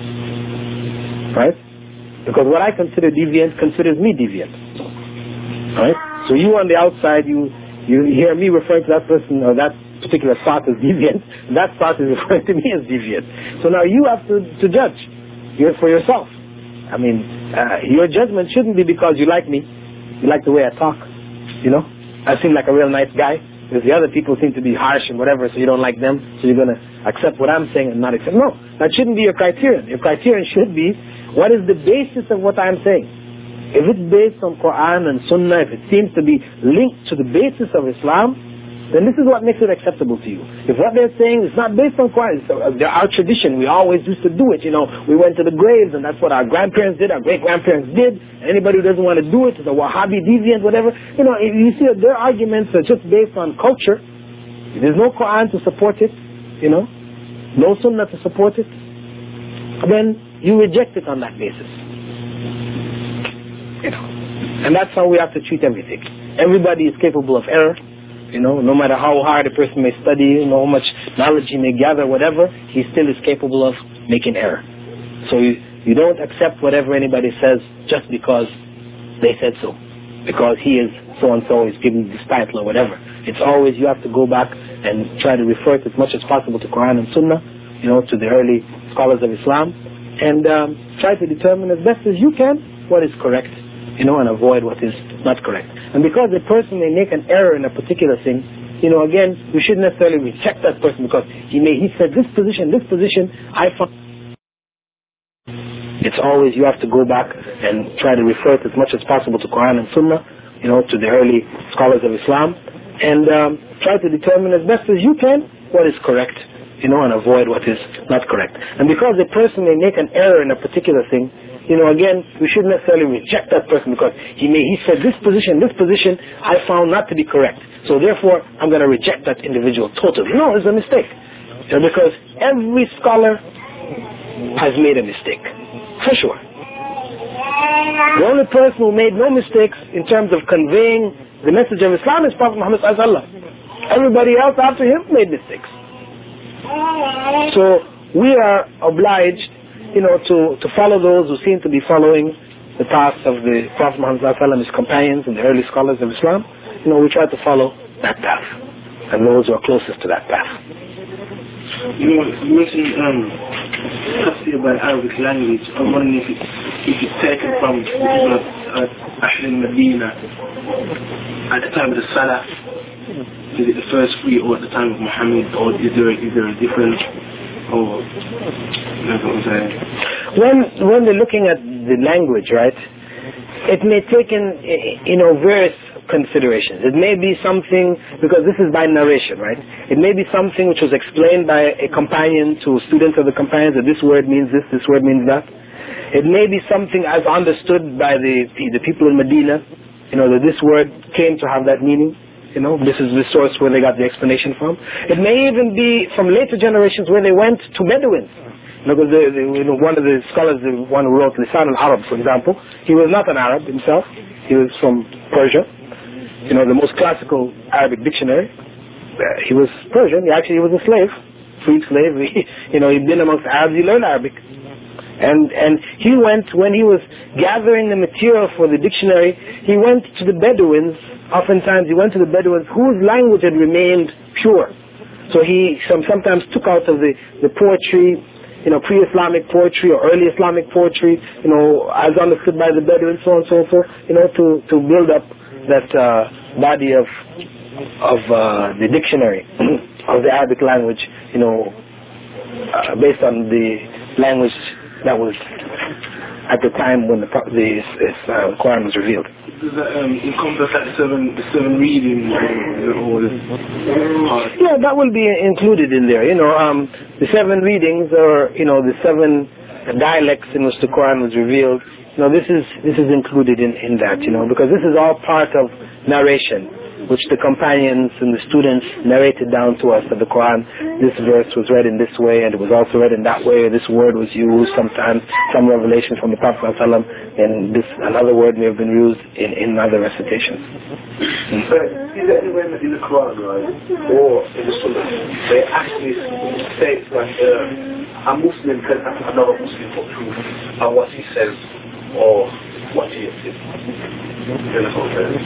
right? Because what I consider deviant considers me deviant, right? So you on the outside, you you hear me referring to that person or that particular thought as deviant, that thought is referring to me as deviant. So now you have to, to judge you're for yourself. I mean, uh, your judgment shouldn't be because you like me, you like the way I talk, you know. I seem like a real nice guy, because the other people seem to be harsh and whatever, so you don't like them, so you're going to accept what I'm saying and not accept. No, that shouldn't be your criterion. Your criterion should be, what is the basis of what I'm saying? If it's based on Quran and Sunnah, if it seems to be linked to the basis of Islam, then this is what makes it acceptable to you. If what they're saying is not based on Quran, so our tradition, we always used to do it, you know, we went to the graves and that's what our grandparents did, our great-grandparents did, and anybody who doesn't want to do it is a Wahhabi, deviant, whatever. You know, you see that their arguments are just based on culture. There's no Quran to support it, you know, no Sunnah to support it. Then you reject it on that basis. You know, and that's how we have to treat everything. Everybody is capable of error. You know, no matter how hard a person may study, you know, how much knowledge he may gather, whatever, he still is capable of making error. So you, you don't accept whatever anybody says just because they said so, because he is so-and-so, is giving this title or whatever. It's always, you have to go back and try to refer it as much as possible to Quran and Sunnah, you know, to the early scholars of Islam, and um, try to determine as best as you can what is correct, you know, and avoid what is not correct. And because a person may make an error in a particular thing, you know, again, we shouldn't necessarily reject that person because he may, he said this position, this position, I found. It's always, you have to go back and try to refer it as much as possible to Quran and Sunnah, you know, to the early scholars of Islam, and um, try to determine as best as you can what is correct, you know, and avoid what is not correct. And because a person may make an error in a particular thing, you know, again, we shouldn't necessarily reject that person because he may, he said this position, this position, I found not to be correct. So therefore, I'm going to reject that individual totally. No, it's a mistake. You know, because every scholar has made a mistake. For sure. The only person who made no mistakes in terms of conveying the message of Islam is Prophet Muhammad sallallahu alaihi wasallam. Everybody else after him made mistakes. So we are obliged, you know, to, to follow those who seem to be following the path of the Prophet Muhammad sallallahu alaihi wasallam, his companions and the early scholars of Islam. You know, we try to follow that path and those who are closest to that path. You know, you mentioned um, tafsir by Arabic language. I'm wondering if, it, if it's taken from the people of uh, Ahl al-Madinah at the time of the Salah. Is it the first three or at the time of Muhammad, or is there, is there a difference? Or, you know what I'm saying? When, when they're looking at the language, right, it may take in, you know, various considerations. It may be something, because this is by narration, right? It may be something which was explained by a companion to students of the companions, that this word means this, this word means that. It may be something as understood by the the people in Medina, you know, that this word came to have that meaning. You know, this is the source where they got the explanation from. It may even be from later generations where they went to Bedouins. Because the, the, you know, one of the scholars, the one who wrote Lisan al-Arab, for example, he was not an Arab himself. He was from Persia. You know, the most classical Arabic dictionary. Uh, he was Persian. He actually he was a slave, freed slave. He, you know, he'd been amongst Arabs. He learned Arabic. And and he went, when he was gathering the material for the dictionary, he went to the Bedouins. Oftentimes he went to the Bedouins whose language had remained pure. So he some, sometimes took out of the, the poetry, you know, pre-Islamic poetry or early Islamic poetry, you know, as understood by the Bedouins, so on and so forth, you know, to, to build up that uh, body of of uh, the dictionary of the Arabic language, you know, uh, based on the language that was at the time when the the uh, Quran was revealed. Does that um, encompass that seven, the seven readings or the uh, yeah, that will be included in there. You know, um, the seven readings, or you know, the seven dialects in which the Quran was revealed. You know, this is this is included in in that. You know, because this is all part of narration, which the companions and the students narrated down to us that the Quran, this verse was read in this way, and it was also read in that way. This word was used sometimes, some revelation from the Prophet ﷺ, and this another word may have been used in, in other recitations. So, is there anywhere in the Quran, right, or in the Sunnah, they actually say like uh, a Muslim can ask another Muslim for proof on what he says or what he is? You know what I'm saying?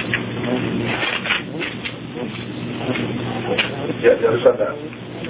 Yeah, you understand that?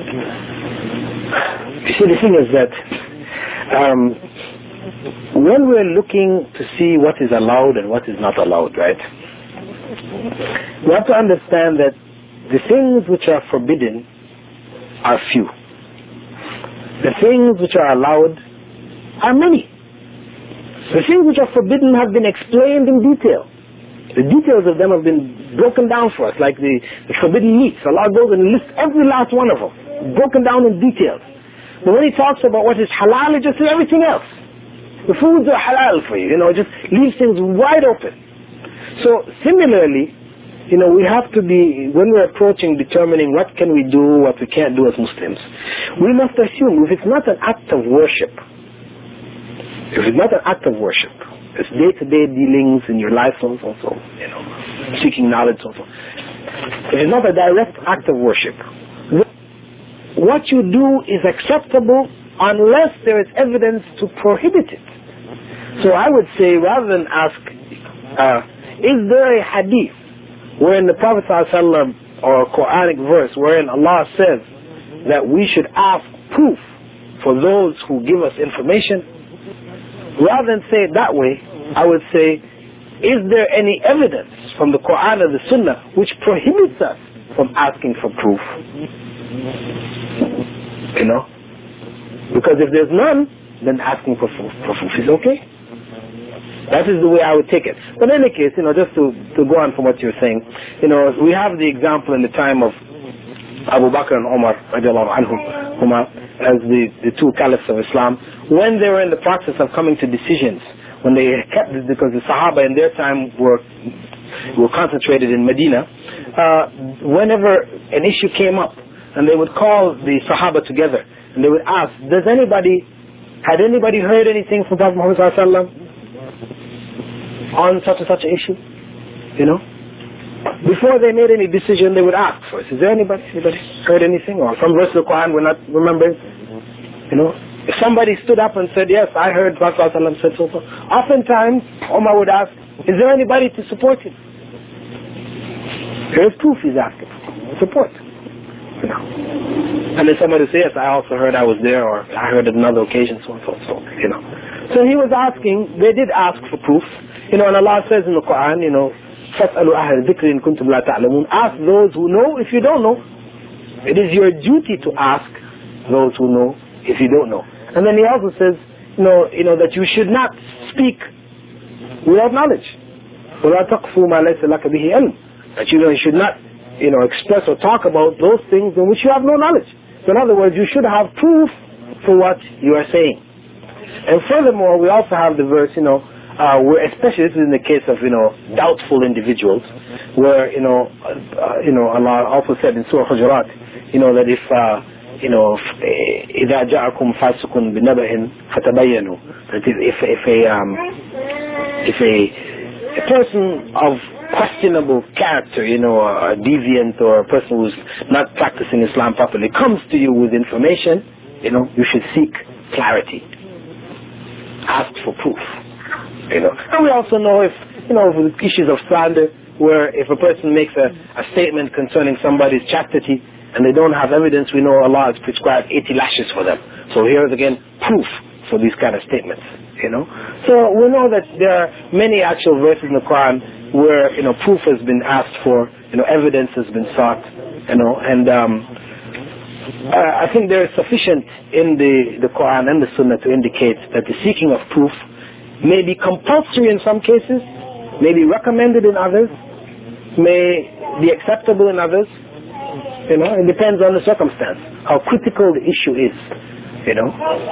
You see, the thing is that um, when we're looking to see what is allowed and what is not allowed, right, we have to understand that the things which are forbidden are few. The things which are allowed are many. The things which are forbidden have been explained in detail. The details of them have been broken down for us, like the, the forbidden meats. Allah goes and lists every last one of them, broken down in detail. But when He talks about what is halal, He just says everything else. The foods are halal for you, you know, just leaves things wide open. So similarly, you know, we have to be, when we're approaching determining what can we do, what we can't do as Muslims, we must assume if it's not an act of worship, if it's not an act of worship, it's day-to-day dealings in your life, so and so, so, you know, seeking knowledge, so forth. It is not a direct act of worship. What you do is acceptable unless there is evidence to prohibit it. So I would say, rather than ask, uh, is there a hadith wherein the Prophet ﷺ, or a Quranic verse wherein Allah says that we should ask proof for those who give us information? Rather than say it that way, I would say, is there any evidence from the Quran or the Sunnah which prohibits us from asking for proof? You know? Because if there's none, then asking for proof, for proof is okay. That is the way I would take it. But in any case, you know, just to, to go on from what you're saying, you know, we have the example in the time of Abu Bakr and Umar, radiallahu anhum, as the, the two caliphs of Islam, when they were in the process of coming to decisions, when they kept it, because the Sahaba in their time were were concentrated in Medina, uh, whenever an issue came up, and they would call the Sahaba together, and they would ask, does anybody, had anybody heard anything from Prophet Muhammad sallallahu alaihi wasallam on such and such an issue? You know? Before they made any decision, they would ask first, is there anybody, anybody heard anything? Or some verse of the Quran we're not remembering? You know? If somebody stood up and said, yes, I heard Prophet sallallahu alaihi wasallam said so, so. Oftentimes, Umar would ask, is there anybody to support him? Here's proof he's asking for. Support. You know? And then somebody would say, yes, I also heard I was there, or I heard at another occasion, so and so, so, you know. So he was asking, they did ask for proof. You know, and Allah says in the Quran, you know, فَاسْأَلُوا أَهْلَ الذِّكْرِ إِن كُنتُمْ لَا تَعْلَمُونَ. Ask those who know if you don't know. It is your duty to ask those who know if you don't know. And then he also says, you know, you know that you should not speak without knowledge. وَلَا تَقْفُوا مَا لَيْسَ لَكَ بِهِ عِلْمٍ. That you know, you should not, you know, express or talk about those things in which you have no knowledge. So in other words, you should have proof for what you are saying. And furthermore, we also have the verse, you know, uh, where, especially this is in the case of, you know, doubtful individuals, where, you know, uh, you know, Allah also said in Surah Hujurat, you know, that if, uh, you know, إِذَا جَاءَكُمْ فَاسِقٌ بِنَبَإٍ فَتَبَيَّنُوا. That is, if, if a, um, if a, a person of questionable character, you know, a deviant or a person who's not practicing Islam properly comes to you with information, you know, you should seek clarity. Ask for proof. You know. And we also know if, you know, with issues of slander, where if a person makes a, a statement concerning somebody's chastity and they don't have evidence, we know Allah has prescribed eighty lashes for them. So here is again proof for these kind of statements. You know. So we know that there are many actual verses in the Quran where, you know, proof has been asked for, you know, evidence has been sought, you know, and um, uh, I think there is sufficient in the, the Quran and the Sunnah to indicate that the seeking of proof may be compulsory in some cases, may be recommended in others, may be acceptable in others. You know, it depends on the circumstance, how critical the issue is. You know.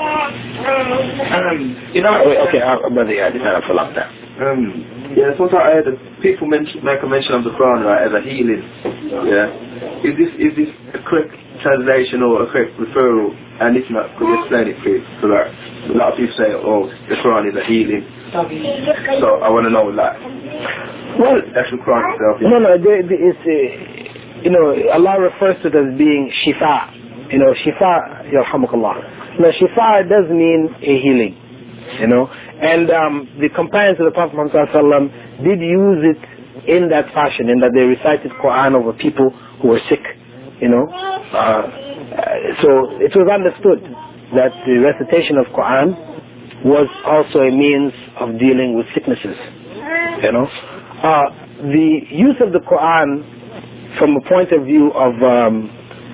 Um, you know. Wait, okay, uh, brother, yeah, I did not have to lock that. Um, yeah, sometimes I heard that people mention, make a mention of the Quran, right, as a healing. Yeah. Is this is this a correct translation or a correct referral? And if not, could you explain it, please? So like, a lot of people say, oh, the Quran is a healing. So I want to know, like, well, the actual Quran itself. Yeah. No, no, it's, uh, you know, Allah refers to it as being shifa. You know, shifa, yarhamukallah. Now, shifa does mean a healing. You know, and um, the companions of the Prophet Muhammad sallallahu alaihi wasallam did use it in that fashion, in that they recited Quran over people who were sick. You know, uh, so it was understood that the recitation of Quran was also a means of dealing with sicknesses. You know, uh, the use of the Quran from a point of view of um,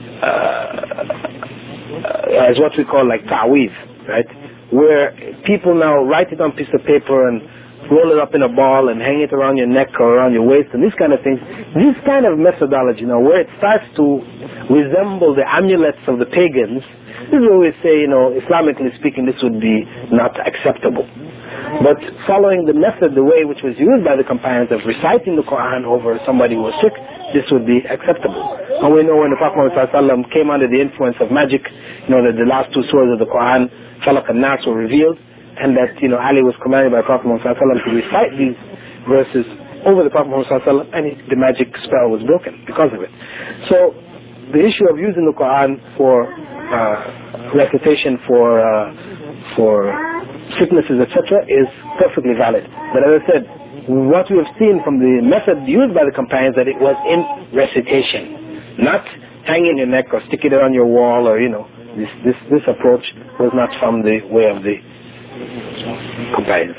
uh, as what we call like ta'weez, right? Where people now write it on a piece of paper and roll it up in a ball and hang it around your neck or around your waist and these kind of things. This kind of methodology, you know, where it starts to resemble the amulets of the pagans, this is where we say, you know, Islamically speaking, this would be not acceptable. But following the method, the way which was used by the companions of reciting the Quran over somebody who was sick, this would be acceptable. And we know when the Prophet ﷺ came under the influence of magic, you know, that the last two surahs of the Quran, Falaq and Nas, were revealed, and that, you know, Ali was commanded by Prophet Muhammad ﷺ to recite these verses over the Prophet Muhammad sallallahu alaihi wasallam, and it, the magic spell was broken because of it. So the issue of using the Quran for uh, recitation for uh, for sicknesses, et cetera, is perfectly valid. But as I said, what we have seen from the method used by the companions, that it was in recitation, not hanging your neck or sticking it on your wall, or you know, this this this approach was not from the way of the companions.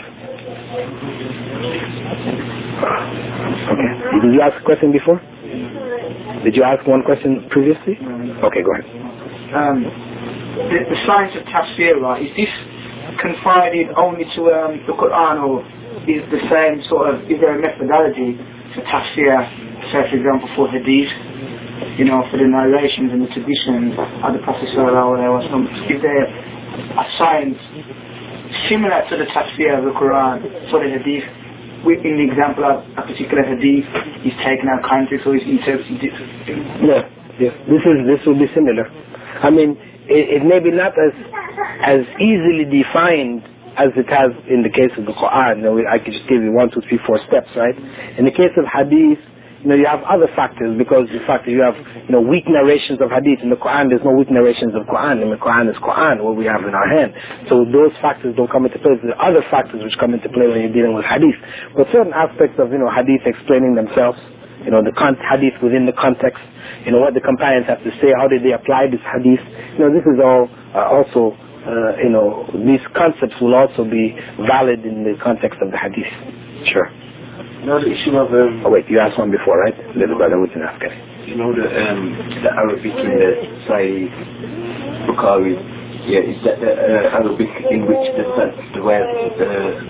Okay. Did you ask a question before? Did you ask one question previously? Okay, go ahead. Um, the, the science of tafsir, right, is this confined only to um, the Quran, or is the same sort of, is there a methodology for tafsir, say for example for hadith, you know, for the narrations and the traditions of the Prophet sallallahu alaihi wasallam? Is there a science similar to the tafsir of the Quran for the hadith? In the example of a particular hadith is taken out of context or is interpreted differently. Yeah, yeah. This is this will be similar. I mean, it, it may be not as as easily defined as it has in the case of the Quran. You know, I could just give you one, two, three, four steps, right? In the case of hadith, you know, you have other factors, because the fact that you have, you know, weak narrations of hadith. In the Quran, there's no weak narrations of Quran. In the Quran is Quran, what we have in our hand. So those factors don't come into play. There are other factors which come into play when you're dealing with hadith. But certain aspects of, you know, hadith explaining themselves, you know, the con- hadith within the context, you know, what the companions have to say, how did they apply this hadith. You know, this is all uh, also, uh, you know, these concepts will also be valid in the context of the hadith. Sure. You know the issue of um, oh wait, you asked one before, right? Little brother was in Afghan. You know the um, the Arabic in the Sahih Bukhari. Yeah, is that the uh, Arabic in which the the where the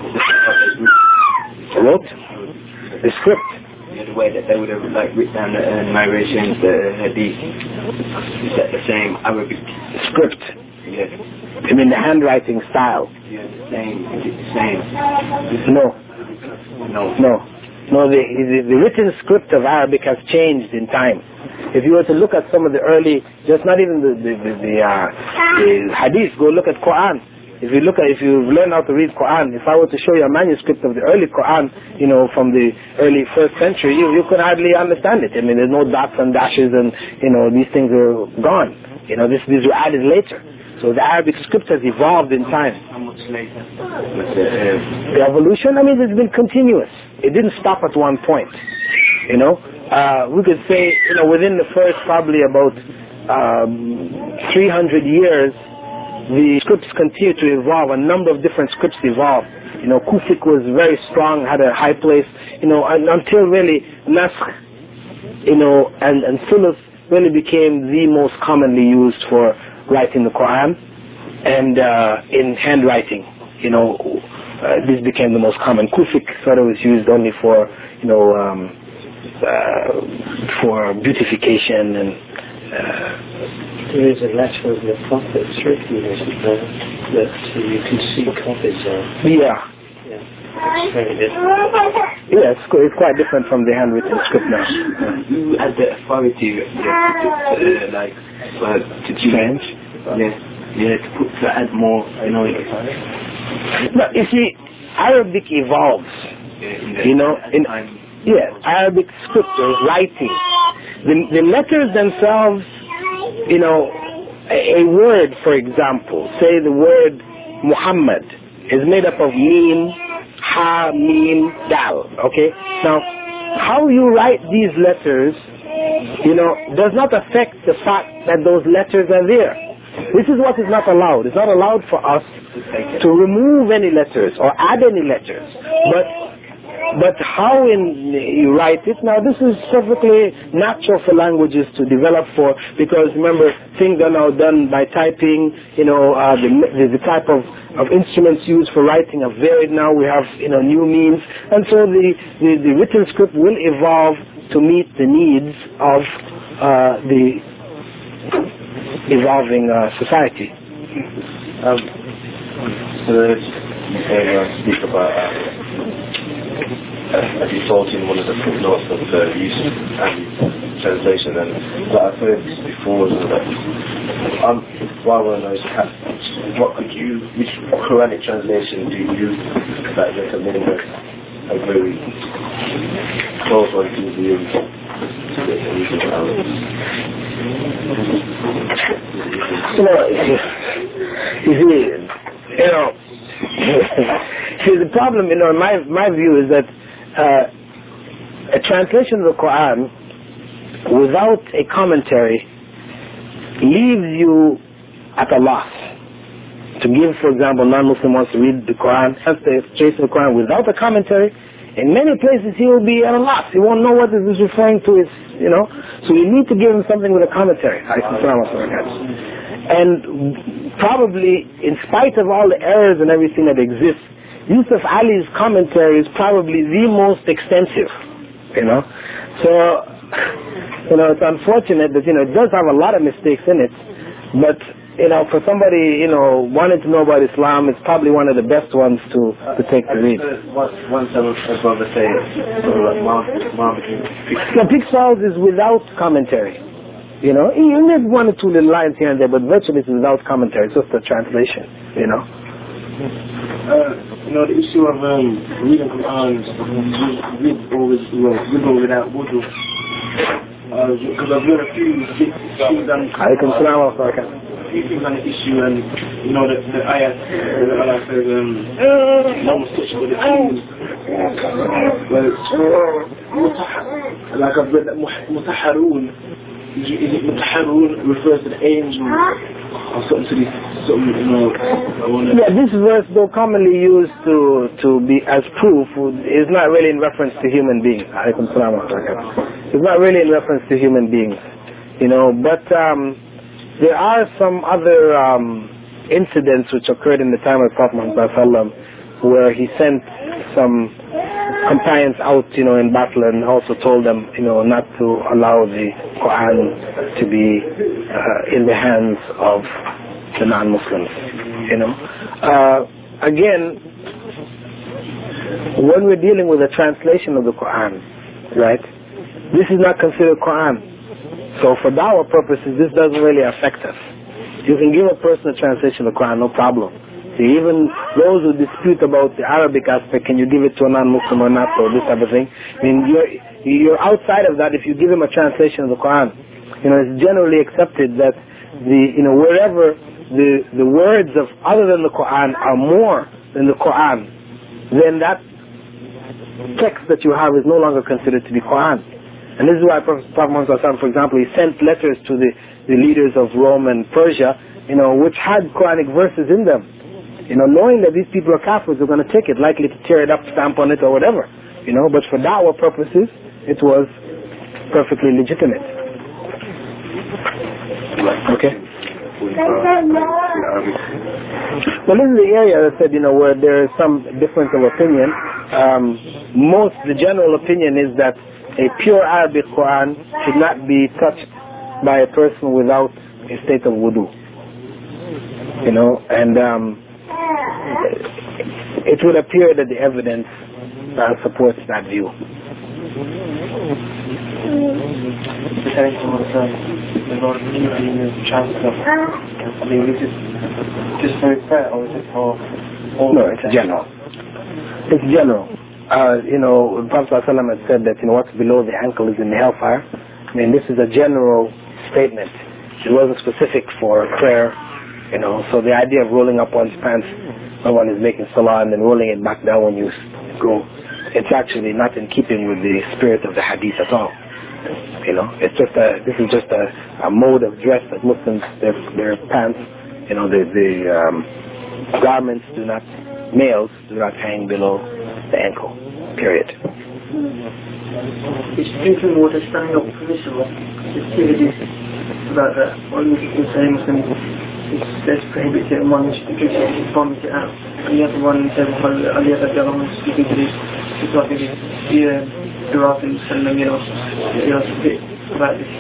the wrote the script. Yeah, the way that they would have like written down the uh, narrations, the hadith. Is that the same Arabic script? Yeah. I mean the handwriting style. Yeah, the same. Is it the same? No. No. No. No, the, the, the written script of Arabic has changed in time. If you were to look at some of the early, just not even the the, the, the, uh, the hadith, go look at Quran. If you look at, if you've learned how to read Quran, if I were to show you a manuscript of the early Quran, you know, from the early first century, you, you could hardly understand it. I mean, there's no dots and dashes, and, you know, these things are gone. You know, this, these were added later. So the Arabic script has evolved in time. How much later? The, the evolution, I mean, it's been continuous. It didn't stop at one point. You know, uh, we could say, you know, within the first probably about um, three hundred years, the scripts continued to evolve. A number of different scripts evolved. You know, Kufic was very strong, had a high place. You know, and, until really Naskh, you know, and and Thuluth really became the most commonly used for writing the Quran, and uh, in handwriting, you know, uh, this became the most common. Kufic sort of was used only for, you know, um, uh, for beautification and. Uh, there is a letter of the Prophet written there that you can see copies of. Yeah. It's very different. Yeah, it's, it's quite different from the handwritten script now. You had the authority, yeah, uh, like, uh, to change. Yeah, yeah, to put to add more, you know. No, you see, Arabic evolves. Yeah, you know, in yeah, Arabic script or writing. The the letters themselves, you know, a, a word, for example, say the word Muhammad is made up of Mim, Ha, Mim, Dal. Okay, now how you write these letters, you know, does not affect the fact that those letters are there. This is what is not allowed. It's not allowed for us to remove any letters or add any letters. But but how in you write it, now this is perfectly natural for languages to develop for, because remember, things are now done by typing, you know, uh, the, the, the type of, of instruments used for writing are varied now. We have, you know, new means. And so the, the, the written script will evolve to meet the needs of uh, the evolving uh, society. Um, so you say, uh, speak about, uh, uh, as you told in one of the footnotes of the use and translation, and but I've heard this before, so that um, what I want to know is, what could you, which Quranic translation do you like recommend? a very close one to the view. You know, you see, you know, see the problem, you know, in my, my view is that uh, a translation of the Quran without a commentary leaves you at a loss. To give, for example, non-Muslim wants to read the Quran, has to trace the Quran without a commentary, in many places he will be at a loss. He won't know what this is referring to. Is, you know, so you need to give him something with a commentary. And probably, in spite of all the errors and everything that exists, Yusuf Ali's commentary is probably the most extensive. You know, so you know it's unfortunate that you know it does have a lot of mistakes in it, but you know, for somebody, you know, wanting to know about Islam, it's probably one of the best ones to, to take to read. Once I was above the say, the Pixels is without commentary. You know, you need one or two little lines here and there, but virtually it's without commentary. It's just a translation, you know. Uh, you know, the issue of um, reading Quran with or with, well, with or without wudu. Because uh, I've learned a few things on few things on the issue, and you know that the ayat uh, Allah says um no one touch with the shoes. Well, like I've read that mutahharun, is it mutahharun refers to the angel or something to the something, you know. Yeah, this verse, though commonly used to to be as proof, is not really in reference to human beings. It's not really in reference to human beings, you know, but um there are some other um, incidents which occurred in the time of Prophet Muhammad where he sent some companions out, you know, in battle, and also told them, you know, not to allow the Quran to be uh, in the hands of the non-Muslims, you know. Uh, again, when we're dealing with a translation of the Quran, right, this is not considered Quran. So for dawah purposes, this doesn't really affect us. You can give a person a translation of the Quran, no problem. So even those who dispute about the Arabic aspect, can you give it to a non-Muslim or not, or this type of thing, I mean, you're, you're outside of that if you give him a translation of the Quran. You know, it's generally accepted that the, you know, wherever the, the words of other than the Quran are more than the Quran, then that text that you have is no longer considered to be Quran. And this is why Prophet Muhammad, for example, he sent letters to the, the leaders of Rome and Persia, you know, which had Quranic verses in them. You know, knowing that these people are Kafirs, they're going to take it, likely to tear it up, stamp on it, or whatever. You know, but for da'wah purposes, it was perfectly legitimate. Okay? Well, this is the area that said, you know, where there is some difference of opinion. Um, most, the general opinion is that a pure Arabic Quran should not be touched by a person without a state of wudu. You know, and um, it would appear that the evidence uh, supports that view. No, it's general. It's general. Uh, you know, Prophet ﷺ had said that, you know, what's below the ankle is in the hellfire. I mean, this is a general statement. It wasn't specific for prayer, you know, so the idea of rolling up one's pants when one is making salah and then rolling it back down when you go, it's actually not in keeping with the spirit of the hadith at all. You know, it's just a, this is just a, a mode of dress that Muslims, their, their pants, you know, the, the um, garments do not, males do not hang below the ankle, period. Is drinking water standing up permissible? It's activities about that. One can say Muslim says prohibit it, and one is to drink it and vomit it out. And the other one says, well, the other one is speaking to this, it's like this, yeah, the Rafi Sallam, you know, you know, a bit about this.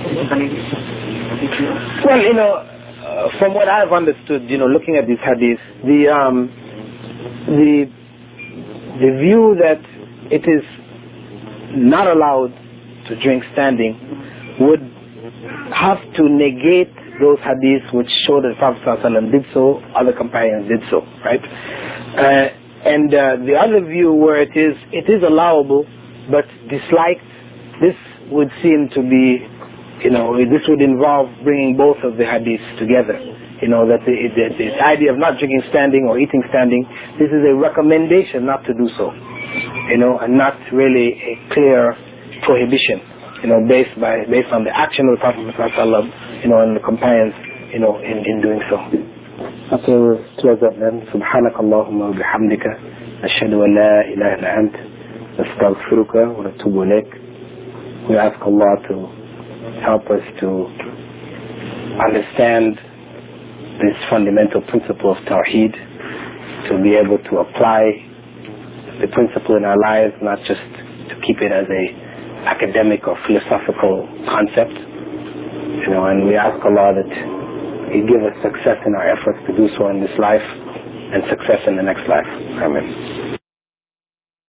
Well, you know, uh, from what I've understood, you know, looking at these hadiths, the, um, the, the view that it is not allowed to drink standing would have to negate those hadiths which show that Prophet ﷺ did so, other companions did so, right? Uh, And uh, the other view where it is, it is allowable, but disliked, this would seem to be, you know, this would involve bringing both of the hadiths together. You know, that the, the, the idea of not drinking standing or eating standing, this is a recommendation not to do so. You know, and not really a clear prohibition, you know, based by based on the action of the Prophet Muhammad, you know, and the companions, you know, in, in doing so. Okay, we'll close up then. سبحانك اللهم وبحمدك أشهد أن لا إله إلا أنت نستغفرك ونتوب إليك. We ask Allah to help us to understand this fundamental principle of Tawheed, to be able to apply the principle in our lives, not just to keep it as a academic or philosophical concept, you know, and we ask Allah that He give us success in our efforts to do so in this life and success in the next life. Amen.